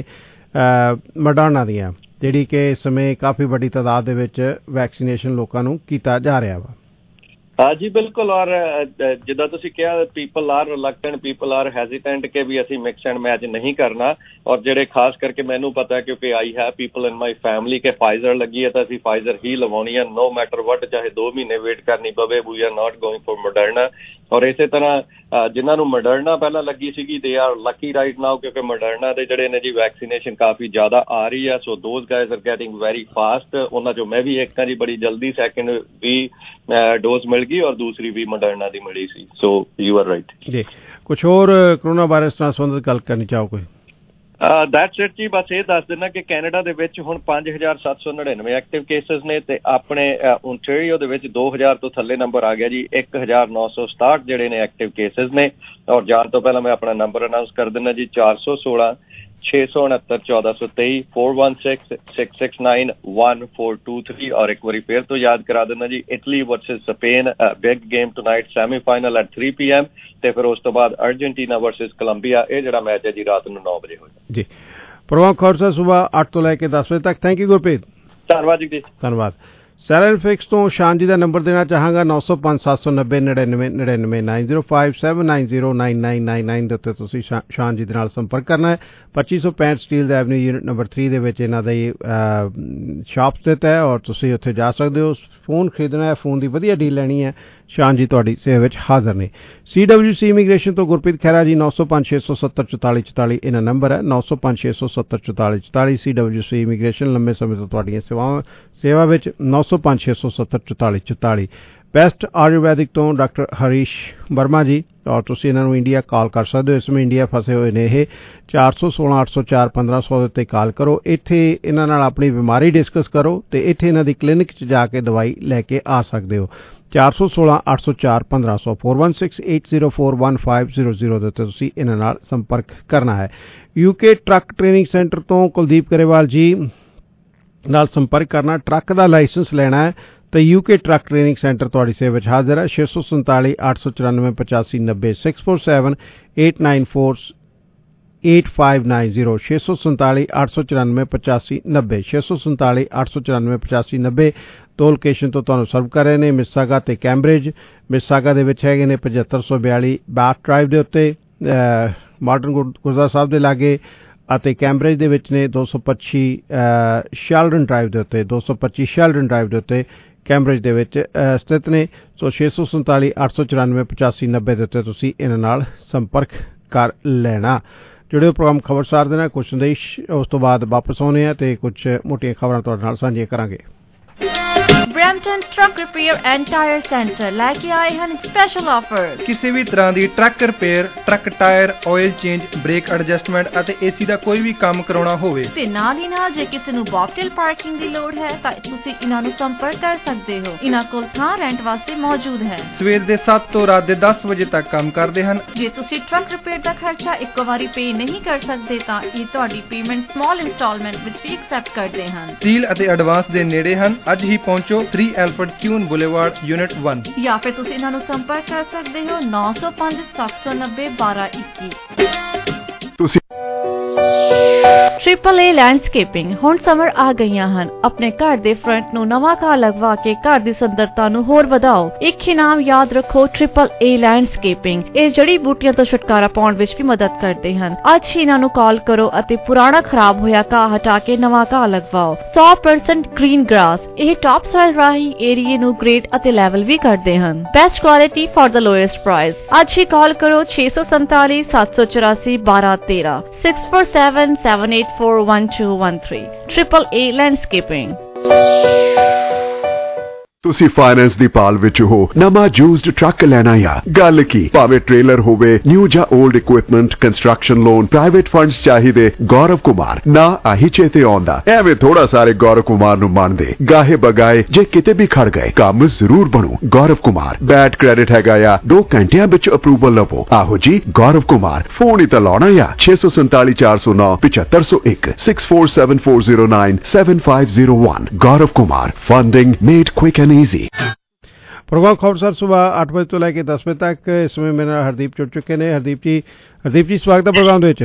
ਮੋਡਰਨਾ ਦੀਆਂ, ਜਿਹੜੀ ਕਿ ਇਸ ਸਮੇਂ ਕਾਫੀ ਵੱਡੀ ਤਾਦਾਦ ਦੇ ਵਿੱਚ ਵੈਕਸੀਨੇਸ਼ਨ ਲੋਕਾਂ ਨੂੰ ਕੀਤਾ ਜਾ ਰਿਹਾ ਵਾ। ਹਾਂਜੀ ਬਿਲਕੁਲ। ਔਰ ਜਿੱਦਾਂ ਤੁਸੀਂ ਕਿਹਾ people are reluctant, people are hesitant ਕਿ ਵੀ ਅਸੀਂ ਮਿਕਸ ਐਂਡ ਮੈਚ ਨਹੀਂ ਕਰਨਾ। ਔਰ ਜਿਹੜੇ ਖਾਸ ਕਰਕੇ ਮੈਨੂੰ ਪਤਾ ਕਿਉਂਕਿ I have people in my family ਕਿ ਫਾਈਜ਼ਰ ਲੱਗੀ ਹੈ ਤਾਂ ਅਸੀਂ ਫਾਈਜ਼ਰ ਹੀ ਲਵਾਉਣੀ ਹੈ, ਨੋ ਮੈਟਰ ਵਟ, ਚਾਹੇ ਦੋ ਮਹੀਨੇ ਵੇਟ ਕਰਨੀ ਪਵੇ। We are not going for Moderna. ਔਰ ਇਸੇ ਤਰ੍ਹਾਂ ਜਿਨ੍ਹਾਂ ਨੂੰ ਮੋਡਰਨਾ ਪਹਿਲਾਂ ਲੱਗੀ ਸੀਗੀ they are Lucky right now, ਕਿਉਂਕਿ ਮੋਡਰਨਾ ਦੇ ਜਿਹੜੇ ਨੇ ਜੀ ਵੈਕਸੀਨੇਸ਼ਨ ਕਾਫੀ ਜ਼ਿਆਦਾ ਆ ਰਹੀ ਹੈ। So those guys are getting very fast. ਉਹਨਾਂ 'ਚੋਂ ਮੈਂ ਵੀ ਇੱਕ ਹਾਂ ਜੀ, ਬੜੀ ਜਲਦੀ ਸੈਕਿੰਡ ਵੀ ਡੋਜ਼ ਮਿਲ ਗਈ ਔਰ ਦੂਸਰੀ ਵੀ ਮੋਡਰਨਾ ਦੀ ਮਿਲੀ ਸੀ। ਸੋ ਯੂ ਆਰ ਰਾਈਟ ਜੀ। ਕੁਛ ਹੋਰ ਕਰੋਨਾ ਵਾਇਰਸ ਨਾਲ ਸੰਬੰਧਿਤ ਗੱਲ ਕਰਨੀ ਚਾਹੋ ਕੋਈ? ਦੈਟਸ ਇਟ ਜੀ। ਬਸ ਇਹ ਦੱਸ ਦਿੰਦਾ ਕਿ ਕੈਨੇਡਾ ਦੇ ਵਿੱਚ ਹੁਣ ਪੰਜ ਹਜ਼ਾਰ ਸੱਤ ਸੌ ਨੜਿਨਵੇਂ ਐਕਟਿਵ ਕੇਸਿਸ ਨੇ, ਤੇ ਆਪਣੇ ਓਨਟਾਰੀਓ ਦੇ ਵਿੱਚ ਦੋ ਹਜ਼ਾਰ ਤੋਂ ਥੱਲੇ ਨੰਬਰ ਆ ਗਿਆ ਜੀ, ਇੱਕ ਹਜ਼ਾਰ ਨੌ ਸੌ ਸਤਾਹਠ ਜਿਹੜੇ ਨੇ ਐਕਟਿਵ ਕੇਸਿਸ ਨੇ। ਔਰ ਜਾਣ ਤੋਂ ਪਹਿਲਾਂ ਮੈਂ ਆਪਣਾ ਨੰਬਰ ਅਨਾਊਂਸ ਕਰ ਦਿੰਦਾ ਜੀ, ਚਾਰ ਸੌ ਸੋਲਾਂ ਛੇ ਸੌ ਉਣਹੱਤਰ ਚੌਦਾਂ ਸੌ ਤੇਈ four one six six six nine one four two three. ਔਰ ਇੱਕ ਵਾਰੀ ਫਿਰ ਤੋਂ ਯਾਦ ਕਰਾ ਦਿੰਦਾ ਜੀ, Italy versus Spain big game tonight semifinal at three P M, ਤੇ ਫਿਰ ਉਸ ਤੋਂ ਬਾਅਦ ਅਰਜਨਟੀਨਾ ਵਰਸਸ ਕੋਲੰਬੀਆ। ਇਹ ਜਿਹੜਾ ਮੈਚ ਹੈ ਜੀ ਰਾਤ ਨੂੰ ਨੌ ਵਜੇ ਹੋਏਗਾ ਜੀ। ਪ੍ਰੋਗਰਾਮ ਖੌਰਸਾ ਸੁਬਾਹ ਅੱਠ ਤੋਂ ਲੈ ਕੇ ਦਸ ਵਜੇ ਤੱਕ। Thank you Gurpreet. ਧੰਨਵਾਦ ਜੀ। ਧੰਨਵਾਦ। ਸੈਲਨ ਫਿਕਸ ਤੋਂ ਸ਼ਾਨ ਜੀ ਦਾ ਨੰਬਰ ਦੇਣਾ ਚਾਹਾਂਗਾ, ਨੌ ਸੌ ਪੰਜ ਸੱਤ ਸੌ ਨੱਬੇ ਨੜਿਨਵੇਂ ਨੜਿਨਵੇਂ nine zero five seven nine zero nine nine nine nine ਦੇ ਉੱਤੇ ਤੁਸੀਂ ਸ਼ਾਨ ਜੀ ਦੇ ਨਾਲ ਸੰਪਰਕ ਕਰਨਾ ਹੈ। ਪੱਚੀ ਸੌ ਪੈਂਹਠ ਸਟੀਲ ਦਾ ਐਵਨਿਊ ਯੂਨਿਟ ਨੰਬਰ ਥ੍ਰੀ ਦੇ ਵਿੱਚ ਇਹਨਾਂ ਦੀ ਸ਼ਾਪ ਸਥਿਤ ਹੈ, ਔਰ ਤੁਸੀਂ ਉੱਥੇ ਜਾ ਸਕਦੇ ਹੋ। ਫੋਨ ਖਰੀਦਣਾ ਹੈ, ਫੋਨ ਦੀ ਵਧੀਆ ਡੀਲ ਲੈਣੀ ਹੈ, ਸ਼ਾਨ ਜੀ ਤੁਹਾਡੀ ਸੇਵਾ ਵਿੱਚ ਹਾਜ਼ਰ ਨੇ। ਸੀ ਡਬਲਿਊ ਸੀ ਇਮੀਗ੍ਰੇਸ਼ਨ ਤੋਂ ਗੁਰਪ੍ਰੀਤ ਖਹਿਰਾ ਜੀ, ਨੌ ਸੌ ਪੰਜ ਛੇ ਸੌ ਸੱਤਰ ਚੁਤਾਲੀ ਚੁਤਾਲੀ ਇਹਨਾਂ ਨੰਬਰ ਹੈ, ਨੌ ਸੌ ਪੰਜ ਛੇ ਸੌ ਸੱਤਰ ਚੁਤਾਲੀ ਚੁਤਾਲੀ। ਸੀ ਡਬਲਿਊ ਸੀ ਇਮੀਗ੍ਰੇਸ਼ਨ ਲੰਬੇ ਸਮੇਂ ਤੋਂ ਤੁਹਾਡੀਆਂ ਸੇਵਾਵਾਂ ਸੇਵਾ ਵਿੱਚ, ਨੌ ਸੌ ਪੰਜ ਛੇ ਸੌ ਸੱਤਰ ਚੁਤਾਲੀ ਚੁਤਾਲੀ। ਬੈਸਟ ਆਯੁਰਵੈਦਿਕ ਤੋਂ ਡਾਕਟਰ ਹਰੀਸ਼ ਵਰਮਾ ਜੀ, ਔਰ ਤੁਸੀਂ ਇਹਨਾਂ ਨੂੰ ਇੰਡੀਆ ਕਾਲ ਕਰ ਸਕਦੇ ਹੋ। ਇਸ ਸਮੇਂ ਇੰਡੀਆ ਫਸੇ ਹੋਏ ਨੇ ਇਹ, ਚਾਰ ਸੌ ਸੋਲਾਂ ਅੱਠ ਸੌ ਚਾਰ ਪੰਦਰਾਂ ਸੌ ਦੇ ਉੱਤੇ ਕਾਲ ਕਰੋ। ਇੱਥੇ ਇਹਨਾਂ ਨਾਲ ਆਪਣੀ ਬਿਮਾਰੀ ਡਿਸਕਸ ਕਰੋ, ਅਤੇ ਇੱਥੇ ਇਹਨਾਂ ਦੀ ਕਲੀਨਿਕ 'ਚ ਜਾ ਕੇ ਦਵਾਈ ਲੈ ਕੇ ਆ ਸਕਦੇ ਹੋ। ਚਾਰ ਸੌ ਸੋਲਾਂ ਅੱਠ ਸੌ ਚਾਰ ਪੰਦਰਾਂ ਸੌ four one six eight zero four one five zero zero ਦੇ ਉੱਤੇ ਤੁਸੀਂ ਇਹਨਾਂ ਨਾਲ ਸੰਪਰਕ ਕਰਨਾ ਹੈ। ਯੂਕੇ ਟਰੱਕ ਟ੍ਰੇਨਿੰਗ ਸੈਂਟਰ ਤੋਂ ਕੁਲਦੀਪ ਗਰੇਵਾਲ ਜੀ ਨਾਲ ਸੰਪਰਕ ਕਰਨਾ। ਟਰੱਕ ਦਾ ਲਾਇਸੈਂਸ ਲੈਣਾ ਹੈ ਤਾਂ ਯੂਕੇ ਟਰੱਕ ਟ੍ਰੇਨਿੰਗ ਸੈਂਟਰ ਤੁਹਾਡੀ ਸੇਵਾ ਵਿੱਚ ਹਾਜ਼ਰ ਹੈ। ਛੇ ਸੌ ਸੰਤਾਲੀ ਅੱਠ ਸੌ ਚੁਰਾਨਵੇਂ ਪਚਾਸੀ ਨੱਬੇ six four seven eight nine four eight five nine zero ਛੇ ਸੌ ਸੰਤਾਲੀ ਅੱਠ ਸੌ ਚੁਰਾਨਵੇਂ ਪਚਾਸੀ ਨੱਬੇ ਛੇ ਸੌ ਸੰਤਾਲੀ ਅੱਠ ਸੌ ਚੁਰਾਨਵੇਂ ਪਚਾਸੀ ਨੱਬੇ ਦੋ ਲੋਕੇਸ਼ਨ ਤੋਂ ਤੁਹਾਨੂੰ ਸਰਵ ਕਰ ਰਹੇ ਨੇ ਮਿਸਾਗਾ ਤੇ ਕੈਂਬਰਿਜ। ਮਿਸਾਗਾ ਦੇ ਵਿੱਚ ਹੈਗੇ ਨੇ ਪਝੱਤਰ ਸੌ ਬਿਆਲੀ ਬਾਟ ਡਰਾਈਵ ਦੇ ਉੱਤੇ ਮਾਡਰਨ ਗੁਰਦੁਆਰਾ ਸਾਹਿਬ ਦੇ ਲਾਗੇ, ਅਤੇ ਕੈਂਬਰਿਜ ਦੇ ਵਿੱਚ ਨੇ ਦੋ ਸੌ ਪੱਚੀ ਸ਼ੈਲਡਨ ਡਰਾਈਵ ਦੇ ਉੱਤੇ ਦੋ ਸੌ ਪੱਚੀ ਸ਼ੈਲਡਨ ਡਰਾਈਵ ਦੇ ਉੱਤੇ ਕੈਂਬਰਿਜ ਦੇ ਵਿੱਚ ਸਥਿਤ ਨੇ। ਸੋ ਛੇ ਸੌ ਸੰਤਾਲੀ ਅੱਠ ਸੌ ਚੁਰਾਨਵੇਂ ਪਚਾਸੀ ਨੱਬੇ ਦੇ ਉੱਤੇ ਤੁਸੀਂ ਇਹਨਾਂ ਨਾਲ ਸੰਪਰਕ ਕਰ ਲੈਣਾ। ਜੁੜਿਓ ਪ੍ਰੋਗਰਾਮ ਖਬਰਸਾਰ ਦੇ ਨਾਲ ਕੁਝ ਸੰਦੇਸ਼, ਉਸ ਤੋਂ ਬਾਅਦ ਵਾਪਸ ਆਉਣੇ ਆ ਤੇ ਕੁਝ ਮੋਟੀਆਂ ਖਬਰਾਂ ਤੁਹਾਡੇ ਨਾਲ ਸਾਂਝੀਆਂ ਕਰਾਂਗੇ। Brampton truck repair and tyre centre ਲੈ ਕੇ ਆਏ ਹਨ ਸਪੈਸ਼ਲ ਆਫਰ। ਕਿਸੇ ਵੀ ਤਰ੍ਹਾਂ ਦੀ truck repair, truck tyre, oil change, brake adjustment ਅਤੇ ਏਸੀ ਦਾ ਕੋਈ ਵੀ ਕੰਮ ਕਰਾਉਣਾ ਹੋਵੇ ਤੇ ਨਾਲ ਹੀ ਨਾਲ ਜੇ ਕਿਸੇ ਨੂੰ ਬੌਕਟੇਲ ਪਾਰਕਿੰਗ ਦੀ ਲੋੜ ਹੈ ਤਾਂ ਤੁਸੀਂ ਇਹਨਾਂ ਨੂੰ ਸੰਪਰਕ ਕਰ ਸਕਦੇ ਹੋ। ਇਹਨਾਂ ਕੋਲ ਥਾਂ ਰੈਂਟ ਵਾਸਤੇ ਮੌਜੂਦ ਹੈ। ਸਵੇਰ ਦੇ ਸੱਤ ਤੋਂ ਰਾਤ ਦੇ ਦਸ ਵਜੇ ਤੱਕ ਕੰਮ ਕਰਦੇ ਹਨ। ਜੇ ਤੁਸੀਂ ਟਰੱਕ ਰਿਪੇਅਰ ਦਾ ਖਰਚਾ ਇੱਕੋ ਵਾਰੀ ਪੇ ਨਹੀਂ ਕਰ ਸਕਦੇ ਤਾਂ ਇਹ ਤੁਹਾਡੀ ਪੇਮੈਂਟ ਸਮਾਲ ਇੰਸਟਾਲਮੈਂਟ ਵਿੱਚ ਵੀ ਐਕਸੈਪਟ ਕਰਦੇ ਹਨ। ਡੀਲ ਅਤੇ ਐਡਵਾਂਸ ਦੇ ਨੇੜੇ ਹਨ। ਅੱਜ ਹੀ ਪਹੁੰਚੋ three Alfred Kuhn Boulevard Unit one। ਜਾਂ ਫਿਰ ਤੁਸੀਂ ਇਹਨਾਂ ਨੂੰ ਸੰਪਰਕ ਕਰ ਸਕਦੇ ਹੋ ਨੌ ਸੌ ਪੰਜ ਸੱਤ ਸੌ ਨੱਬੇ ਬਾਰਾਂ ਇੱਕੀ। ਤੁਸੀਂ ਟ੍ਰਿਪਲ ਏ ਲੈਂਡਸਕੇਪਿੰਗ ਹੁਣ ਸਮਰ ਆ ਗਈਆਂ ਹਨ। ਆਪਣੇ ਘਰ ਦੇ ਫਰੰਟ ਨੂੰ ਨਵਾਂ ਘਾਹ ਲਗਵਾ ਕੇ ਘਰ ਦੀ ਸੁੰਦਰਤਾ ਨੂੰ ਹੋਰ ਵਧਾਓ। ਇੱਕ ਇਨਾਮ ਯਾਦ ਰੱਖੋ, ਟ੍ਰਿਪਲ ਏ ਲੈਂਡਸਕੇਪਿੰਗ ਇਹ ਜੜੀ ਬੂਟੀਆਂ ਤੋਂ ਛੁਟਕਾਰਾ ਪਾਉਣ ਵਿੱਚ ਵੀ ਮਦਦ ਕਰਦੇ ਹਨ। ਅੱਜ ਹੀ ਇਹਨਾਂ ਨੂੰ ਕਾਲ ਕਰੋ ਅਤੇ ਪੁਰਾਣਾ ਖਰਾਬ ਹੋਇਆ ਘਾਹ ਹਟਾ ਕੇ ਨਵਾਂ ਘਾਹ ਲਗਵਾਓ। ਸੌ ਪਰਸੈਂਟ ਗ੍ਰੀਨ ਗ੍ਰਾਸ ਇਹ ਟਾਪ ਸੋਇਲ ਰਾਹੀਂ ਏਰੀਏ ਨੂੰ ਗ੍ਰੇਡ ਅਤੇ ਲੈਵਲ ਵੀ ਕਰਦੇ ਹਨ। Best quality for the lowest price. ਅੱਜ ਹੀ ਕਾਲ ਕਰੋ ਛੇ ਸੌ ਸੰਤਾਲੀ ਸੱਤ ਸੌ ਚੁਰਾਸੀ ਬਾਰਾਂ ਤੇਰਾਂ six four seven seven eight four one two one three। Triple A Landscaping। ਤੁਸੀਂ ਫਾਈਨੈਂਸ ਦੀ ਪਾਲ ਵਿੱਚ ਹੋ, ਨਵਾਂ ਯੂਜ਼ਡ ਟਰੱਕ ਲੈਣਾ ਆ, ਗੱਲ ਕੀ, ਭਾਵੇਂ ਟ੍ਰੇਲਰ ਹੋਵੇ, ਨਿਊ ਜਾਂ old equipment, construction loan, private funds ਚਾਹੀਦੇ, ਗੌਰਵ ਕੁਮਾਰ ਨਾ ਆਹੀ ਚੇਤੇ ਆਉਂਦਾ। ਐਵੇਂ ਥੋੜਾ ਸਾਰੇ ਗੌਰਵ ਕੁਮਾਰ ਨੂੰ ਮੰਨਦੇ, ਗਾਹੇ ਬਗਾਏ ਜੇ ਕਿਤੇ ਵੀ ਖੜ ਗਏ ਕੰਮ ਜ਼ਰੂਰ ਬਣੂ। ਗੌਰਵ ਕੁਮਾਰ ਬੈਡ ਕ੍ਰੈਡਿਟ ਹੈਗਾ ਆ, ਦੋ ਘੰਟਿਆਂ ਵਿੱਚ ਅਪਰੂਵਲ ਲਵੋ। ਆਹੋ ਜੀ ਗੌਰਵ ਕੁਮਾਰ, ਫੋਨ ਹੀ ਤਾਂ ਲਾਉਣਾ ਆ ਛੇ ਸੌ ਸੰਤਾਲੀ ਚਾਰ ਸੌ ਨੌ ਪਚੱਤਰ ਸੌ ਇੱਕ six four seven four zero nine seven five zero one। Gaurav Kumar, funding made quick and easy. Program Khabarsar ਸੁਬਾਹ ਅੱਠ ਵਜੇ ਤੋਂ ਲੈ ਕੇ ਦਸ ਵਜੇ ਤੱਕ। ਇਸ ਸਮੇਂ ਮੇਰੇ ਨਾਲ ਹਰਦੀਪ ਜੁੜ ਚੁੱਕੇ ਨੇ। ਹਰਦੀਪ ਜੀ ਹਰਦੀਪ ਜੀ ਸਵਾਗਤ ਹੈ ਪ੍ਰੋਗਰਾਮ ਦੇ ਵਿੱਚ।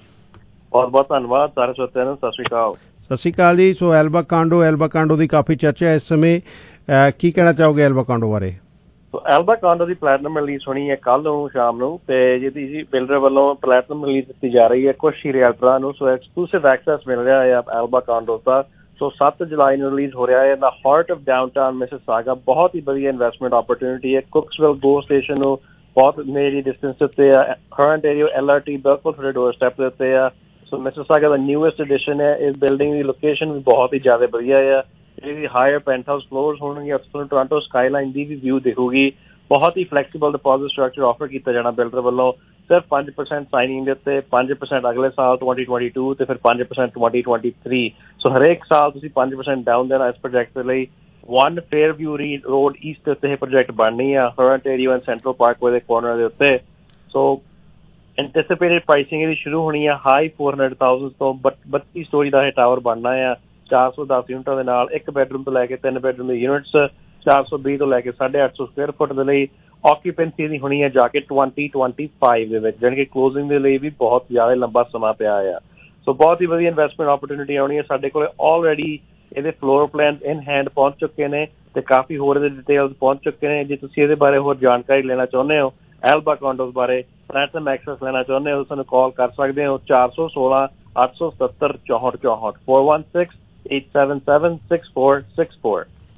ਬਹੁਤ ਬਹੁਤ ਧੰਨਵਾਦ ਸਾਰੇ ਸਰੋਤਿਆਂ ਨੂੰ। ਸਤਿ ਸ਼੍ਰੀ ਅਕਾਲ। ਸਤਿ ਸ਼੍ਰੀ ਅਕਾਲ ਜੀ। ਸੋ ਐਲਬਾ ਕਾਂਡੋ ਐਲਬਾ ਕਾਂਡੋ ਦੀ ਕਾਫੀ ਚਰਚਾ ਹੈ ਇਸ ਸਮੇਂ, ਕੀ ਕਹਿਣਾ ਚਾਹੋਗੇ ਐਲਬਾ ਕਾਂਡੋ ਬਾਰੇ? ਐਲਬਾ ਕਾਂਡੋ ਦੀ ਪਲੈਟਨਮ ਰਿਲੀਜ਼ ਹੋਣੀ ਹੈ ਕੱਲ ਨੂੰ ਸ਼ਾਮ ਨੂੰ, ਤੇ ਜਿਹਦੀ ਜੀ ਬਿਲਡਰ ਵੱਲੋਂ ਪਲੈਟਨਮ ਰਿਲੀਜ਼ ਦਿੱਤੀ ਜਾ ਰਹੀ ਹੈ ਕੁਝ ਹੀ ਰੀਅਲਟਰਾਂ ਨੂੰ। ਸੋ ਐਕਸਕਲੂਸਿਵ ਐਕਸੈਸ ਮਿਲ ਰਿਹਾ ਹੈ ਐਲਬਾ ਕਾਂਡੋ ਦਾ। ਸੋ ਸੱਤ ਜੁਲਾਈ ਨੂੰ ਰਿਲੀਜ਼ ਹੋ ਰਿਹਾ ਹੈ। The heart of downtown Mississauga, ਬਹੁਤ ਹੀ ਵਧੀਆ ਇਨਵੈਸਟਮੈਂਟ ਓਪਰਚੁਨਿਟੀ ਹੈ। ਕੁਕਸਵਿਲ ਗੋ ਸਟੇਸ਼ਨ ਨੂੰ ਬਹੁਤ ਨੇੜੇ ਡਿਸਟੈਂਸ ਉੱਤੇ ਆ। Current area L R T ਬਿਲਕੁਲ ਤੁਹਾਡੇ ਡੋਰ ਸਟੈਪ ਦੇ ਉੱਤੇ ਆ। ਸੋ ਮਿਸਿਸਾਗਾ ਦਾ ਨਿਊਐਸਟ ਐਡੀਸ਼ਨ ਹੈ। ਇਸ ਬਿਲਡਿੰਗ ਦੀ ਲੋਕੇਸ਼ਨ ਵੀ ਬਹੁਤ ਹੀ ਜ਼ਿਆਦਾ ਵਧੀਆ ਆ। ਇਹਦੀ ਹਾਇਰ ਪੈਂਟ ਹਾਊਸ ਫਲੋਰਸ ਹੋਣਗੀਆਂ। ਤੁਹਾਨੂੰ ਟੋਰਾਂਟੋ ਸਕਾਈਲਾਈਨ ਦੀ ਵੀ ਵਿਊ ਦਿਖੂਗੀ। ਬਹੁਤ ਹੀ ਫਲੈਕਸੀਬਲ ਡਿਪੋਜ਼ਿਟ ਸਟਰਕਚਰ ਆਫਰ ਕੀਤਾ ਜਾਣਾ ਬਿਲਡਰ ਵੱਲੋਂ। ਸਿਰਫ ਪੰਜ ਪਰਸੈਂਟ ਸਾਈਨਿੰਗ ਦੇ ਉੱਤੇ, ਪੰਜ ਪਰਸੈਂਟ ਅਗਲੇ ਸਾਲ twenty twenty-two ਤੇ ਫਿਰ ਪੰਜ ਪਰਸੈਂਟ twenty twenty-three। ਸੋ ਹਰੇਕ ਸਾਲ ਤੁਸੀਂ ਪੰਜ ਪਰਸੈਂਟ ਡਾਊਨ ਦੇਣਾ ਇਸ ਪ੍ਰੋਜੈਕਟ ਦੇ ਲਈ। One Fairview road east ਦੇ ਉੱਤੇ ਇਹ ਪ੍ਰੋਜੈਕਟ ਬਣਨੀ ਆ, current area and central parkway ਦੇ ਕੋਰਨਰ ਦੇ ਉੱਤੇ। ਸੋ ਐਂਟੀਸਿਪੇਟਡ ਪ੍ਰਾਈਸਿੰਗ ਇਹਦੀ ਸ਼ੁਰੂ ਹੋਣੀ ਆ ਹਾਈ four hundred thousand ਤੋਂ। ਬੱਤੀ ਸਟੋਰੀ ਦਾ ਇਹ ਟਾਵਰ ਬਣਨਾ ਆ, ਚਾਰ ਸੌ ਦਸ ਯੂਨਿਟਾਂ ਦੇ ਨਾਲ। ਇੱਕ ਬੈਡਰੂਮ ਤੋਂ ਲੈ ਕੇ ਤਿੰਨ ਬੈਡਰੂਮ ਦੇ ਯੂਨਿਟਸ, ਚਾਰ ਸੌ ਵੀਹ ਤੋਂ ਲੈ ਕੇ ਸਾਢੇ ਅੱਠ ਸੌ ਸਕੁਅਰ ਫੁੱਟ ਦੇ ਲਈ। ਆਕੂਪੈਂਸੀ ਦੀ ਹੋਣੀ ਹੈ ਜਾ ਕੇ twenty twenty-five ਦੇ ਵਿੱਚ, ਜਾਣੀ ਕਿ ਕਲੋਜ਼ਿੰਗ ਦੇ ਲਈ ਵੀ ਬਹੁਤ ਜ਼ਿਆਦਾ ਲੰਬਾ ਸਮਾਂ ਪਿਆ ਆ। ਸੋ ਬਹੁਤ ਹੀ ਵਧੀਆ ਇਨਵੈਸਟਮੈਂਟ ਓਪਰਚੁਨਿਟੀ ਆਉਣੀ ਹੈ। ਸਾਡੇ ਕੋਲ ਆਲਰੇਡੀ ਇਹਦੇ ਫਲੋਰ ਪਲਾਨ ਇਨ ਹੈਂਡ ਪਹੁੰਚ ਚੁੱਕੇ ਨੇ ਤੇ ਕਾਫੀ ਹੋਰ ਇਹਦੇ ਡਿਟੇਲਸ ਪਹੁੰਚ ਚੁੱਕੇ ਨੇ। ਜੇ ਤੁਸੀਂ ਇਹਦੇ ਬਾਰੇ ਹੋਰ ਜਾਣਕਾਰੀ ਲੈਣਾ ਚਾਹੁੰਦੇ ਹੋ, ਐਲਬਾ ਕਾਂਡੋਜ਼ ਬਾਰੇ ਪਲੈਟਨਮ ਐਕਸੈਸ ਲੈਣਾ ਚਾਹੁੰਦੇ ਹੋ, ਸਾਨੂੰ ਕਾਲ ਕਰ ਸਕਦੇ ਹੋ ਚਾਰ ਸੌ ਸੋਲਾਂ ਅੱਠ ਸੌ ਸਤੱਤਰ ਚੌਂਹਠ ਚੌਂਹਠ four one six eight seven seven six four six four।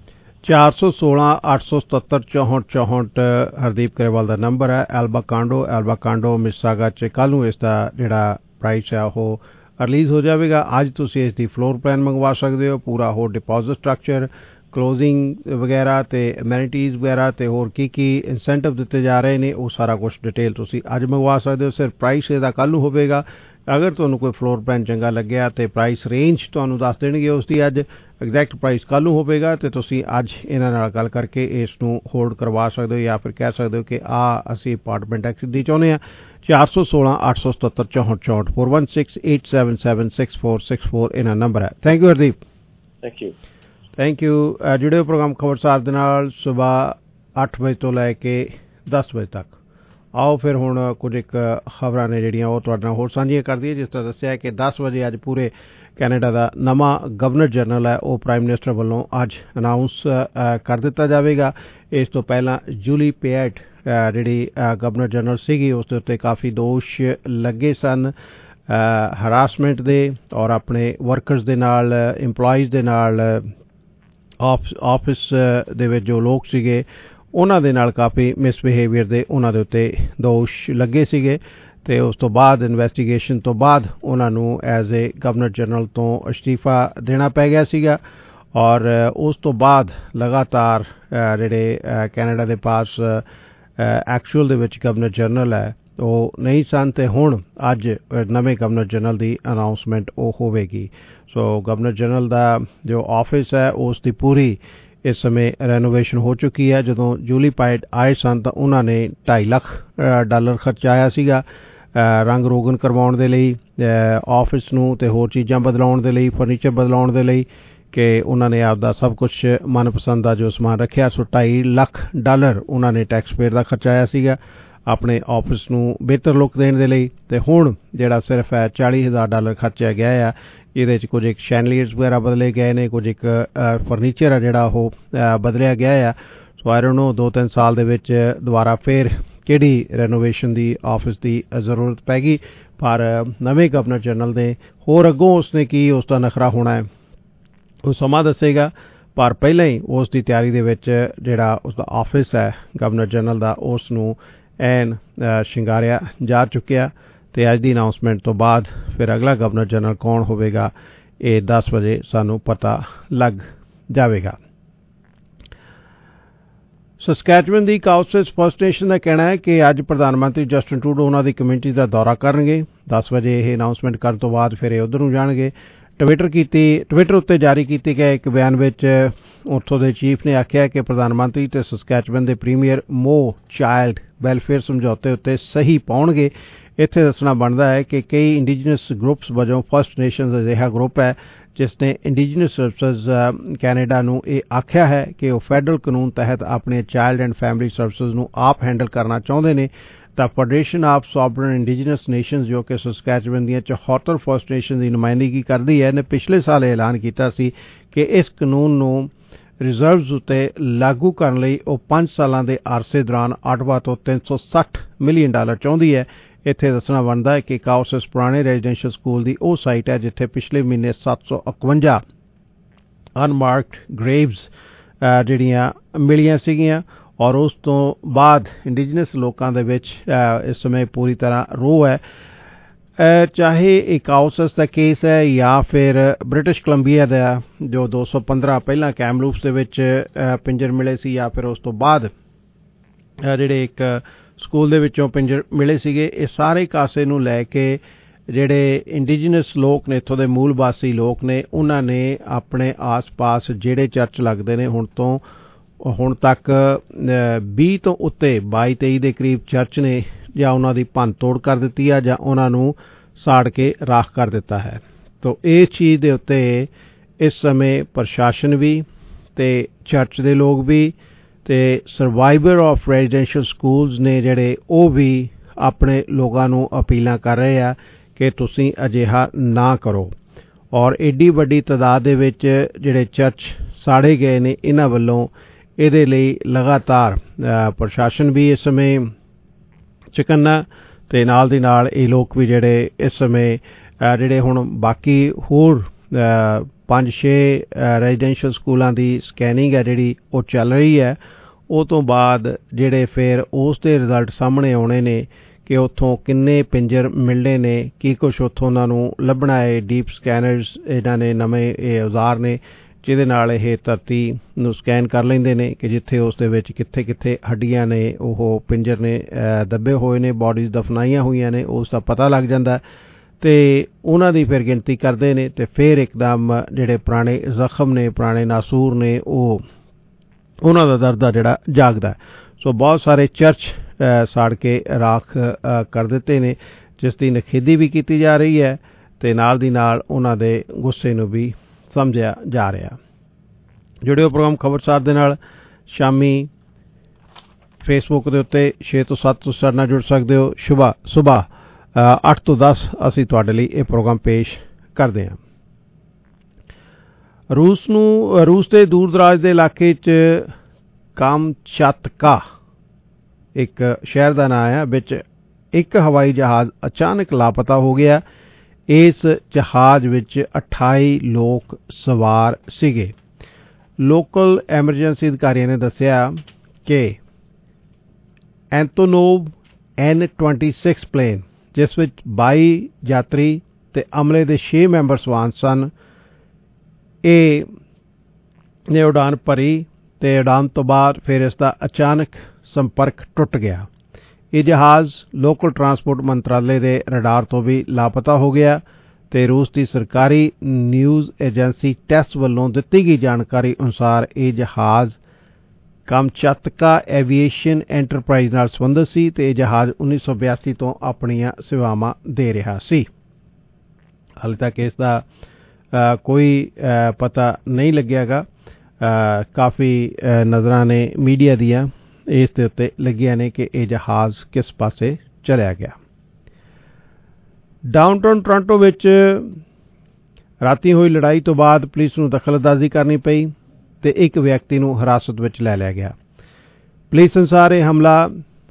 ਚਾਰ ਸੌ ਸੋਲਾਂ ਅੱਠ ਸੌ ਸਤੱਤਰ ਚੌਂਹਠ ਚੌਂਹਠ ਹਰਦੀਪ ਗਰੇਵਾਲ ਦਾ ਨੰਬਰ ਹੈ। ਐਲਬਾ ਕਾਂਡੋ ਐਲਬਾ ਕਾਂਡੋ ਮਿਸਿਸਾਗਾ 'ਚ ਕੱਲ੍ਹ ਨੂੰ ਇਸ ਦਾ ਜਿਹੜਾ ਪ੍ਰਾਈਸ ਹੈ ਉਹ ਰਿਲੀਜ਼ ਹੋ ਜਾਵੇਗਾ। ਅੱਜ ਤੁਸੀਂ ਇਸ ਦੀ ਫਲੋਰ ਪਲਾਨ ਮੰਗਵਾ ਸਕਦੇ ਹੋ, ਪੂਰਾ ਹੋਰ ਡਿਪੋਜ਼ਿਟ ਸਟਰਕਚਰ, ਕਲੋਜ਼ਿੰਗ ਵਗੈਰਾ ਤੇ ਅਮੈਨਿਟੀਜ਼ ਵਗੈਰਾ ਤੇ ਹੋਰ ਕੀ ਕੀ ਇਨਸੈਂਟਿਵ ਦਿੱਤੇ ਜਾ ਰਹੇ ਨੇ ਉਹ ਸਾਰਾ ਕੁਛ ਡਿਟੇਲ ਤੁਸੀਂ ਅੱਜ ਮੰਗਵਾ ਸਕਦੇ ਹੋ। ਸਿਰਫ ਪ੍ਰਾਈਸ ਇਹਦਾ ਕੱਲ੍ਹ ਨੂੰ ਹੋਵੇਗਾ। ਅਗਰ ਤੁਹਾਨੂੰ ਕੋਈ ਫਲੋਰ ਪਲਾਨ ਚੰਗਾ ਲੱਗਿਆ ਤੇ ਪ੍ਰਾਈਸ ਰੇਂਜ ਤੁਹਾਨੂੰ ਦੱਸ ਦੇਣਗੇ ਉਸ ਦੀ। ਅੱਜ ਐਗਜ਼ੈਕਟ ਪ੍ਰਾਈਸ ਕੱਲ੍ਹ ਨੂੰ ਹੋਵੇਗਾ ਤੇ ਤੁਸੀਂ ਅੱਜ ਇਹਨਾਂ ਨਾਲ ਗੱਲ ਕਰਕੇ ਇਸ ਨੂੰ ਹੋਲਡ ਕਰਵਾ ਸਕਦੇ ਹੋ ਜਾਂ ਫਿਰ ਕਹਿ ਸਕਦੇ ਹੋ ਕਿ ਆਹ ਅਸੀਂ ਅਪਾਰਟਮੈਂਟ ਖਰੀਦਣੀ ਚਾਹੁੰਦੇ ਹਾਂ। ਚਾਰ ਸੌ ਸੋਲਾਂ ਅੱਠ ਸੌ ਸਤੱਤਰ ਚੌਂਹਠ ਚੌਂਹਠ four one six eight seven seven six four six four ਇਹਨਾਂ ਨੰਬਰ ਹੈ। Thank you Hardeep. Thank you thank you. ਜੁੜੇ ਪ੍ਰੋਗਰਾਮ ਖਬਰਸਾਰ ਦੇ ਨਾਲ ਸੁਬਾਹ ਅੱਠ ਵਜੇ ਤੋਂ ਲੈ ਕੇ ਦਸ ਵਜੇ ਤੱਕ। आओ फिर हुण कुछ एक खबरां ने जिहड़ियां ओह तुहाडे नाल होर साਂਝੀਆਂ कर दईए। जिस तरह दस्सिआ कि दस वजे अज पूरे कैनेडा का नवा गवर्नर जनरल है वह प्राइम मिनिस्टर वालों अज अनाउंस कर दिता जाएगा। इस तो पहला जूली पेट जिहड़ी गवर्नर जनरल सीगी उस दे उत्ते काफ़ी दोष लगे सन हरासमेंट दे और अपने वर्कर्स दे नाल इंपलॉइज दे नाल ऑफिस दे विच जो लोग सीगे उन्हां दे नाल काफ़ी मिसबिहेवियर दे उन्हां दे उत्ते दोष लगे सीगे ते उस तो बाद इन्वेस्टिगेशन तो बाद उन्हां नूं एज ए गवर्नर जनरल तो इस्तीफा देना पै गया सीगा और उस तो बाद लगातार जिहड़े कैनेडा दे पास एक्चुअल दे विच गवर्नर जनरल है वो नहीं सन ते हुण अज नवे गवर्नर जनरल की अनाउंसमेंट वो होवेगी। सो गवर्नर जनरल का जो ऑफिस है उसकी पूरी इस समय रेनोवेशन हो चुकी है। जदों जूली पाइट आए सन तो उन्होंने ढाई लाख डॉलर खर्चाया सीगा रंग रोगन करवाउण दे लई ऑफिस नूं ते होर चीज़ां बदलाउण दे लई फर्नीचर बदलाउण दे लई कि उन्होंने आपदा सब कुछ मनपसंद का जो समान रखा। सो ढाई लाख डॉलर उन्होंने टैक्स पेयर का खर्चाया सीगा अपने ऑफिस नूं बेहतर लुक देण दे लई ते हुण जिहड़ा सिर्फ है चाली हज़ार डॉलर खर्चा गया है। ये कुछ एक शैनलियर्स वगैरह बदले गए ने कुछ एक फर्नीचर है जिहड़ा वो बदलिया गया है। सो आई डोंट नो दो तीन साल दे विच दोबारा फिर किहड़ी रेनोवेशन दी ऑफिस की जरूरत पैगी पर नवे गवर्नर जनरल दे होर अगों उसने की उसका नखरा होना है वो समा दसेगा पर पहले ही उसकी तैयारी दे विच जिहड़ा उसका ऑफिस है गवर्नर जनरल का उसनूं एन शिंगारिया जा चुकिया तो अज की अनाउंसमेंट तो बाद फिर अगला गवर्नर जनरल कौन होगा ये दस बजे सानू पता लग जाएगा। सस्कैचुअन की काउसेस फर्स्ट नेशन का कहना है कि अज प्रधानमंत्री जस्टिन ट्रूडो उन्होंने कम्यूनिटी का दौरा करनगे। दस बजे यह अनाउंसमेंट करने तो बाद फिर उधर नूं जाणगे। ट्विटर की ट्विटर उत्ते जारी किए गए एक बयान विच उत्थों के चीफ ने आख्या कि प्रधानमंत्री ते सस्कैचुअन के प्रीमियर मो चाइल्ड वैलफेयर समझौते उत्ते सही पाउणगे। इत्थे दसना बनता है कि कई इंडिजीनस ग्रुप्स वजों फर्स्ट नेशनस अजिहा ग्रुप है जिसने इंडिजीनस सर्विसेज कैनेडा नूं ये आख्या है कि वह फैडरल कानून तहत अपने चाइल्ड एंड फैमिली सर्विसेज नूं आप हैंडल करना चाहते हैं। The federation of sovereign indigenous nations जो कि सस्कैचुअन दी चौहत्तर फर्स्ट नेशन की नुमाइंदगी करती है ने पिछले साल ऐलान किया सी कि इस कानून नूं रिजर्व्स उत्ते लागू करने लई वो पांच सालां दे अरसे दौरान अठवा तो तीन सौ सठ मिलियन डॉलर चाहती है। इत्थे दसना बनता है कि काउसेस पुराने रेजिडेंशियल स्कूल की वह साइट है जिथे पिछले महीने सत्त सौ इकवंजा अनमार्कड ग्रेव्स जिहड़ियां मिलियां सीगियां और उस तो बाद इंडिजीनस लोगों के विच इस समय पूरी तरह रो है। चाहे एक काउसेस का केस है या फिर ब्रिटिश कोलंबिया का जो दो सौ पंद्रह पहला कैमलूप्स दे विच पिंजर मिले सी या फिर उस तो बाद जिहड़े एक स्कूल दे विचों पिंजर मिले सीगे ये सारे कासे नूं लै के जिहड़े इंडिजीनस लोग ने इत्थों दे मूल वासी लोग ने उन्हां ने अपने आस पास जिहड़े चर्च लगदे ने हुण तो हुण तक बीस तो उत्ते बाई तेई दे करीब चर्च ने ਜਾਂ ਉਹਨਾਂ ਦੀ ਭੰਨ ਤੋੜ ਕਰ ਦਿੱਤੀ ਹੈ ਜਾਂ ਉਹਨਾਂ ਨੂੰ ਸਾੜ ਕੇ ਰਾਖ ਕਰ ਦਿੱਤਾ ਹੈ। तो ਇਸ ਚੀਜ਼ ਦੇ ਉੱਤੇ ਇਸ ਸਮੇਂ ਪ੍ਰਸ਼ਾਸਨ ਵੀ ਤੇ ਚਰਚ ਦੇ ਲੋਕ ਵੀ ਤੇ ਸਰਵਾਈਵਰ ਆਫ ਰੈਜ਼ੀਡੈਂਸ਼ੀਅਲ ਸਕੂਲਸ ਨੇ ਜਿਹੜੇ ਉਹ ਵੀ ਆਪਣੇ ਲੋਕਾਂ ਨੂੰ ਅਪੀਲਾਂ ਕਰ ਰਹੇ ਆ ਕਿ ਤੁਸੀਂ ਅਜਿਹਾ ਨਾ ਕਰੋ ਔਰ ਏਡੀ ਵੱਡੀ ਤਾਦਾਦ ਦੇ ਵਿੱਚ ਜਿਹੜੇ ਚਰਚ ਸਾੜੇ ਗਏ ਨੇ ਇਹਨਾਂ ਵੱਲੋਂ ਇਹਦੇ ਲਈ ਲਗਾਤਾਰ ਪ੍ਰਸ਼ਾਸਨ ਵੀ ਇਸ ਸਮੇਂ ਚਿਕੰਨਾ ਤੇ ਨਾਲ ਦੀ ਨਾਲ ਇਹ ਲੋਕ ਵੀ ਜਿਹੜੇ ਇਸ ਸਮੇਂ ਜਿਹੜੇ ਹੁਣ ਬਾਕੀ ਹੋਰ ਪੰਜ ਛੇ ਰੈਜ਼ੀਡੈਂਸ਼ੀਅਲ ਸਕੂਲਾਂ ਦੀ ਸਕੈਨਿੰਗ ਹੈ ਜਿਹੜੀ ਉਹ ਚੱਲ ਰਹੀ ਹੈ ਉਹ ਤੋਂ ਬਾਅਦ ਜਿਹੜੇ ਫਿਰ ਉਸ ਦੇ ਰਿਜ਼ਲਟ ਸਾਹਮਣੇ ਆਉਣੇ ਨੇ ਕਿ ਉੱਥੋਂ ਕਿੰਨੇ ਪਿੰਜਰ ਮਿਲਣੇ ਨੇ ਕੀ ਕੁਛ ਉੱਥੋਂ ਉਹਨਾਂ ਨੂੰ ਲੱਭਣਾ ਹੈ। ਡੀਪ ਸਕੈਨਰਸ ਇਹਨਾਂ ਨੇ ਨਵੇਂ ਇਹ ਔਜ਼ਾਰ ਨੇ ਜਿਹਦੇ ਨਾਲ ਇਹ ਧਰਤੀ ਨੂੰ ਸਕੈਨ ਕਰ ਲੈਂਦੇ ਨੇ ਕਿ ਜਿੱਥੇ ਉਸ ਦੇ ਵਿੱਚ ਕਿੱਥੇ ਕਿੱਥੇ ਹੱਡੀਆਂ ਨੇ ਉਹ ਪਿੰਜਰ ਨੇ ਦੱਬੇ ਹੋਏ ਨੇ ਬੋਡੀਜ਼ ਦਫਨਾਈਆਂ ਹੋਈਆਂ ਨੇ ਉਸ ਦਾ ਪਤਾ ਲੱਗ ਜਾਂਦਾ ਤੇ ਉਹਨਾਂ ਦੀ ਫਿਰ ਗਿਣਤੀ ਕਰਦੇ ਨੇ ਤੇ ਫਿਰ ਇੱਕਦਮ ਜਿਹੜੇ ਪੁਰਾਣੇ ਜ਼ਖਮ ਨੇ ਪੁਰਾਣੇ ਨਾਸੂਰ ਨੇ ਉਹ ਉਹਨਾਂ ਦਾ ਦਰਦ ਆ ਜਿਹੜਾ ਜਾਗਦਾ। ਸੋ ਬਹੁਤ ਸਾਰੇ ਚਰਚ ਸਾੜ ਕੇ ਰਾਖ ਕਰ ਦਿੱਤੇ ਨੇ ਜਿਸ ਦੀ ਨਖੇਦੀ ਵੀ ਕੀਤੀ ਜਾ ਰਹੀ ਹੈ ਤੇ ਨਾਲ ਦੀ ਨਾਲ ਉਹਨਾਂ ਦੇ ਗੁੱਸੇ ਨੂੰ ਵੀ ਸਮਝਿਆ ਜਾ ਰਿਹਾ। ਜੁੜਿਓ ਪ੍ਰੋਗਰਾਮ ਖਬਰਸਾਰ ਦੇ ਨਾਲ ਸ਼ਾਮੀ ਫੇਸਬੁੱਕ ਦੇ ਉੱਤੇ ਛੇ ਤੋਂ ਸੱਤ ਤੁਸੀਂ ਸਾਡੇ ਨਾਲ ਜੁੜ ਸਕਦੇ ਹੋ। ਸੁਬਾ ਸੁਬਾ ਅੱਠ ਤੋਂ ਦਸ ਅਸੀਂ ਤੁਹਾਡੇ ਲਈ ਇਹ ਪ੍ਰੋਗਰਾਮ ਪੇਸ਼ ਕਰਦੇ ਹਾਂ। ਰੂਸ ਨੂੰ ਰੂਸ ਦੇ ਦੂਰ ਦਰਾਜ ਦੇ ਇਲਾਕੇ 'ਚ ਕਾਮਚਾਤਕਾ ਇੱਕ ਸ਼ਹਿਰ ਦਾ ਨਾਂ ਹੈ, ਵਿੱਚ ਇੱਕ ਹਵਾਈ ਜਹਾਜ਼ ਅਚਾਨਕ ਲਾਪਤਾ ਹੋ ਗਿਆ। ਇਸ ਜਹਾਜ਼ ਵਿੱਚ ਅਠਾਈ ਲੋਕ ਸਵਾਰ ਸੀਗੇ। ਲੋਕਲ ਐਮਰਜੈਂਸੀ ਅਧਿਕਾਰੀਆਂ ਨੇ ਦੱਸਿਆ ਕਿ Antonov AN twenty six plane, ਜਿਸ ਵਿੱਚ ਬਾਈ ਯਾਤਰੀ ਤੇ ਅਮਲੇ ਦੇ ਛੇ ਮੈਂਬਰ ਸਵਾਰ ਸਨ, ਇਹ ਨੇ ਉਡਾਨ ਭਰੀ ਤੇ ਉਡਾਨ ਤੋਂ ਬਾਅਦ ਫਿਰ ਇਸ ਦਾ ਅਚਾਨਕ ਸੰਪਰਕ ਟੁੱਟ ਗਿਆ। ਇਹ ਜਹਾਜ਼ ਲੋਕਲ ਟਰਾਂਸਪੋਰਟ ਮੰਤਰਾਲੇ ਦੇ ਰਡਾਰ ਤੋਂ ਵੀ ਲਾਪਤਾ ਹੋ ਗਿਆ ਤੇ ਰੂਸ ਦੀ ਸਰਕਾਰੀ ਨਿਊਜ਼ ਏਜੰਸੀ ਟੈਸ ਵੱਲੋਂ ਦਿੱਤੀ ਗਈ ਜਾਣਕਾਰੀ ਅਨੁਸਾਰ ਇਹ ਜਹਾਜ਼ ਕਾਮਚਾਤਕਾ ਐਵੀਏਸ਼ਨ ਐਂਟਰਪ੍ਰਾਈਜ਼ ਨਾਲ ਸੰਬੰਧਿਤ ਸੀ ਤੇ ਇਹ ਜਹਾਜ਼ ਉੱਨੀ ਸੌ ਬਿਆਸੀ ਤੋਂ ਆਪਣੀਆਂ ਸੇਵਾਵਾਂ ਦੇ ਰਿਹਾ ਸੀ। ਹਾਲੇ ਤੱਕ ਇਸ ਦਾ ਕੋਈ ਪਤਾ ਨਹੀਂ ਲੱਗਿਆਗਾ। ਕਾਫੀ ਨਜ਼ਰਾਂ ਨੇ ਮੀਡੀਆ ਦੀਆਂ ਇਸ ਦੇ ਉੱਤੇ ਲੱਗੀਆਂ ਨੇ ਕਿ ਇਹ ਜਹਾਜ਼ ਕਿਸ ਪਾਸੇ ਚਲਿਆ ਗਿਆ। ਡਾਊਨਟਾਊਨ ਟੋਰਾਂਟੋ ਵਿੱਚ ਰਾਤੀ ਹੋਈ ਲੜਾਈ ਤੋਂ ਬਾਅਦ ਪੁਲਿਸ ਨੂੰ ਦਖਲਅੰਦਾਜ਼ੀ ਕਰਨੀ ਪਈ ਤੇ ਇੱਕ ਵਿਅਕਤੀ ਨੂੰ ਹਿਰਾਸਤ ਵਿੱਚ ਲੈ ਲਿਆ ਗਿਆ। ਪੁਲਿਸ ਅਨੁਸਾਰ ਇਹ ਹਮਲਾ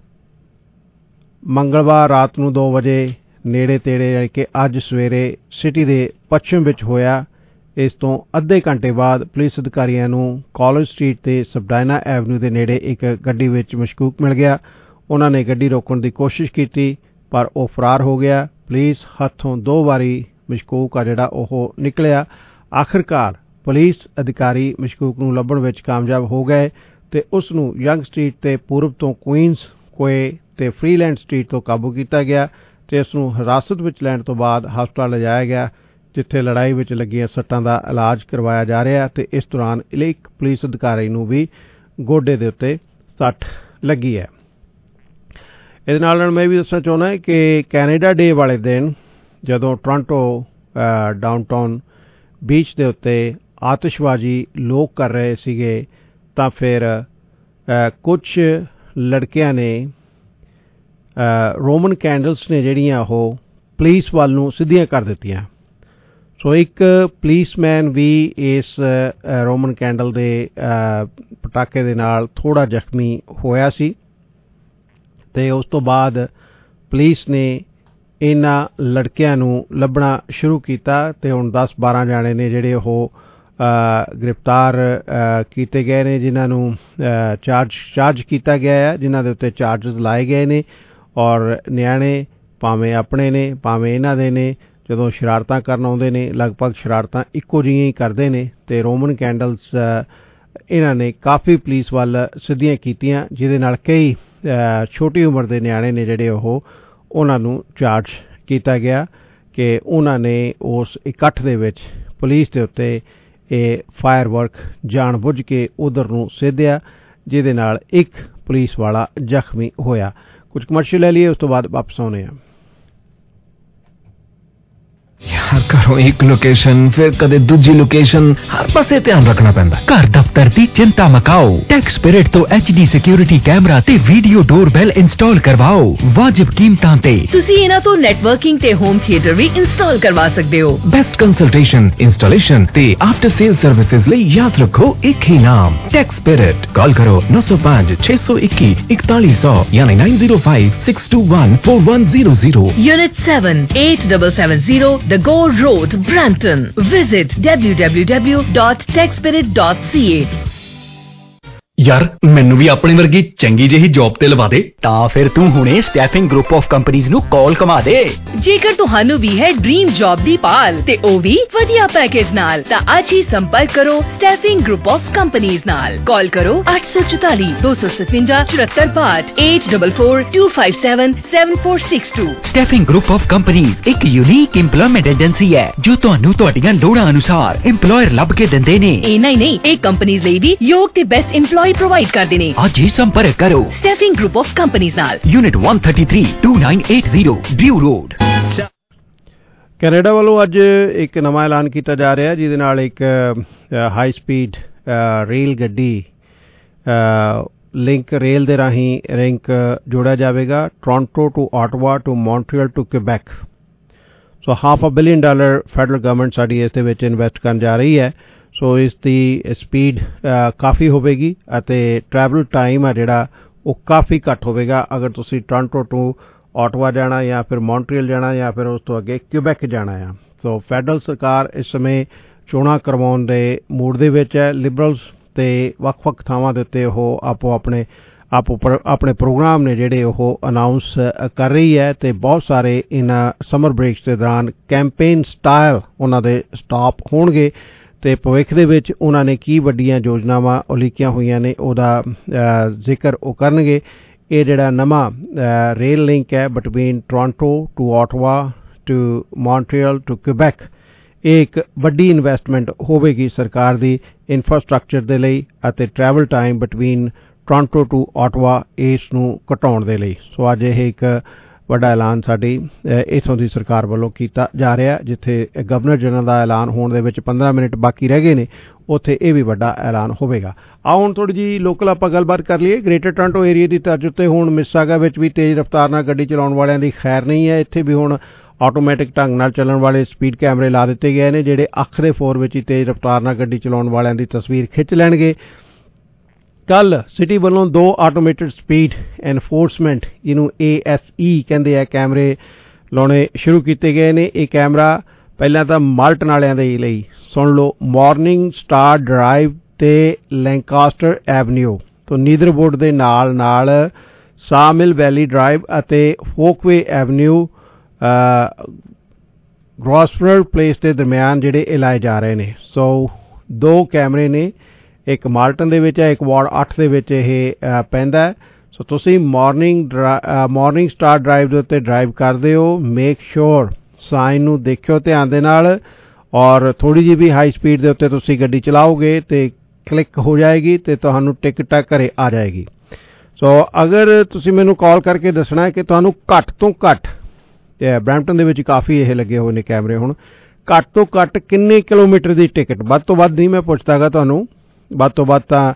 ਮੰਗਲਵਾਰ ਰਾਤ ਨੂੰ ਦੋ ਵਜੇ ਨੇੜੇ ਤੇੜੇ ਯਾਨੀ ਕਿ ਅੱਜ ਸਵੇਰੇ ਸਿਟੀ ਦੇ ਪੱਛਮ ਵਿੱਚ ਹੋਇਆ। ਇਸ ਤੋਂ ਅੱਧੇ ਘੰਟੇ ਬਾਅਦ ਪੁਲਿਸ ਅਧਿਕਾਰੀਆਂ ਨੂੰ ਕਾਲਜ ਸਟਰੀਟ ਤੇ ਸਬਡਾਈਨਾ ਐਵਨਿਊ ਦੇ ਨੇੜੇ ਇੱਕ ਗੱਡੀ ਵਿੱਚ ਮਸ਼ਕੂਕ ਮਿਲ ਗਿਆ। ਉਹਨਾਂ ਨੇ ਗੱਡੀ ਰੋਕਣ ਦੀ ਕੋਸ਼ਿਸ਼ ਕੀਤੀ ਪਰ ਉਹ ਫਰਾਰ ਹੋ ਗਿਆ। ਪੁਲਿਸ ਹੱਥੋਂ ਦੋ ਵਾਰੀ ਮਸ਼ਕੂਕ ਆ ਜਿਹੜਾ ਉਹ ਨਿਕਲਿਆ। ਆਖਿਰਕਾਰ ਪੁਲਿਸ ਅਧਿਕਾਰੀ ਮਸ਼ਕੂਕ ਨੂੰ ਲੱਭਣ ਵਿੱਚ ਕਾਮਯਾਬ ਹੋ ਗਏ ਤੇ ਉਸ ਨੂੰ ਯੰਗ ਸਟਰੀਟ ਤੇ ਪੂਰਬ ਤੋਂ ਕੁਈਨਸ ਕੋਏ ਤੇ ਫਰੀਲੈਂਡ ਸਟਰੀਟ ਤੋਂ ਕਾਬੂ ਕੀਤਾ ਗਿਆ ਤੇ ਇਸ ਨੂੰ ਹਿਰਾਸਤ ਵਿੱਚ ਲੈਣ ਤੋਂ ਬਾਅਦ ਹਸਪਤਾਲ ਲਿਜਾਇਆ ਗਿਆ, ਜਿੱਥੇ ਲੜਾਈ ਵਿੱਚ ਲੱਗੀਆਂ ਸੱਟਾਂ ਦਾ ਇਲਾਜ ਕਰਵਾਇਆ ਜਾ ਰਿਹਾ ਤੇ ਇਸ ਦੌਰਾਨ ਇੱਕ ਪੁਲਿਸ ਅਧਿਕਾਰੀ ਨੂੰ ਵੀ ਗੋਡੇ ਦੇ ਉੱਤੇ ਸੱਟ ਲੱਗੀ ਹੈ। ਇਹਦੇ ਨਾਲ ਨਾਲ ਮੈਂ ਵੀ ਦੱਸਣਾ ਚਾਹੁੰਦਾ ਹਾਂ ਕਿ ਕੈਨੇਡਾ ਡੇ ਵਾਲੇ ਦਿਨ ਜਦੋਂ ਟੋਰਾਂਟੋ ਡਾਊਨਟਾਊਨ ਬੀਚ ਦੇ ਉੱਤੇ ਆਤਿਸ਼ਬਾਜ਼ੀ ਲੋਕ ਕਰ ਰਹੇ ਸੀਗੇ ਤਾਂ ਫਿਰ ਕੁਝ ਲੜਕਿਆਂ ਨੇ ਰੋਮਨ ਕੈਂਡਲਸ ਨੇ ਜਿਹੜੀਆਂ ਉਹ ਪੁਲਿਸ ਵੱਲ ਨੂੰ ਸਿੱਧੀਆਂ ਕਰ ਦਿੱਤੀਆਂ। ਸੋ ਇੱਕ ਪੁਲਿਸਮੈਨ ਵੀ ਇਸ ਰੋਮਨ ਕੈਂਡਲ ਦੇ ਪਟਾਕੇ ਦੇ ਨਾਲ ਥੋੜ੍ਹਾ ਜ਼ਖਮੀ ਹੋਇਆ ਸੀ ਤੇ ਉਸ ਤੋਂ ਬਾਅਦ ਪੁਲਿਸ ਨੇ ਇਹਨਾਂ ਲੜਕਿਆਂ ਨੂੰ ਲੱਭਣਾ ਸ਼ੁਰੂ ਕੀਤਾ ਤੇ ਹੁਣ ਦਸ ਬਾਰਾਂ ਜਾਣੇ ਨੇ ਜਿਹੜੇ ਉਹ ਗ੍ਰਿਫਤਾਰ ਕੀਤੇ ਗਏ ਨੇ, ਜਿਨ੍ਹਾਂ ਨੂੰ ਚਾਰਜ ਚਾਰਜ ਕੀਤਾ ਗਿਆ ਹੈ, ਜਿਨ੍ਹਾਂ ਦੇ ਉੱਤੇ ਚਾਰਜਸ ਲਾਏ ਗਏ ਨੇ। ਔਰ ਨਿਆਣੇ ਭਾਵੇਂ ਆਪਣੇ ਨੇ ਭਾਵੇਂ ਇਹਨਾਂ ਦੇ ਨੇ, ਜਦੋਂ ਸ਼ਰਾਰਤਾਂ ਕਰਨ ਆਉਂਦੇ ਨੇ ਲਗਭਗ ਸ਼ਰਾਰਤਾਂ ਇੱਕੋ ਜਿਹੀਆਂ ਹੀ ਕਰਦੇ ਨੇ ਤੇ ਰੋਮਨ ਕੈਂਡਲਸ ਇਹਨਾਂ ਨੇ ਕਾਫੀ ਪੁਲਿਸ ਵੱਲ ਸਿੱਧੀਆਂ ਕੀਤੀਆਂ, ਜਿਹਦੇ ਨਾਲ ਕਈ ਛੋਟੀ ਉਮਰ ਦੇ ਨਿਆਣੇ ਨੇ ਜਿਹੜੇ ਉਹ ਉਹਨਾਂ ਨੂੰ ਚਾਰਜ ਕੀਤਾ ਗਿਆ ਕਿ ਉਹਨਾਂ ਨੇ ਉਸ ਇਕੱਠ ਦੇ ਵਿੱਚ ਪੁਲਿਸ ਦੇ ਉੱਤੇ ਇਹ ਫਾਇਰ ਵਰਕ ਜਾਣ ਬੁੱਝ ਕੇ ਉਧਰ ਨੂੰ ਸੇਧਿਆ, ਜਿਹਦੇ ਨਾਲ ਇੱਕ ਪੁਲਿਸ ਵਾਲਾ ਜ਼ਖਮੀ ਹੋਇਆ। ਕੁਝ ਕਮਰਸ਼ੀਅਲ ਲੈ ਲਈਏ, ਉਸ ਤੋਂ ਬਾਅਦ ਵਾਪਸ ਆਉਣੇ ਆ। यार करो एक लोकेशन फिर कदे दूजी लोकेशन, हर पासे ध्यान रखना पैंदा। घर दफ्तर दी चिंता मकाओ, टैक्स स्पिरिट तो एच डी सिक्योरिटी कैमरा ते वीडियो डोरबेल इंस्टॉल करवाओ वाजिब कीमतां ते। तुसी इना तो नेटवर्किंग ते होम थिएटर भी इंस्टॉल करवा सकते हो। बेस्ट कंसल्टेशन इंस्टॉलेशन ते आफ्टर सेल सर्विसेज ਲਈ याद रखो एक ही नाम टैक्स स्पिरिट। कॉल करो नौ सौ पाँच छह सौ इक्कीस इकतालीस सौ यानी nine zero five six two one four one zero zero. Unit seven eight seven seven zero The Gore Road, Brampton. Visit w w w dot tech spirit dot c a। यार ਮੈਨੂੰ ਵੀ ਆਪਣੀ ਵਰਗੀ ਚੰਗੀ ਜਿਹੀ ਜੌਬ ਤੇ ਲਵਾ ਦੇ। ਤਾਂ ਫਿਰ ਤੂੰ ਹੁਣੇ ਸਟੈਫਿੰਗ ਗਰੁੱਪ ਆਫ ਕੰਪਨੀਆਂ ਨੂੰ ਕਾਲ ਕਮਾ ਦੇ। ਜੇਕਰ ਤੁਹਾਨੂੰ ਵੀ ਹੈ ਡ੍ਰੀਮ ਜੌਬ ਦੀ ਭਾਲ ਤੇ ਉਹ ਵੀ ਵਧੀਆ ਪੈਕੇਜ ਨਾਲ, ਤਾਂ ਅੱਜ ਹੀ ਸੰਪਰਕ ਕਰੋ ਸਟੈਫਿੰਗ ਗਰੁੱਪ ਆਫ ਕੰਪਨੀਆਂ ਨਾਲ। ਕਾਲ ਕਰੋ ਅੱਠ ਸੌ ਚੁਤਾਲੀ ਦੋ ਸੌ ਸਤਵੰਜਾ ਚੁਹੱਤਰ ਬਾਹਠ eight four four two five seven seven four six two। Staffing group of ਕੰਪਨੀਆਂ ਇੱਕ ਯੂਨੀਕ ਇੰਪਲੋਇਮੈਂਟ ਏਜੰਸੀ ਹੈ ਜੋ ਤੁਹਾਨੂੰ ਤੁਹਾਡੀਆਂ ਲੋੜਾਂ ਅਨੁਸਾਰ EMPLOYER ਲੱਭ ਕੇ ਦਿੰਦੇ ਨੇ। ਇਹ ਨਹੀਂ ਨਹੀਂ ਇਹ ਕੰਪਨੀਆਂ ਲਈ ਵੀ ਯੋਗ ਤੇ ਬੈਸਟ EMPLOYE प्रोवाइड करते हैं। आज ही संपर्क करो स्टैफिंग ग्रुप ऑफ कंपनीज नाल। Unit one thirty-three two nine eight zero Drew road. Canada ਵੱਲੋਂ ਅੱਜ ਇੱਕ ਨਵਾਂ ਐਲਾਨ ਕੀਤਾ ਜਾ ਰਿਹਾ, ਜਿਹਦੇ ਨਾਲ ਇੱਕ ਹਾਈ ਸਪੀਡ ਰੇਲ ਗੱਡੀ ਲਿੰਕ ਰੇਲ ਦੇ ਰਾਹੀਂ ਲਿੰਕ ਜੋੜਿਆ ਜਾਵੇਗਾ Toronto to Ottawa to Montreal to Quebec. So half a billion dollar federal government ਸਾਡੀ ਇਸ ਦੇ ਵਿੱਚ ਇਨਵੈਸਟ ਕਰਨ ਜਾ ਰਹੀ ਹੈ। ਸੋ ਇਸ ਦੀ ਸਪੀਡ ਕਾਫੀ ਹੋਵੇਗੀ ਅਤੇ ਟਰੈਵਲ ਟਾਈਮ ਆ ਜਿਹੜਾ ਉਹ ਕਾਫੀ ਘੱਟ ਹੋਵੇਗਾ ਅਗਰ ਤੁਸੀਂ ਟੋਰਾਂਟੋ ਟੂ ਆਟਵਾ ਜਾਣਾ ਜਾਂ ਫਿਰ ਮੌਂਟਰੀਅਲ ਜਾਣਾ ਜਾਂ ਫਿਰ ਉਸ ਤੋਂ ਅੱਗੇ ਕਿਬੈਕ ਜਾਣਾ ਆ। ਸੋ ਫੈਡਰਲ ਸਰਕਾਰ ਇਸ ਸਮੇਂ ਚੋਣਾਂ ਕਰਵਾਉਣ ਦੇ ਮੂਡ ਦੇ ਵਿੱਚ ਹੈ। ਲਿਬਰਲਸ ਤੇ ਵੱਖ-ਵੱਖ ਥਾਵਾਂ ਦੇ ਉੱਤੇ ਉਹ ਆਪੋ ਆਪਣੇ ਆਪੋ ਆਪਣੇ ਪ੍ਰੋਗਰਾਮ ਨੇ ਜਿਹੜੇ ਉਹ ਅਨਾਊਂਸ ਕਰ ਰਹੀ ਹੈ ਅਤੇ ਬਹੁਤ ਸਾਰੇ ਇਹਨਾਂ ਸਮਰ ਬ੍ਰੇਕਸ ਦੇ ਦੌਰਾਨ ਕੈਂਪੇਨ ਸਟਾਈਲ ਉਹਨਾਂ ਦੇ ਸਟਾਪ ਹੋਣਗੇ ਅਤੇ ਭਵਿੱਖ ਦੇ ਵਿੱਚ ਉਹਨਾਂ ਨੇ ਕੀ ਵੱਡੀਆਂ ਯੋਜਨਾਵਾਂ ਉਲੀਕੀਆਂ ਹੋਈਆਂ ਨੇ ਉਹਦਾ ਜ਼ਿਕਰ ਉਹ ਕਰਨਗੇ। ਇਹ ਜਿਹੜਾ ਨਵਾਂ ਰੇਲ ਲਿੰਕ ਹੈ between Toronto to Ottawa to Montreal to Quebec, ਇਹ ਇੱਕ ਵੱਡੀ ਇਨਵੈਸਟਮੈਂਟ ਹੋਵੇਗੀ ਸਰਕਾਰ ਦੀ ਇਨਫਰਾਸਟਰਕਚਰ ਦੇ ਲਈ ਅਤੇ travel time between Toronto to Ottawa ਇਸ ਨੂੰ ਘਟਾਉਣ ਦੇ ਲਈ। ਸੋ ਅੱਜ ਇਹ ਇੱਕ ਵੱਡਾ ਐਲਾਨ ਸਾਡੀ ਇੱਥੋਂ ਦੀ ਸਰਕਾਰ ਵੱਲੋਂ ਕੀਤਾ ਜਾ ਰਿਹਾ। ਜਿੱਥੇ ਗਵਰਨਰ ਜਨਰਲ ਦਾ ਐਲਾਨ ਹੋਣ ਦੇ ਵਿੱਚ ਪੰਦਰਾਂ ਮਿੰਟ ਬਾਕੀ ਰਹਿ ਗਏ ਨੇ ਉੱਥੇ ਇਹ ਵੀ ਵੱਡਾ ਐਲਾਨ ਹੋਵੇਗਾ। ਆਓ ਹੁਣ ਥੋੜ੍ਹੀ ਜਿਹੀ ਲੋਕਲ ਆਪਾਂ ਗੱਲਬਾਤ ਕਰ ਲਈਏ। ਗ੍ਰੇਟਰ ਟੋਰਾਂਟੋ ਏਰੀਆ ਦੀ ਤਰਜ਼ ਉੱਤੇ ਹੁਣ ਮਿਸਿਸਾਗਾ ਵਿੱਚ ਵੀ ਤੇਜ਼ ਰਫ਼ਤਾਰ ਨਾਲ ਗੱਡੀ ਚਲਾਉਣ ਵਾਲਿਆਂ ਦੀ ਖੈਰ ਨਹੀਂ ਹੈ। ਇੱਥੇ ਵੀ ਹੁਣ ਆਟੋਮੈਟਿਕ ਢੰਗ ਨਾਲ ਚੱਲਣ ਵਾਲੇ ਸਪੀਡ ਕੈਮਰੇ ਲਾ ਦਿੱਤੇ ਗਏ ਨੇ ਜਿਹੜੇ ਅੱਖ ਦੇ ਫੋਰ ਵਿੱਚ ਹੀ ਤੇਜ਼ ਰਫ਼ਤਾਰ ਨਾਲ ਗੱਡੀ ਚਲਾਉਣ ਵਾਲਿਆਂ ਦੀ ਤਸਵੀਰ ਖਿੱਚ ਲੈਣਗੇ। ਕੱਲ੍ਹ ਸਿਟੀ ਵੱਲੋਂ ਦੋ ਆਟੋਮੇਟਿਡ ਸਪੀਡ ਐਨਫੋਰਸਮੈਂਟ ਜਿਹਨੂੰ ਏ ਐਸ ਈ ਕਹਿੰਦੇ ਆ ਕੈਮਰੇ ਲਾਉਣੇ ਸ਼ੁਰੂ ਕੀਤੇ ਗਏ ਨੇ। ਇਹ ਕੈਮਰਾ ਪਹਿਲਾਂ ਤਾਂ ਮਾਲਟਨ ਵਾਲਿਆਂ ਦੇ ਲਈ ਸੁਣ ਲਓ ਮਾਰਨਿੰਗ ਸਟਾਰ ਡਰਾਈਵ ਤੇ ਲੈਂਕਾਸਟਰ ਐਵਨਿਊ ਤੋਂ ਨੀਦਰਵੁੱਡ ਦੇ ਨਾਲ ਨਾਲ ਸਾਮਿਲ ਵੈਲੀ ਡਰਾਈਵ ਅਤੇ ਫੋਕਵੇ ਐਵਨਿਊ ਗ੍ਰੋਸਫਨਰ ਪਲੇਸ ਦੇ ਦਰਮਿਆਨ ਜਿਹੜੇ ਇਹ ਲਾਏ ਜਾ ਰਹੇ ਨੇ। ਸੋ ਦੋ ਕੈਮਰੇ ਨੇ, ਇੱਕ ਮਾਲਟਨ ਦੇ ਵਿੱਚ ਹੈ, ਇੱਕ ਵਾਰਡ ਅੱਠ ਦੇ ਵਿੱਚ ਇਹ ਪੈਂਦਾ। ਸੋ ਤੁਸੀਂ ਮਾਰਨਿੰਗ ਮਾਰਨਿੰਗ ਸਟਾਰ ਡਰਾਈਵ ਦੇ ਉੱਤੇ ਡਰਾਈਵ ਕਰਦੇ ਹੋ, ਮੇਕ ਸ਼ੋਰ ਸਾਈਨ ਨੂੰ ਦੇਖਿਓ ਧਿਆਨ ਦੇ ਨਾਲ ਔਰ ਥੋੜ੍ਹੀ ਜਿਹੀ ਵੀ ਹਾਈ ਸਪੀਡ ਦੇ ਉੱਤੇ ਤੁਸੀਂ ਗੱਡੀ ਚਲਾਓਗੇ ਅਤੇ ਕਲਿੱਕ ਹੋ ਜਾਏਗੀ ਅਤੇ ਤੁਹਾਨੂੰ ਟਿਕਟ ਘਰੇ ਆ ਜਾਏਗੀ। ਸੋ ਅਗਰ ਤੁਸੀਂ ਮੈਨੂੰ ਕਾਲ ਕਰਕੇ ਦੱਸਣਾ ਹੈ ਕਿ ਤੁਹਾਨੂੰ ਘੱਟ ਤੋਂ ਘੱਟ ਬਰੈਂਪਟਨ ਦੇ ਵਿੱਚ ਕਾਫੀ ਇਹ ਲੱਗੇ ਹੋਏ ਨੇ ਕੈਮਰੇ, ਹੁਣ ਘੱਟ ਤੋਂ ਘੱਟ ਕਿੰਨੇ ਕਿਲੋਮੀਟਰ ਦੀ ਟਿਕਟ, ਵੱਧ ਤੋਂ ਵੱਧ ਨਹੀਂ ਮੈਂ ਪੁੱਛਦਾ ਗਾ ਤੁਹਾਨੂੰ, ਵੱਧ ਤੋਂ ਵੱਧ ਤਾਂ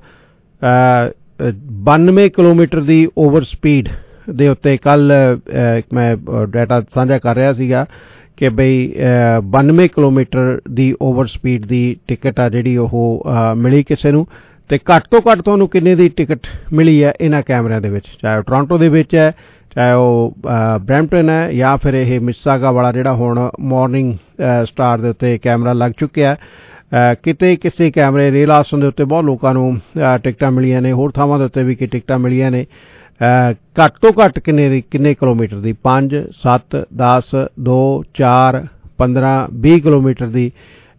ਬਾਨਵੇਂ ਕਿਲੋਮੀਟਰ ਦੀ ਓਵਰ ਸਪੀਡ ਦੇ ਉੱਤੇ ਕੱਲ੍ਹ ਮੈਂ ਡਾਟਾ ਸਾਂਝਾ ਕਰ ਰਿਹਾ ਸੀਗਾ ਕਿ ਬਈ ਬਾਨਵੇਂ ਕਿਲੋਮੀਟਰ ਦੀ ਓਵਰ ਸਪੀਡ ਦੀ ਟਿਕਟ ਆ ਜਿਹੜੀ ਉਹ ਮਿਲੀ ਕਿਸੇ ਨੂੰ। ਅਤੇ ਘੱਟ ਤੋਂ ਘੱਟ ਤੁਹਾਨੂੰ ਕਿੰਨੇ ਦੀ ਟਿਕਟ ਮਿਲੀ ਹੈ ਇਹਨਾਂ ਕੈਮਰਿਆਂ ਦੇ ਵਿੱਚ, ਚਾਹੇ ਉਹ ਟੋਰਾਂਟੋ ਦੇ ਵਿੱਚ ਹੈ, ਚਾਹੇ ਉਹ ਬਰੈਂਪਟਨ ਹੈ ਜਾਂ ਫਿਰ ਇਹ ਮਿਸਿਸਾਗਾ ਵਾਲਾ ਜਿਹੜਾ ਹੁਣ ਮਾਰਨਿੰਗ ਸਟਾਰ ਦੇ ਉੱਤੇ ਕੈਮਰਾ ਲੱਗ ਚੁੱਕਿਆ। ਕਿਤੇ ਕਿਸੇ ਕੈਮਰੇ ਰੇਲ ਹਾਦਸੇ ਦੇ ਉੱਤੇ ਬਹੁਤ ਲੋਕਾਂ ਨੂੰ ਟਿਕਟਾਂ ਮਿਲੀਆਂ ਨੇ, ਹੋਰ ਥਾਵਾਂ ਦੇ ਉੱਤੇ ਵੀ ਕਿ ਟਿਕਟਾਂ ਮਿਲੀਆਂ ਨੇ। ਘੱਟ ਤੋਂ ਘੱਟ ਕਿੰਨੇ ਦੀ ਕਿੰਨੇ ਕਿਲੋਮੀਟਰ ਦੀ, ਪੰਜ ਸੱਤ ਦਸ ਦੋ ਚਾਰ ਪੰਦਰਾਂ ਵੀਹ ਕਿਲੋਮੀਟਰ ਦੀ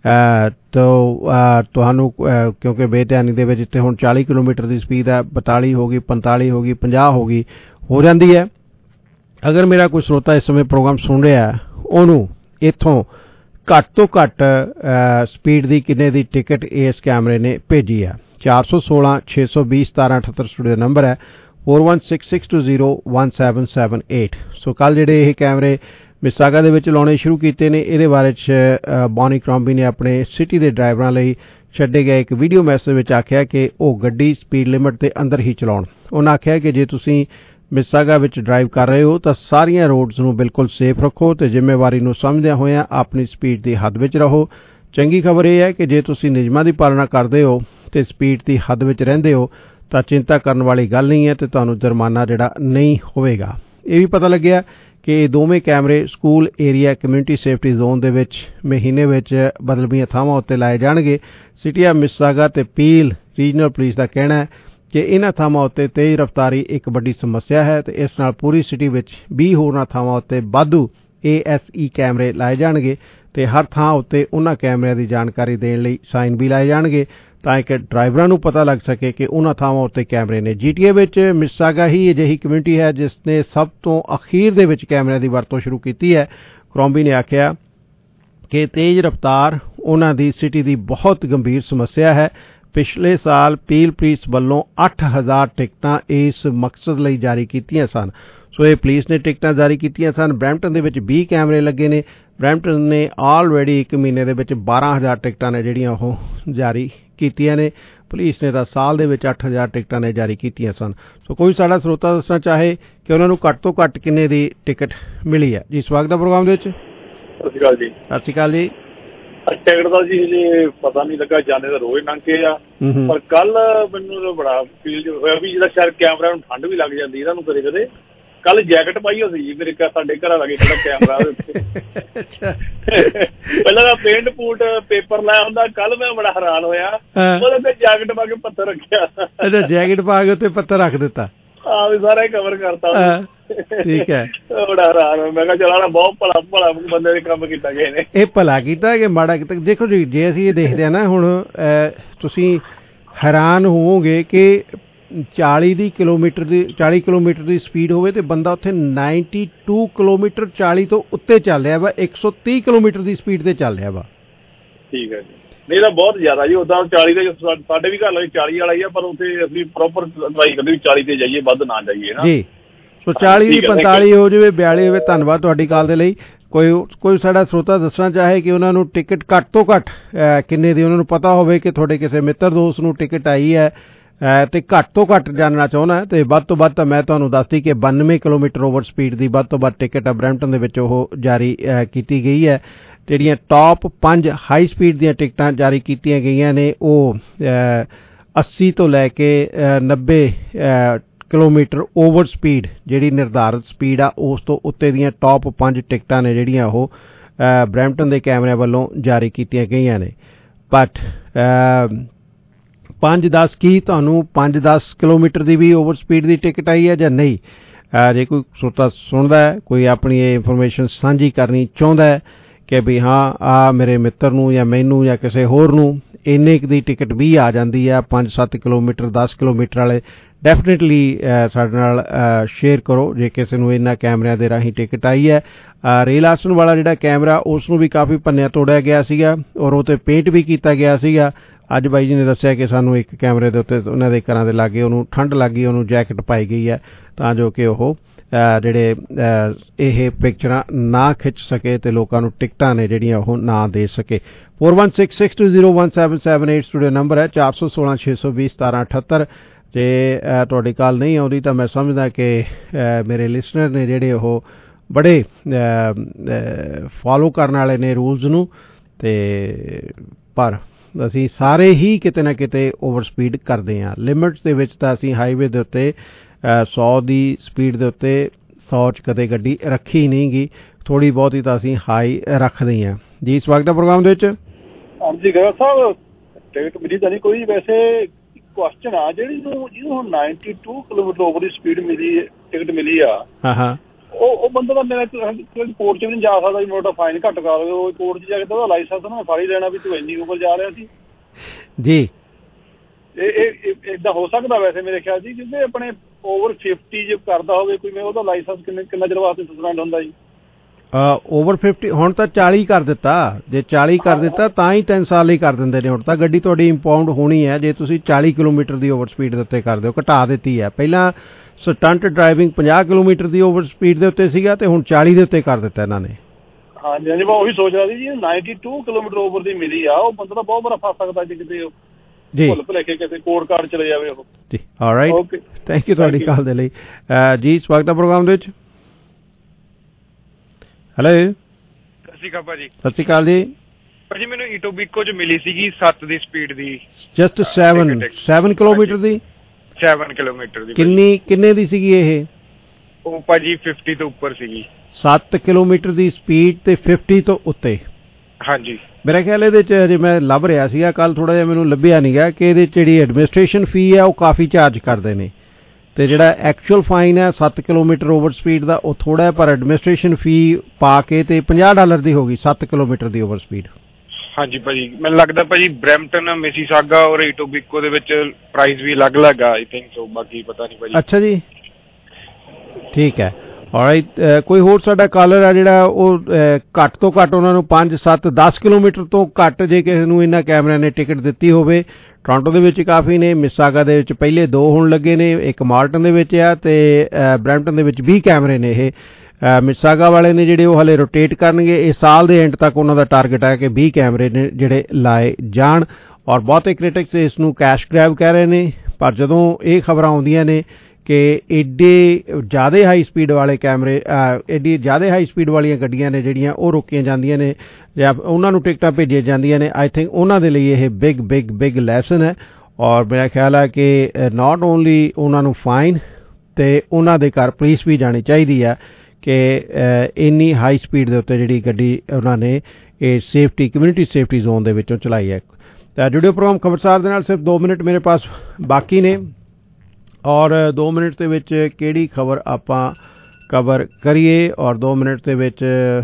ਤੋ ਤੁਹਾਨੂੰ ਕਿਉਂਕਿ ਬੇਧਿਆਨੀ ਦੇ ਵਿੱਚ ਜਿੱਥੇ ਹੁਣ ਚਾਲੀ ਕਿਲੋਮੀਟਰ ਦੀ ਸਪੀਡ ਹੈ ਬਤਾਲੀ ਹੋ ਗਈ, ਪੰਤਾਲੀ ਹੋ ਗਈ, ਪੰਜਾਹ ਹੋ ਗਈ, ਹੋ ਜਾਂਦੀ ਹੈ। ਅਗਰ ਮੇਰਾ ਕੋਈ ਸਰੋਤਾ ਇਸ ਸਮੇਂ ਪ੍ਰੋਗਰਾਮ ਸੁਣ ਰਿਹਾ ਉਹਨੂੰ ਇੱਥੋਂ ਘੱਟ ਤੋਂ ਘੱਟ ਸਪੀਡ ਦੀ ਕਿੰਨੇ ਦੀ ਟਿਕਟ ਇਸ ਕੈਮਰੇ ਨੇ ਭੇਜੀ ਹੈ। ਚਾਰ ਸੌ ਸੋਲਾਂ ਛੇ ਸੌ ਵੀਹ ਸਤਾਰਾਂ ਅਠੱਤਰ ਸਟੂਡੀਓ ਦਾ ਨੰਬਰ ਹੈ four one six six two zero one seven seven eight. So ਕੱਲ੍ਹ ਜਿਹੜੇ ਇਹ ਕੈਮਰੇ ਮਿਸਿਸਾਗਾ ਦੇ ਵਿੱਚ ਲਾਉਣੇ ਸ਼ੁਰੂ ਕੀਤੇ ਨੇ ਇਹਦੇ ਬਾਰੇ 'ਚ ਬੌਨੀ ਕ੍ਰੋਂਬੀ ਨੇ ਆਪਣੇ ਸਿਟੀ ਦੇ ਡਰਾਈਵਰਾਂ ਲਈ ਛੱਡੇ ਗਏ ਇੱਕ ਵੀਡੀਓ ਮੈਸੇਜ ਵਿੱਚ ਆਖਿਆ ਕਿ ਉਹ ਗੱਡੀ ਸਪੀਡ ਲਿਮਟ ਦੇ ਅੰਦਰ ਹੀ ਚਲਾਉਣ। ਉਹਨਾਂ ਆਖਿਆ ਕਿ ਜੇ ਤੁਸੀਂ ਮਿਸਿਸਾਗਾ ਵਿੱਚ ਡਰਾਈਵ ਕਰ ਰਹੇ ਹੋ ਤਾਂ ਸਾਰੀਆਂ ਰੋਡਸ ਨੂੰ ਬਿਲਕੁਲ ਸੇਫ ਰੱਖੋ ਅਤੇ ਜ਼ਿੰਮੇਵਾਰੀ ਨੂੰ ਸਮਝਦਿਆਂ ਹੋਇਆਂ ਆਪਣੀ ਸਪੀਡ ਦੀ ਹੱਦ ਵਿੱਚ ਰਹੋ। ਚੰਗੀ ਖਬਰ ਇਹ ਹੈ ਕਿ ਜੇ ਤੁਸੀਂ ਨਿਯਮਾਂ ਦੀ ਪਾਲਣਾ ਕਰਦੇ ਹੋ ਅਤੇ ਸਪੀਡ ਦੀ ਹੱਦ ਵਿੱਚ ਰਹਿੰਦੇ ਹੋ ਤਾਂ ਚਿੰਤਾ ਕਰਨ ਵਾਲੀ ਗੱਲ ਨਹੀਂ ਹੈ ਅਤੇ ਤੁਹਾਨੂੰ ਜੁਰਮਾਨਾ ਜਿਹੜਾ ਨਹੀਂ ਹੋਵੇਗਾ। ਇਹ ਵੀ ਪਤਾ ਲੱਗਿਆ ਕਿ ਇਹ ਦੋਵੇਂ ਕੈਮਰੇ school area community safety zone ਦੇ ਵਿੱਚ ਮਹੀਨੇ ਵਿੱਚ ਬਦਲਵੀਆਂ ਥਾਵਾਂ ਉੱਤੇ ਲਾਏ ਜਾਣਗੇ। ਸਿਟੀ ਆਫ ਮਿਸਿਸਾਗਾ ਅਤੇ ਪੀਲ ਰੀਜਨਲ ਪੁਲਿਸ ਦਾ ਕਹਿਣਾ ਹੈ ਕਿ ਇਹਨਾਂ ਥਾਵਾਂ ਉੱਤੇ ਤੇਜ਼ ਰਫ਼ਤਾਰੀ ਇੱਕ ਵੱਡੀ ਸਮੱਸਿਆ ਹੈ ਅਤੇ ਇਸ ਨਾਲ ਪੂਰੀ ਸਿਟੀ ਵਿੱਚ ਵੀਹ ਹੋਰਨਾਂ ਥਾਵਾਂ ਉੱਤੇ ਵਾਧੂ ਏ ਐਸ ਈ ਕੈਮਰੇ ਲਾਏ ਜਾਣਗੇ ਅਤੇ ਹਰ ਥਾਂ ਉੱਤੇ ਉਹਨਾਂ ਕੈਮਰਿਆਂ ਦੀ ਜਾਣਕਾਰੀ ਦੇਣ ਲਈ ਸਾਈਨ ਵੀ ਲਾਏ ਜਾਣਗੇ ਤਾਂ ਕਿ ਡਰਾਈਵਰਾਂ ਨੂੰ ਪਤਾ ਲੱਗ ਸਕੇ ਕਿ ਉਹਨਾਂ ਥਾਵਾਂ ਉੱਤੇ ਕੈਮਰੇ ਨੇ। ਜੀ ਟੀ ਏ ਵਿੱਚ ਮਿਸਿਸਾਗਾ ਹੀ ਅਜਿਹੀ ਕਮਿਊਨਿਟੀ ਹੈ ਜਿਸ ਨੇ ਸਭ ਤੋਂ ਅਖੀਰ ਦੇ ਵਿੱਚ ਕੈਮਰਿਆਂ ਦੀ ਵਰਤੋਂ ਸ਼ੁਰੂ ਕੀਤੀ ਹੈ। ਕ੍ਰੋਂਬੀ ਨੇ ਆਖਿਆ ਕਿ ਤੇਜ਼ ਰਫ਼ਤਾਰ ਉਹਨਾਂ ਦੀ ਸਿਟੀ ਦੀ ਬਹੁਤ ਗੰਭੀਰ ਸਮੱਸਿਆ ਹੈ। ਪਿਛਲੇ ਸਾਲ ਪੀਲ ਪੁਲਿਸ ਵੱਲੋਂ ਅੱਠ ਹਜ਼ਾਰ ਟਿਕਟਾਂ ਇਸ ਮਕਸਦ ਲਈ ਜਾਰੀ ਕੀਤੀਆਂ ਸਨ। ਸੋ ਇਹ ਪੁਲਿਸ ਨੇ ਟਿਕਟਾਂ ਜਾਰੀ ਕੀਤੀਆਂ ਸਨ। ਬਰੈਂਪਟਨ ਦੇ ਵਿੱਚ ਵੀਹ ਕੈਮਰੇ ਲੱਗੇ ਨੇ। ਬਰੈਂਪਟਨ ਨੇ ਆਲਰੇਡੀ ਇੱਕ ਮਹੀਨੇ ਦੇ ਵਿੱਚ ਬਾਰਾਂ ਹਜ਼ਾਰ ਟਿਕਟਾਂ ਨੇ ਜਿਹੜੀਆਂ ਉਹ ਜਾਰੀ ਕੀਤੀਆਂ ਨੇ। ਪੁਲਿਸ ਨੇ ਤਾਂ ਸਾਲ ਦੇ ਵਿੱਚ ਅੱਠ ਹਜ਼ਾਰ ਟਿਕਟਾਂ ਨੇ ਜਾਰੀ ਕੀਤੀਆਂ ਸਨ। ਸੋ ਕੋਈ ਸਾਡਾ ਸਰੋਤਾ ਦੱਸਣਾ ਚਾਹੇ ਕਿ ਉਹਨਾਂ ਨੂੰ ਘੱਟ ਤੋਂ ਘੱਟ ਕਿੰਨੇ ਦੀ ਟਿਕਟ ਮਿਲੀ ਹੈ। ਜੀ ਸਵਾਗਤ ਹੈ ਪ੍ਰੋਗਰਾਮ ਦੇ ਵਿੱਚ। ਸਤਿ ਸ਼੍ਰੀ ਅਕਾਲ ਜੀ। ਸਤਿ ਸ਼੍ਰੀ ਅਕਾਲ ਜੀ। ਟਿਕਟ ਦਾ ਜੀ ਹਜੇ ਪਤਾ ਨਹੀਂ ਲੱਗਾ, ਜਾਣੇ ਤਾਂ ਰੋਜ਼ ਲੰਘੇ ਆ, ਪਰ ਕੱਲ ਮੈਨੂੰ ਬੜਾ ਫੀਲ ਹੋਇਆ ਵੀ ਜਿਹੜਾ ਸ਼ਾਇਦ ਕੈਮਰਾ ਨੂੰ ਠੰਡ ਵੀ ਲੱਗ ਜਾਂਦੀ ਇਹਨਾਂ ਨੂੰ ਕਦੇ ਕਦੇ। ਕੱਲ ਜੈਕਟ ਪਾਈ ਹੋਈ ਸੀ ਜੀ ਮੇਰੇ ਸਾਡੇ ਘਰਾਂ ਲਾਗੇ ਜਿਹੜਾ ਕੈਮਰਾ ਪਹਿਲਾਂ ਤਾਂ ਪੇਂਟ ਪੂਟ ਪੇਪਰ ਲਾਇਆ ਹੁੰਦਾ। ਕੱਲ ਮੈਂ ਬੜਾ ਹੈਰਾਨ ਹੋਇਆ, ਉਹਦੇ ਤੇ ਜੈਕਟ ਪਾ ਕੇ ਪੱਥਰ ਰੱਖਿਆ। ਅੱਛਾ, ਜੈਕਟ ਪਾ ਕੇ ਉੱਤੇ ਪੱਥਰ ਰੱਖ ਦਿੱਤਾ। ਹਾਂ ਵੀ ਸਾਰਾ ਹੀ ਕਵਰ ਕਰਤਾ। ਠੀਕ ਹੈ, ਬੜਾ ਹੈਰਾਨ ਹੋਇਆ। ਮੈਂ ਕਿਹਾ ਚਲਾ ਬਹੁਤ ਭਲਾ ਭਲਾ ਬੰਦੇ ਦੇ ਕੰਮ ਕੀਤਾ ਗਏ ਨੇ। ਇਹ ਭਲਾ ਕੀਤਾ ਕਿ ਮਾੜਾ ਕੀਤਾ? ਦੇਖੋ ਜੀ, ਜੇ ਅਸੀਂ ਇਹ ਦੇਖਦੇ ਹਾਂ ਨਾ, ਹੁਣ ਤੁਸੀਂ ਹੈਰਾਨ ਹੋਵੋਗੇ ਕਿ ਚਾਲੀ ਦੀ ਕਿਲੋਮੀਟਰ ਦੀ ਚਾਲੀ ਕਿਲੋਮੀਟਰ ਦੀ ਸਪੀਡ ਹੋਵੇ ਤੇ ਬੰਦਾ ਉੱਥੇ ਨਾਈਨਟੀ ਟੂ ਕਿਲੋਮੀਟਰ ਚਾਲੀ ਤੋਂ ਉੱਤੇ ਚੱਲ ਰਿਹਾ ਵਾ, ਇੱਕ ਸੌ ਤੀਹ ਕਿਲੋਮੀਟਰ ਦੀ ਸਪੀਡ ਤੇ ਚੱਲ ਰਿਹਾ ਵਾ। ਠੀਕ ਹੈ ਜੀ। ਨਹੀਂ ਤਾਂ ਬਹੁਤ ਜ਼ਿਆਦਾ ਜੀ। ਉਦਾਂ ਚਾਲੀ ਦੇ ਸਾਡੇ ਵੀ ਘਰ ਲਈ ਚਾਲੀ ਵਾਲਾ ਹੀ ਆ, ਪਰ ਉੱਥੇ ਅਸੀਂ ਪ੍ਰੋਪਰ ਟਰਾਈ ਕਰਦੇ ਵੀ ਚਾਲੀ ਤੇ ਜਾਈਏ, ਵੱਧ ਨਾ ਜਾਈਏ ਨਾ ਜੀ। ਸੋ ਚਾਲੀ ਦੀ ਪੰਤਾਲੀ ਹੋ ਜਾਵੇ, ਬਿਆਲੀ ਹੋਵੇ। ਧੰਨਵਾਦ ਤੁਹਾਡੀ ਕਾਲ ਦੇ ਲਈ। ਕੋਈ ਕੋਈ ਸਾਡਾ ਸਰੋਤਾ ਦੱਸਣਾ ਚਾਹੇ ਕਿ ਉਹਨਾਂ ਨੂੰ ਟਿਕਟ ਘੱਟ ਤੋਂ ਘੱਟ ਕਿੰਨੇ ਦੀ, ਉਹਨਾਂ ਨੂੰ ਪਤਾ ਹੋਵੇ ਕਿ ਤੁਹਾਡੇ ਕਿਸੇ ਮਿੱਤਰ ਦੋਸਤ ਨੂੰ ਟਿਕਟ ਆਈ ਹੈ ਤੇ ਘੱਟ ਤੋਂ ਘੱਟ ਜਾਣਨਾ ਚਾਹੁੰਦਾ ਤੇ ਵੱਧ ਤੋਂ ਵੱਧ ਤਾਂ ਮੈਂ ਤੁਹਾਨੂੰ ਦੱਸਦੀ ਕਿ ਬਾਨਵੇਂ ਕਿਲੋਮੀਟਰ ਓਵਰ ਸਪੀਡ ਦੀ ਵੱਧ ਤੋਂ ਵੱਧ ਟਿਕਟ ਆ ਬਰੈਂਪਟਨ ਦੇ ਵਿੱਚ ਉਹ ਜਾਰੀ ਕੀਤੀ ਗਈ ਹੈ। ਜਿਹੜੀਆਂ ਟੌਪ ਪੰਜ ਹਾਈ ਸਪੀਡ ਦੀਆਂ ਟਿਕਟਾਂ ਜਾਰੀ ਕੀਤੀਆਂ ਗਈਆਂ ਨੇ ਉਹ ਅੱਸੀ ਤੋਂ ਲੈ ਕੇ ਨੱਬੇ ਕਿਲੋਮੀਟਰ ਓਵਰ ਸਪੀਡ, ਜਿਹੜੀ ਨਿਰਧਾਰਿਤ ਸਪੀਡ ਆ ਉਸ ਤੋਂ ਉੱਤੇ ਦੀਆਂ ਟੌਪ ਪੰਜ ਟਿਕਟਾਂ ਨੇ ਜਿਹੜੀਆਂ ਉਹ ਬਰੈਂਪਟਨ ਦੇ ਕੈਮਰਿਆਂ ਵੱਲੋਂ ਜਾਰੀ ਕੀਤੀਆਂ ਗਈਆਂ ਨੇ। ਬਟ ਪੰਜ ਦਸ ਕੀ ਤੁਹਾਨੂੰ ਪੰਜ ਦਸ ਕਿਲੋਮੀਟਰ ਦੀ ਵੀ ਓਵਰ ਸਪੀਡ ਦੀ ਟਿਕਟ ਆਈ ਹੈ ਜਾਂ ਨਹੀਂ? ਜੇ ਕੋਈ ਸਰੋਤਾ ਸੁਣਦਾ ਹੈ, ਕੋਈ ਆਪਣੀ ਇਹ ਇਨਫੋਰਮੇਸ਼ਨ ਸਾਂਝੀ ਕਰਨੀ ਚਾਹੁੰਦਾ ਹੈ ਕਿ ਵੀ ਹਾਂ ਆ ਮੇਰੇ ਮਿੱਤਰ ਨੂੰ ਜਾਂ ਮੈਨੂੰ ਜਾਂ ਕਿਸੇ ਹੋਰ ਨੂੰ ਇੰਨੇ ਕੁ ਦੀ ਟਿਕਟ ਵੀ ਆ ਜਾਂਦੀ ਹੈ ਪੰਜ ਸੱਤ ਕਿਲੋਮੀਟਰ ਦਸ ਕਿਲੋਮੀਟਰ ਵਾਲੇ, ਡੈਫੀਨੇਟਲੀ ਸਾਡੇ ਨਾਲ ਸ਼ੇਅਰ ਕਰੋ। ਜੇ ਕਿਸੇ ਨੂੰ ਇਹਨਾਂ ਕੈਮਰਿਆਂ ਦੇ ਰਾਹੀਂ ਟਿਕਟ ਆਈ ਹੈ। ਰੇਲ ਆਸਨ ਵਾਲਾ ਜਿਹੜਾ ਕੈਮਰਾ ਉਸ ਨੂੰ ਵੀ ਕਾਫੀ ਭੰਨਿਆ ਤੋੜਿਆ ਗਿਆ ਸੀਗਾ ਔਰ ਉਹ 'ਤੇ ਪੇਂਟ ਵੀ ਕੀਤਾ ਗਿਆ ਸੀਗਾ। ਅੱਜ ਬਾਈ ਜੀ ਨੇ ਦੱਸਿਆ ਕਿ ਸਾਨੂੰ ਇੱਕ ਕੈਮਰੇ ਦੇ ਉੱਤੇ ਉਹਨਾਂ ਦੇ ਘਰਾਂ ਦੇ ਲਾਗੇ ਉਹਨੂੰ ਠੰਡ ਲੱਗ ਗਈ, ਉਹਨੂੰ ਜੈਕਟ ਪਾਈ ਗਈ ਹੈ ਤਾਂ ਜੋ ਕਿ ਉਹ ਜਿਹੜੇ ਇਹ ਪਿਕਚਰਾਂ ਨਾ ਖਿੱਚ ਸਕੇ ਤੇ ਲੋਕਾਂ ਨੂੰ ਟਿਕਟਾਂ ਨੇ ਜਿਹੜੀਆਂ ਉਹ ਨਾ ਦੇ ਸਕੇ। Four one six six two zero one seven seven eight studio number ਹੈ। ਚਾਰ ਸੌ ਸੋਲਾਂ ਛੇ ਸੌ ਵੀਹ ਸਤਾਰਾਂ ਅਠੱਤਰ। ਜੇ ਤੁਹਾਡੀ ਕਾਲ ਨਹੀਂ ਆਉਂਦੀ ਤਾਂ ਮੈਂ ਸਮਝਦਾ ਕਿ ਮੇਰੇ ਲਿਸਨਰ ਨੇ ਜਿਹੜੇ ਉਹ ਬੜੇ ਫੋਲੋ ਕਰਨ ਵਾਲੇ ਨੇ ਰੂਲਸ ਨੂੰ, ਤੇ ਪਰ ਅਸੀਂ ਸਾਰੇ ਹੀ ਕਿਤੇ ਨਾ ਕਿਤੇ ਓਵਰ ਸਪੀਡ ਕਰਦੇ ਹਾਂ। ਲਿਮਿਟਸ ਦੇ ਵਿੱਚ ਤਾਂ ਅਸੀਂ ਹਾਈਵੇ ਦੇ ਉੱਤੇ ਸੌ ਦੀ ਸਪੀਡ ਦੇ ਉੱਤੇ ਸੌ 'ਚ ਕਦੇ ਗੱਡੀ ਰੱਖੀ ਨਹੀਂ ਗਈ, ਥੋੜ੍ਹੀ ਬਹੁਤੀ ਤਾਂ ਅਸੀਂ ਹਾਈ ਰੱਖਦੇ ਹਾਂ। ਜੀ ਸਵਾਗਤ ਹੈ ਪ੍ਰੋਗਰਾਮ ਦੇ ਵਿੱਚ। ਹਾਂਜੀ ਗਰਾ ਸਾਹਿਬ, ਟਿਕਟ ਮਿਲੀ ਤਾਂ ਨਹੀਂ ਕੋਈ? ਵੈਸੇ ਕੁਐਸਚਨ ਆ, ਜਿਹੜੀ ਨੂੰ ਜਿਹਨੂੰ ਹੁਣ ਨਾਈਨਟੀ ਟੂ ਕਿਲੋਮੀਟਰ ਓਵਰ ਦੀ ਸਪੀਡ ਮਿਲੀ ਟਿਕਟ ਮਿਲੀ ਆ, ਹਾਂ ਹਾਂ ਉਹ ਉਹ ਬੰਦਾ ਤਾਂ ਮੇਰਾ ਕੋਰਟ 'ਚ ਵੀ ਨਹੀਂ ਜਾ ਸਕਦਾ ਜੀ, ਮੋਟਾ ਫਾਈਨ ਘੱਟ ਕਰ ਦਿਓ। ਕੋਰਟ 'ਚ ਜਾ ਕੇ ਤਾਂ ਉਹਦਾ ਲਾਇਸੈਂਸ ਨਾ ਫੜ ਹੀ ਲੈਣਾ ਵੀ ਤੂੰ ਇੰਨੀ ਉੱਪਰ ਜਾ ਰਿਹਾ ਸੀ ਜੀ। ਇਹ ਏਦਾਂ ਹੋ ਸਕਦਾ ਵੈਸੇ ਮੇਰੇ ਖਿਆਲ ਜੀ, ਕਿਉਂਕਿ ਆਪਣੇ ਓਵਰ ਫਿਫਟੀ ਜੇ ਕਰਦਾ ਹੋਵੇ ਕੋਈ, ਮੈਂ ਉਹਦਾ ਲਾਇਸੈਂਸ ਕਿੰਨੇ ਕਿੰਨਾ ਚਿਰ ਵਾਸਤੇ ਸਸਪੈਂਡ ਹੁੰਦਾ ਜੀ? ਓਵਰ ਫਿਫਟੀ ਹੁਣ ਤਾਂ ਚਾਲੀ ਕਰ ਦਿੱਤਾ। ਜੇ ਚਾਲੀ ਕਰ ਦਿੱਤਾ ਤਾਂ ਹੀ ਤਿੰਨ ਸਾਲ ਲਈ ਕਰ ਦਿੰਦੇ ਨੇ। ਹੁਣ ਤਾਂ ਗੱਡੀ ਤੁਹਾਡੀ ਇੰਪਾਊਂਡ ਹੋਣੀ ਹੈ ਜੇ ਤੁਸੀਂ ਚਾਲੀ ਕਿਲੋਮੀਟਰ ਦੀ ਓਵਰ ਸਪੀਡ ਦੇ ਉੱਤੇ ਕਰਦੇ ਹੋ। ਘਟਾ ਦਿੱਤੀ ਹੈ। ਪਹਿਲਾਂ ਸਟੰਟ ਡਰਾਈਵਿੰਗ ਪੰਜਾਹ ਕਿਲੋਮੀਟਰ ਦੀ ਓਵਰ ਸਪੀਡ ਦੇ ਉੱਤੇ ਸੀਗਾ ਤੇ ਹੁਣ ਚਾਲੀ ਦੇ ਉੱਤੇ ਕਰ ਦਿੱਤਾ ਇਹਨਾਂ ਨੇ। ਹਾਂਜੀ ਹਾਂਜੀ, ਮੈਂ ਉਹੀ ਸੋਚ ਰਿਹਾ ਸੀ ਜੀ, ਨਾਈਨਟੀ ਟੂ ਕਿਲੋਮੀਟਰ ਓਵਰ ਦੀ ਮਿਲੀ ਆ, ਉਹ ਬੰਦਾ ਤਾਂ ਬਹੁਤ ਬੜਾ ਫਸ ਸਕਦਾ ਜੇ ਕਿਤੇ ਜੀ ਭੁੱਲ ਭੁਲੇਖੇ ਕਿਸੇ ਕੋਡ ਕਾਰਡ ਚਲੇ ਜਾਵੇ ਉਹ ਜੀ। ਆਲਰਾਈਟ, ਓਕੇ, ਥੈਂਕ ਯੂ ਤੁਹਾਡੀ ਕਾਲ ਦੇ ਲਈ। ਜੀ ਸਵਾਗਤ ਹੈ ਪ੍ਰੋਗਰਾਮ ਦੇ ਵਿੱਚ। ਹੈਲੋ, ਸਤਿ ਸ਼੍ਰੀ ਅਕਾਲ ਭਾਜੀ। ਸਤਿ ਸ਼੍ਰੀ ਅਕਾਲ ਜੀ ਭਾਜੀ। ਮੈਨੂੰ ਈਟੋਬੀਕੋ 'ਚ ਮਿਲੀ ਸੀਗੀ ਸੱਤ ਦੀ ਸਪੀਡ ਦੀ, ਜਸਟ ਸੈਵਨ ਸੈਵਨ ਕਿਲੋਮੀਟਰ ਦੀ। ਸੈਵਨ ਕਿਲੋਮੀਟਰ ਦੀ। ਕਿੰਨੀ ਕਿੰਨੇ ਦੀ ਸੀਗੀ ਇਹ? ਉਹ ਭਾਜੀ ਫਿਫਟੀ ਤੋਂ ਉੱਪਰ ਸੀਗੀ। ਸੱਤ ਕਿਲੋਮੀਟਰ ਦੀ ਸਪੀਡ ਤੇ ਫਿਫਟੀ ਤੋਂ ਉੱਤੇ। ਹਾਂਜੀ, ਮੇਰਾ ਖਿਆਲ ਇਹਦੇ 'ਚ ਅਜੇ ਮੈਂ ਲੱਭ ਰਿਹਾ ਸੀਗਾ ਕੱਲ, ਥੋੜ੍ਹਾ ਜਿਹਾ ਮੈਨੂੰ ਲੱਭਿਆ ਨਹੀਂ ਗਾ ਕਿ ਇਹਦੇ 'ਚ ਜਿਹੜੀ ਐਡਮਿਨਿਸਟ੍ਰੇਸ਼ਨ ਫੀ ਹੈ ਉਹ ਕਾਫੀ ਚਾਰਜ ਕਰਦੇ ਨੇ ਤੇ ਜਿਹੜਾ ਐਕਚੁਅਲ ਫਾਈਨ ਹੈ ਸੱਤ ਕਿਲੋਮੀਟਰ ਓਵਰ ਸਪੀਡ ਦਾ ਉਹ ਥੋੜ੍ਹਾ ਹੈ, ਪਰ ਐਡਮਿਨਿਸਟ੍ਰੇਸ਼ਨ ਫੀ ਪਾ ਕੇ ਤੇ ਪੰਜਾਹ ਡਾਲਰ ਦੀ ਹੋ ਗਈ ਸੱਤ ਕਿਲੋਮੀਟਰ ਦੀ ਓਵਰ ਸਪੀਡ। ਹਾਂਜੀ ਭਾਜੀ, ਮੈਨੂੰ ਲੱਗਦਾ ਭਾਜੀ ਬਰੈਂਪਟਨ, ਮਿਸੀਸਾਗਾ ਔਰ ਈਟੋਬੀਕੋ ਦੇ ਵਿੱਚ ਪ੍ਰਾਈਸ ਵੀ ਅਲੱਗ ਅਲੱਗ ਆ ਆਈ ਥਿੰਕ ਸੋ, ਬਾਕੀ ਪਤਾ ਨਹੀਂ ਭਾਜੀ। ਅੱਛਾ ਜੀ, ਠੀਕ ਹੈ। ऑलराइट, कोई होर साडा कालर आ जिहड़ा ਉਹ ਘੱਟ ਤੋਂ ਘੱਟ ਉਹਨਾਂ ਨੂੰ ਪੰਜ ਸੱਤ ਦਸ ਕਿਲੋਮੀਟਰ ਤੋਂ ਘੱਟ ਜੇ ਕਿਸੇ ਨੂੰ ਇਹਨਾਂ ਕੈਮਰਿਆਂ ਨੇ ਟਿਕਟ ਦਿੱਤੀ ਹੋਵੇ। ਟੋਰਾਂਟੋ ਦੇ ਵਿੱਚ ਕਾਫੀ ਨੇ, ਮਿਸਾਗਾ ਦੇ ਵਿੱਚ ਪਹਿਲੇ ਦੋ ਹੋਣ ਲੱਗੇ ਨੇ, ਇੱਕ ਮਾਰਟਨ ਦੇ ਵਿੱਚ ਆ ਤੇ ਬਰੈਂਪਟਨ ਦੇ ਵਿੱਚ ਵੀਹ ਕੈਮਰੇ ਨੇ। ਇਹ ਮਿਸਾਗਾ ਵਾਲੇ ਨੇ ਜਿਹੜੇ ਉਹ ਹਲੇ ਰੋਟੇਟ ਕਰਨਗੇ। ਇਸ ਸਾਲ ਦੇ ਐਂਡ ਤੱਕ ਉਹਨਾਂ ਦਾ ਟਾਰਗੇਟ ਹੈ ਕਿ ਵੀਹ ਕੈਮਰੇ ਨੇ ਜਿਹੜੇ ਲਾਏ ਜਾਣ। ਔਰ ਬਹੁਤੇ ਕ੍ਰਿਟਿਕਸ ਇਸ ਨੂੰ ਕੈਸ਼ ਗ੍ਰੈਬ ਕਹਿ ਰਹੇ ਨੇ, ਪਰ ਜਦੋਂ ਇਹ ਖਬਰਾਂ ਆਉਂਦੀਆਂ ਨੇ ਕਿ ਏਡੇ ਜ਼ਿਆਦਾ ਹਾਈ ਸਪੀਡ ਵਾਲੇ ਕੈਮਰੇ, ਐਡੀ ਜ਼ਿਆਦਾ ਹਾਈ ਸਪੀਡ ਵਾਲੀਆਂ ਗੱਡੀਆਂ ਨੇ ਜਿਹੜੀਆਂ ਉਹ ਰੋਕੀਆਂ ਜਾਂਦੀਆਂ ਨੇ ਜਾਂ ਉਹਨਾਂ ਨੂੰ ਟਿਕਟਾਂ ਭੇਜੀਆਂ ਜਾਂਦੀਆਂ ਨੇ, ਆਈ ਥਿੰਕ ਉਹਨਾਂ ਦੇ ਲਈ ਇਹ ਬਿਗ ਬਿਗ ਬਿਗ ਲੈਸਨ ਹੈ। ਔਰ ਮੇਰਾ ਖਿਆਲ ਹੈ ਕਿ ਨਾਟ ਓਨਲੀ ਉਹਨਾਂ ਨੂੰ ਫਾਈਨ ਅਤੇ ਉਹਨਾਂ ਦੇ ਘਰ ਪੁਲਿਸ ਵੀ ਜਾਣੀ ਚਾਹੀਦੀ ਹੈ ਕਿ ਇੰਨੀ ਹਾਈ ਸਪੀਡ ਦੇ ਉੱਤੇ ਜਿਹੜੀ ਗੱਡੀ ਉਹਨਾਂ ਨੇ ਇਹ ਸੇਫਟੀ ਕਮਿਊਨਿਟੀ ਸੇਫਟੀ ਜ਼ੋਨ ਦੇ ਵਿੱਚੋਂ ਚਲਾਈ ਹੈ। ਤਾਂ ਜੁੜਿਓ ਪ੍ਰੋਗਰਾਮ ਖਬਰਸਾਰ ਦੇ ਨਾਲ, ਸਿਰਫ ਦੋ ਮਿੰਟ ਮੇਰੇ ਪਾਸ ਬਾਕੀ ਨੇ ਔਰ ਦੋ ਮਿੰਟ ਦੇ ਵਿੱਚ ਕਿਹੜੀ ਖਬਰ ਆਪਾਂ ਕਵਰ ਕਰੀਏ। ਔਰ ਦੋ ਮਿੰਟ ਦੇ ਵਿੱਚ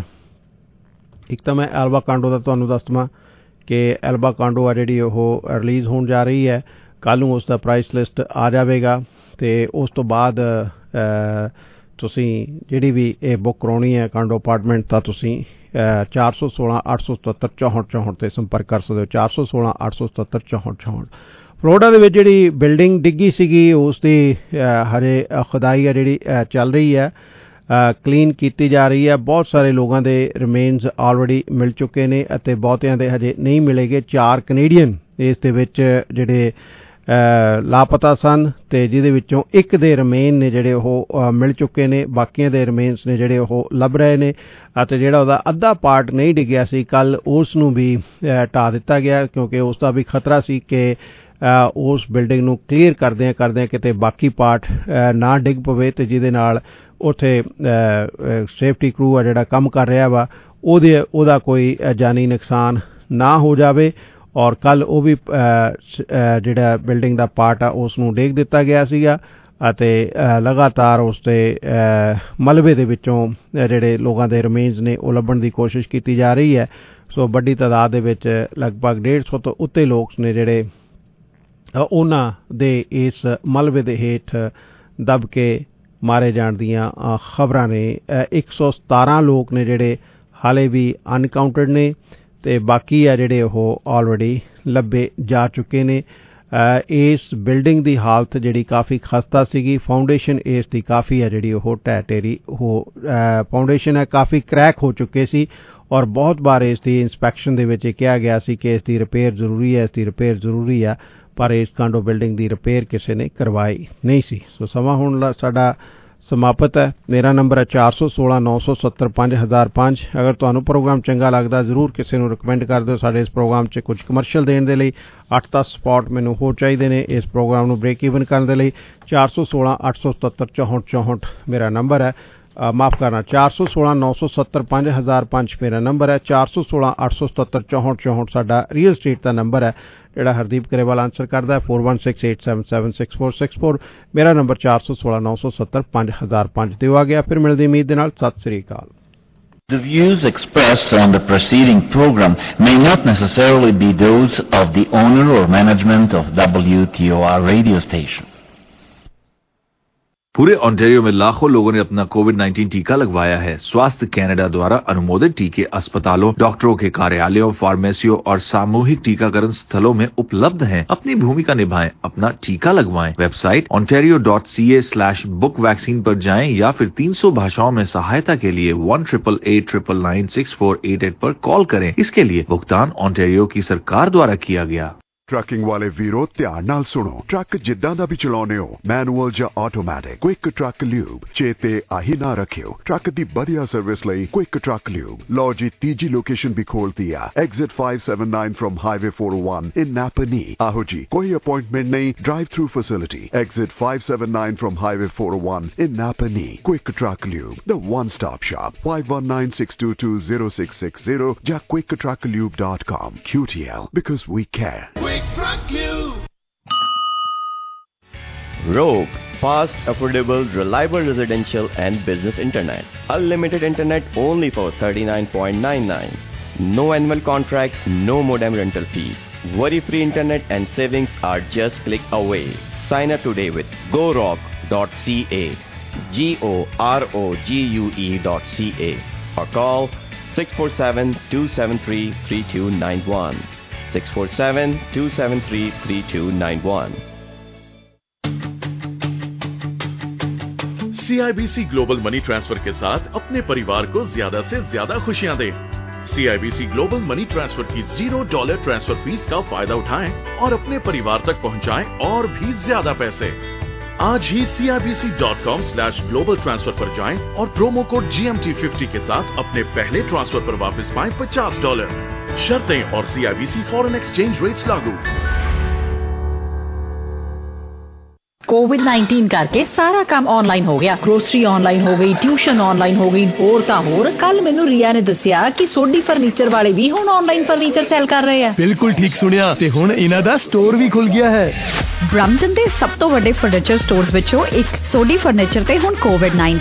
ਇੱਕ ਤਾਂ ਮੈਂ ਐਲਬਾ ਕਾਂਡੋ ਦਾ ਤੁਹਾਨੂੰ ਦੱਸ ਦੇਵਾਂ ਕਿ ਐਲਬਾ ਕਾਂਡੋ ਆ ਜਿਹੜੀ ਉਹ ਰਿਲੀਜ਼ ਹੋਣ ਜਾ ਰਹੀ ਹੈ। ਕੱਲ੍ਹ ਨੂੰ ਉਸ ਦਾ ਪ੍ਰਾਈਸ ਲਿਸਟ ਆ ਜਾਵੇਗਾ ਅਤੇ ਉਸ ਤੋਂ ਬਾਅਦ ਤੁਸੀਂ ਜਿਹੜੀ ਵੀ ਇਹ ਬੁੱਕ ਕਰਾਉਣੀ ਹੈ ਕਾਂਡੋ ਅਪਾਰਟਮੈਂਟ ਤਾਂ ਤੁਸੀਂ ਚਾਰ ਸੌ ਸੋਲਾਂ ਅੱਠ ਸੌ ਸਤੱਤਰ ਚੌਂਹਠ ਚੌਂਹਠ 'ਤੇ ਸੰਪਰਕ ਕਰ ਸਕਦੇ ਹੋ। ਚਾਰ ਸੌ ਸੋਲਾਂ ਅੱਠ ਸੌ ਸਤੱਤਰ ਚੌਂਹਠ ਚੌਂਹਠ। ਫਲੋਰੀਡਾ ਦੇ ਵਿੱਚ ਜਿਹੜੀ ਬਿਲਡਿੰਗ ਡਿੱਗੀ ਸੀਗੀ ਉਸ ਦੀ ਹਜੇ ਖੁਦਾਈ ਆ ਜਿਹੜੀ ਚੱਲ ਰਹੀ ਹੈ, ਕਲੀਨ ਕੀਤੀ ਜਾ ਰਹੀ ਹੈ। ਬਹੁਤ ਸਾਰੇ ਲੋਕਾਂ ਦੇ ਰਿਮੇਨਸ ਆਲਰੇਡੀ ਮਿਲ ਚੁੱਕੇ ਨੇ ਅਤੇ ਬਹੁਤਿਆਂ ਦੇ ਹਜੇ ਨਹੀਂ ਮਿਲੇਗੇ। ਚਾਰ ਕੈਨੇਡੀਅਨ ਇਸ ਦੇ ਵਿੱਚ ਜਿਹੜੇ ਲਾਪਤਾ ਸਨ ਅਤੇ ਜਿਹਦੇ ਵਿੱਚੋਂ ਇੱਕ ਦੇ ਰਿਮੇਨ ਨੇ ਜਿਹੜੇ ਉਹ ਮਿਲ ਚੁੱਕੇ ਨੇ, ਬਾਕੀਆਂ ਦੇ ਰਿਮੇਨਸ ਨੇ ਜਿਹੜੇ ਉਹ ਲੱਭ ਰਹੇ ਨੇ। ਅਤੇ ਜਿਹੜਾ ਉਹਦਾ ਅੱਧਾ ਪਾਰਟ ਨਹੀਂ ਡਿੱਗਿਆ ਸੀ ਕੱਲ੍ਹ, ਉਸ ਨੂੰ ਵੀ ਢਾਹ ਦਿੱਤਾ ਗਿਆ ਕਿਉਂਕਿ ਉਸ ਦਾ ਵੀ ਖਤਰਾ ਸੀ ਕਿ ਉਸ ਬਿਲਡਿੰਗ ਨੂੰ ਕਲੀਅਰ ਕਰਦਿਆਂ ਕਰਦਿਆਂ ਕਿਤੇ ਬਾਕੀ ਪਾਰਟ ਨਾ ਡਿੱਗ ਪਵੇ ਅਤੇ ਜਿਹਦੇ ਨਾਲ ਉੱਥੇ ਸੇਫਟੀ ਕਰੂ ਆ ਜਿਹੜਾ ਕੰਮ ਕਰ ਰਿਹਾ ਵਾ ਉਹਦੇ ਉਹਦਾ ਕੋਈ ਜਾਨੀ ਨੁਕਸਾਨ ਨਾ ਹੋ ਜਾਵੇ। ਔਰ ਕੱਲ੍ਹ ਉਹ ਵੀ ਜਿਹੜਾ ਬਿਲਡਿੰਗ ਦਾ ਪਾਰਟ ਆ ਉਸ ਨੂੰ ਡੇਗ ਦਿੱਤਾ ਗਿਆ ਸੀਗਾ ਅਤੇ ਲਗਾਤਾਰ ਉਸ 'ਤੇ ਮਲਬੇ ਦੇ ਵਿੱਚੋਂ ਜਿਹੜੇ ਲੋਕਾਂ ਦੇ ਰਿਮੇਨਸ ਨੇ ਉਹ ਲੱਭਣ ਦੀ ਕੋਸ਼ਿਸ਼ ਕੀਤੀ ਜਾ ਰਹੀ ਹੈ। ਸੋ ਵੱਡੀ ਤਾਦਾਦ ਦੇ ਵਿੱਚ ਲਗਭਗ ਡੇਢ ਸੌ ਤੋਂ ਉੱਤੇ ਲੋਕ ਨੇ ਜਿਹੜੇ ਉਹਨਾਂ ਦੇ ਇਸ ਮਲਬੇ ਦੇ ਹੇਠ ਦੱਬ ਕੇ ਮਾਰੇ ਜਾਣ ਦੀਆਂ ਖਬਰਾਂ ਨੇ। ਇੱਕ ਸੌ ਸਤਾਰਾਂ ਲੋਕ ਨੇ ਜਿਹੜੇ ਹਾਲੇ ਵੀ ਅਨਕਾਊਂਟਡ ਨੇ ਅਤੇ ਬਾਕੀ ਆ ਜਿਹੜੇ ਉਹ ਆਲਰੇਡੀ ਲੱਭੇ ਜਾ ਚੁੱਕੇ ਨੇ। ਇਸ ਬਿਲਡਿੰਗ ਦੀ ਹਾਲਤ ਜਿਹੜੀ ਕਾਫੀ ਖਸਤਾ ਸੀਗੀ। ਫਾਊਂਡੇਸ਼ਨ ਇਸ ਦੀ ਕਾਫੀ ਆ ਜਿਹੜੀ ਉਹ ਢਹਿ ਢੇਰੀ ਉਹ ਫਾਊਂਡੇਸ਼ਨ ਹੈ ਕਾਫੀ ਕਰੈਕ ਹੋ ਚੁੱਕੇ ਸੀ ਔਰ ਬਹੁਤ ਵਾਰ ਇਸ ਦੀ ਇੰਸਪੈਕਸ਼ਨ ਦੇ ਵਿੱਚ ਕਿਹਾ ਗਿਆ ਸੀ ਕਿ ਇਸ ਦੀ ਰਿਪੇਅਰ ਜ਼ਰੂਰੀ ਹੈ, ਇਸ ਦੀ ਰਿਪੇਅਰ ਜ਼ਰੂਰੀ ਆ, ਪਰ ਇਸ ਕਾਂਡੋ ਬਿਲਡਿੰਗ ਦੀ ਰਿਪੇਅਰ ਕਿਸੇ ਨੇ ਕਰਵਾਈ ਨਹੀਂ ਸੀ। ਸੋ ਸਮਾਂ ਹੁਣ ਸਾਡਾ ਸਮਾਪਤ ਹੈ। ਮੇਰਾ ਨੰਬਰ ਹੈ ਚਾਰ ਸੌ ਸੋਲਾਂ ਨੌ ਸੌ ਸੱਤਰ ਪੰਜ ਹਜ਼ਾਰ ਪੰਜ। ਅਗਰ ਤੁਹਾਨੂੰ ਪ੍ਰੋਗਰਾਮ ਚੰਗਾ ਲੱਗਦਾ ਜ਼ਰੂਰ ਕਿਸੇ ਨੂੰ ਰਿਕਮੈਂਡ ਕਰ ਦਿਓ। ਸਾਡੇ ਇਸ ਪ੍ਰੋਗਰਾਮ 'ਚ ਕੁਝ ਕਮਰਸ਼ੀਅਲ ਦੇਣ ਦੇ ਲਈ ਅੱਠ ਦਸ ਸਪਾਟ ਮੈਨੂੰ ਹੋਰ ਚਾਹੀਦੇ ਨੇ ਇਸ ਪ੍ਰੋਗਰਾਮ ਨੂੰ ਬ੍ਰੇਕ ਈਵਨ ਕਰਨ ਦੇ ਲਈ। ਚਾਰ ਸੌ ਸੋਲਾਂ ਅੱਠ ਸੌ ਸਤੱਤਰ ਚੌਂਹਠ ਚੌਂਹਠ ਮੇਰਾ ਨੰਬਰ ਹੈ। ਮਾਫ਼ ਕਰਨਾ, ਚਾਰ ਸੌ ਸੋਲਾਂ ਨੌ ਸੌ ਸੱਤਰ ਪੰਜ ਹਜ਼ਾਰ ਪੰਜ ਮੇਰਾ ਨੰਬਰ ਹੈ। ਚਾਰ ਸੌ ਸੋਲਾਂ ਅੱਠ ਸੌ ਸਤੱਤਰ ਚੌਂਹਠ ਚੌਂਹਠ ਸਾਡਾ ਰੀਅਲ ਸਟੇਟ ਦਾ ਨੰਬਰ ਹੈ ਜਿਹੜਾ ਹਰਦੀਪ ਗਰੇਵਾਲ ਆਂਸਰ ਕਰਦਾ ਹੈ। Four one six eight seven seven six four six four ਮੇਰਾ ਨੰਬਰ ਚਾਰ ਸੌ ਸੋਲਾਂ ਨੌ ਸੌ ਸੱਤਰ ਪੰਜ ਹਜ਼ਾਰ ਪੰਜ ਤੇ ਆ ਗਿਆ। ਫਿਰ ਮਿਲਦੀ ਉਮੀਦ ਦੇ ਨਾਲ। ਸਤਿ ਸ੍ਰੀ ਅਕਾਲ। The views expressed on the preceding program may not necessarily be those of the owner or management of W T O R radio station. पूरे ऑन्टेरियो में लाखों लोगों ने अपना कोविड नाइन्टीन टीका लगवाया है। स्वास्थ्य कनाडा द्वारा अनुमोदित टीके अस्पतालों, डॉक्टरों के कार्यालयों, फार्मेसियों और सामूहिक टीकाकरण स्थलों में उपलब्ध हैं। अपनी भूमिका निभाएं, अपना टीका लगवाएं। Website ontario dot c a slash book vaccine पर जाएं या फिर तीन सौ भाषाओं में सहायता के लिए one triple eight triple nine six four eight eight पर कॉल करें। इसके लिए भुगतान ऑन्टेरियो की सरकार द्वारा किया गया। ट्रकिंग वाले वीरो ध्यान नाल सुनो। ट्रक जिद्दां दा भी चलाउने हो, मैनुअल ਜਾਂ ਆਟੋਮੈਟਿਕ, क्विक ट्रक ल्यूब चेते आही ना रखियो। ट्रक दी बढ़िया सर्विस लई क्विक ट्रक ल्यूब। लो जी तीजी लोकेशन भी खोलती है, exit five seventy-nine from highway four oh one in Napanee। आहो जी, कोई अपॉइंटमेंट नहीं, drive through facility. Exit five seventy-nine from highway four oh one in Napanee। Quick truck lube, the one stop shop। five one nine six two two zero six six zero ਜਾਂ quick truck lube dot com। Q T L, because we care। Rogue, fast, affordable, reliable residential and business internet. Unlimited internet only for thirty-nine ninety-nine. No annual contract, no modem rental fee. Worry-free internet and savings are just click away. Sign up today with go rock dot c a. G O R O G U E dot C A or call six four seven, two seven three, three two nine one. six four seven, two seven three, three two nine one. C I B C global money transfer के साथ अपने परिवार को ज्यादा से ज्यादा खुशियां दें। C I B C global money transfer की जीरो डॉलर ट्रांसफर फीस का फायदा उठाएं और अपने परिवार तक पहुंचाएं और भी ज्यादा पैसे। आज ही C I B C dot com slash global transfer पर जाएं और promo code G M T fifty के साथ अपने पहले ट्रांसफर पर वापस पाएं पचास डॉलर। शर्तें और C I B C foreign exchange rates लागू। कोविड नाइनटीन करके सारा काम ऑनलाइन हो गया। ग्रोसरी ऑनलाइन हो गई, ट्यूशन ऑनलाइन हो गई, होर ਤਾਂ ਹੋਰ। ਕੱਲ ਮੈਨੂੰ ਰੀਆ ਨੇ ਦੱਸਿਆ ਕਿ ਸੋਢੀ ਫਰਨੀਚਰ ਵਾਲੇ ਵੀ ਹੁਣ ਆਨਲਾਈਨ ਫਰਨੀਚਰ ਸੈਲ ਕਰ ਰਹੇ ਆ। ਬਿਲਕੁਲ ਠੀਕ ਸੁਣਿਆ ਤੇ ਹੁਣ ਇਹਨਾਂ ਦਾ ਸਟੋਰ ਵੀ ਖੁੱਲ ਗਿਆ ਹੈ। ਬ੍ਰੈਂਪਟਨ ਦੇ ਸਭ ਤੋਂ ਵੱਡੇ ਫਰਨੀਚਰ ਸਟੋਰਸ ਵਿੱਚੋਂ ਇੱਕ ਸੋਢੀ ਫਰਨੀਚਰ ਤੇ ਹੁਣ ਕੋਵਿਡ ਨਾਈਨਟੀਨ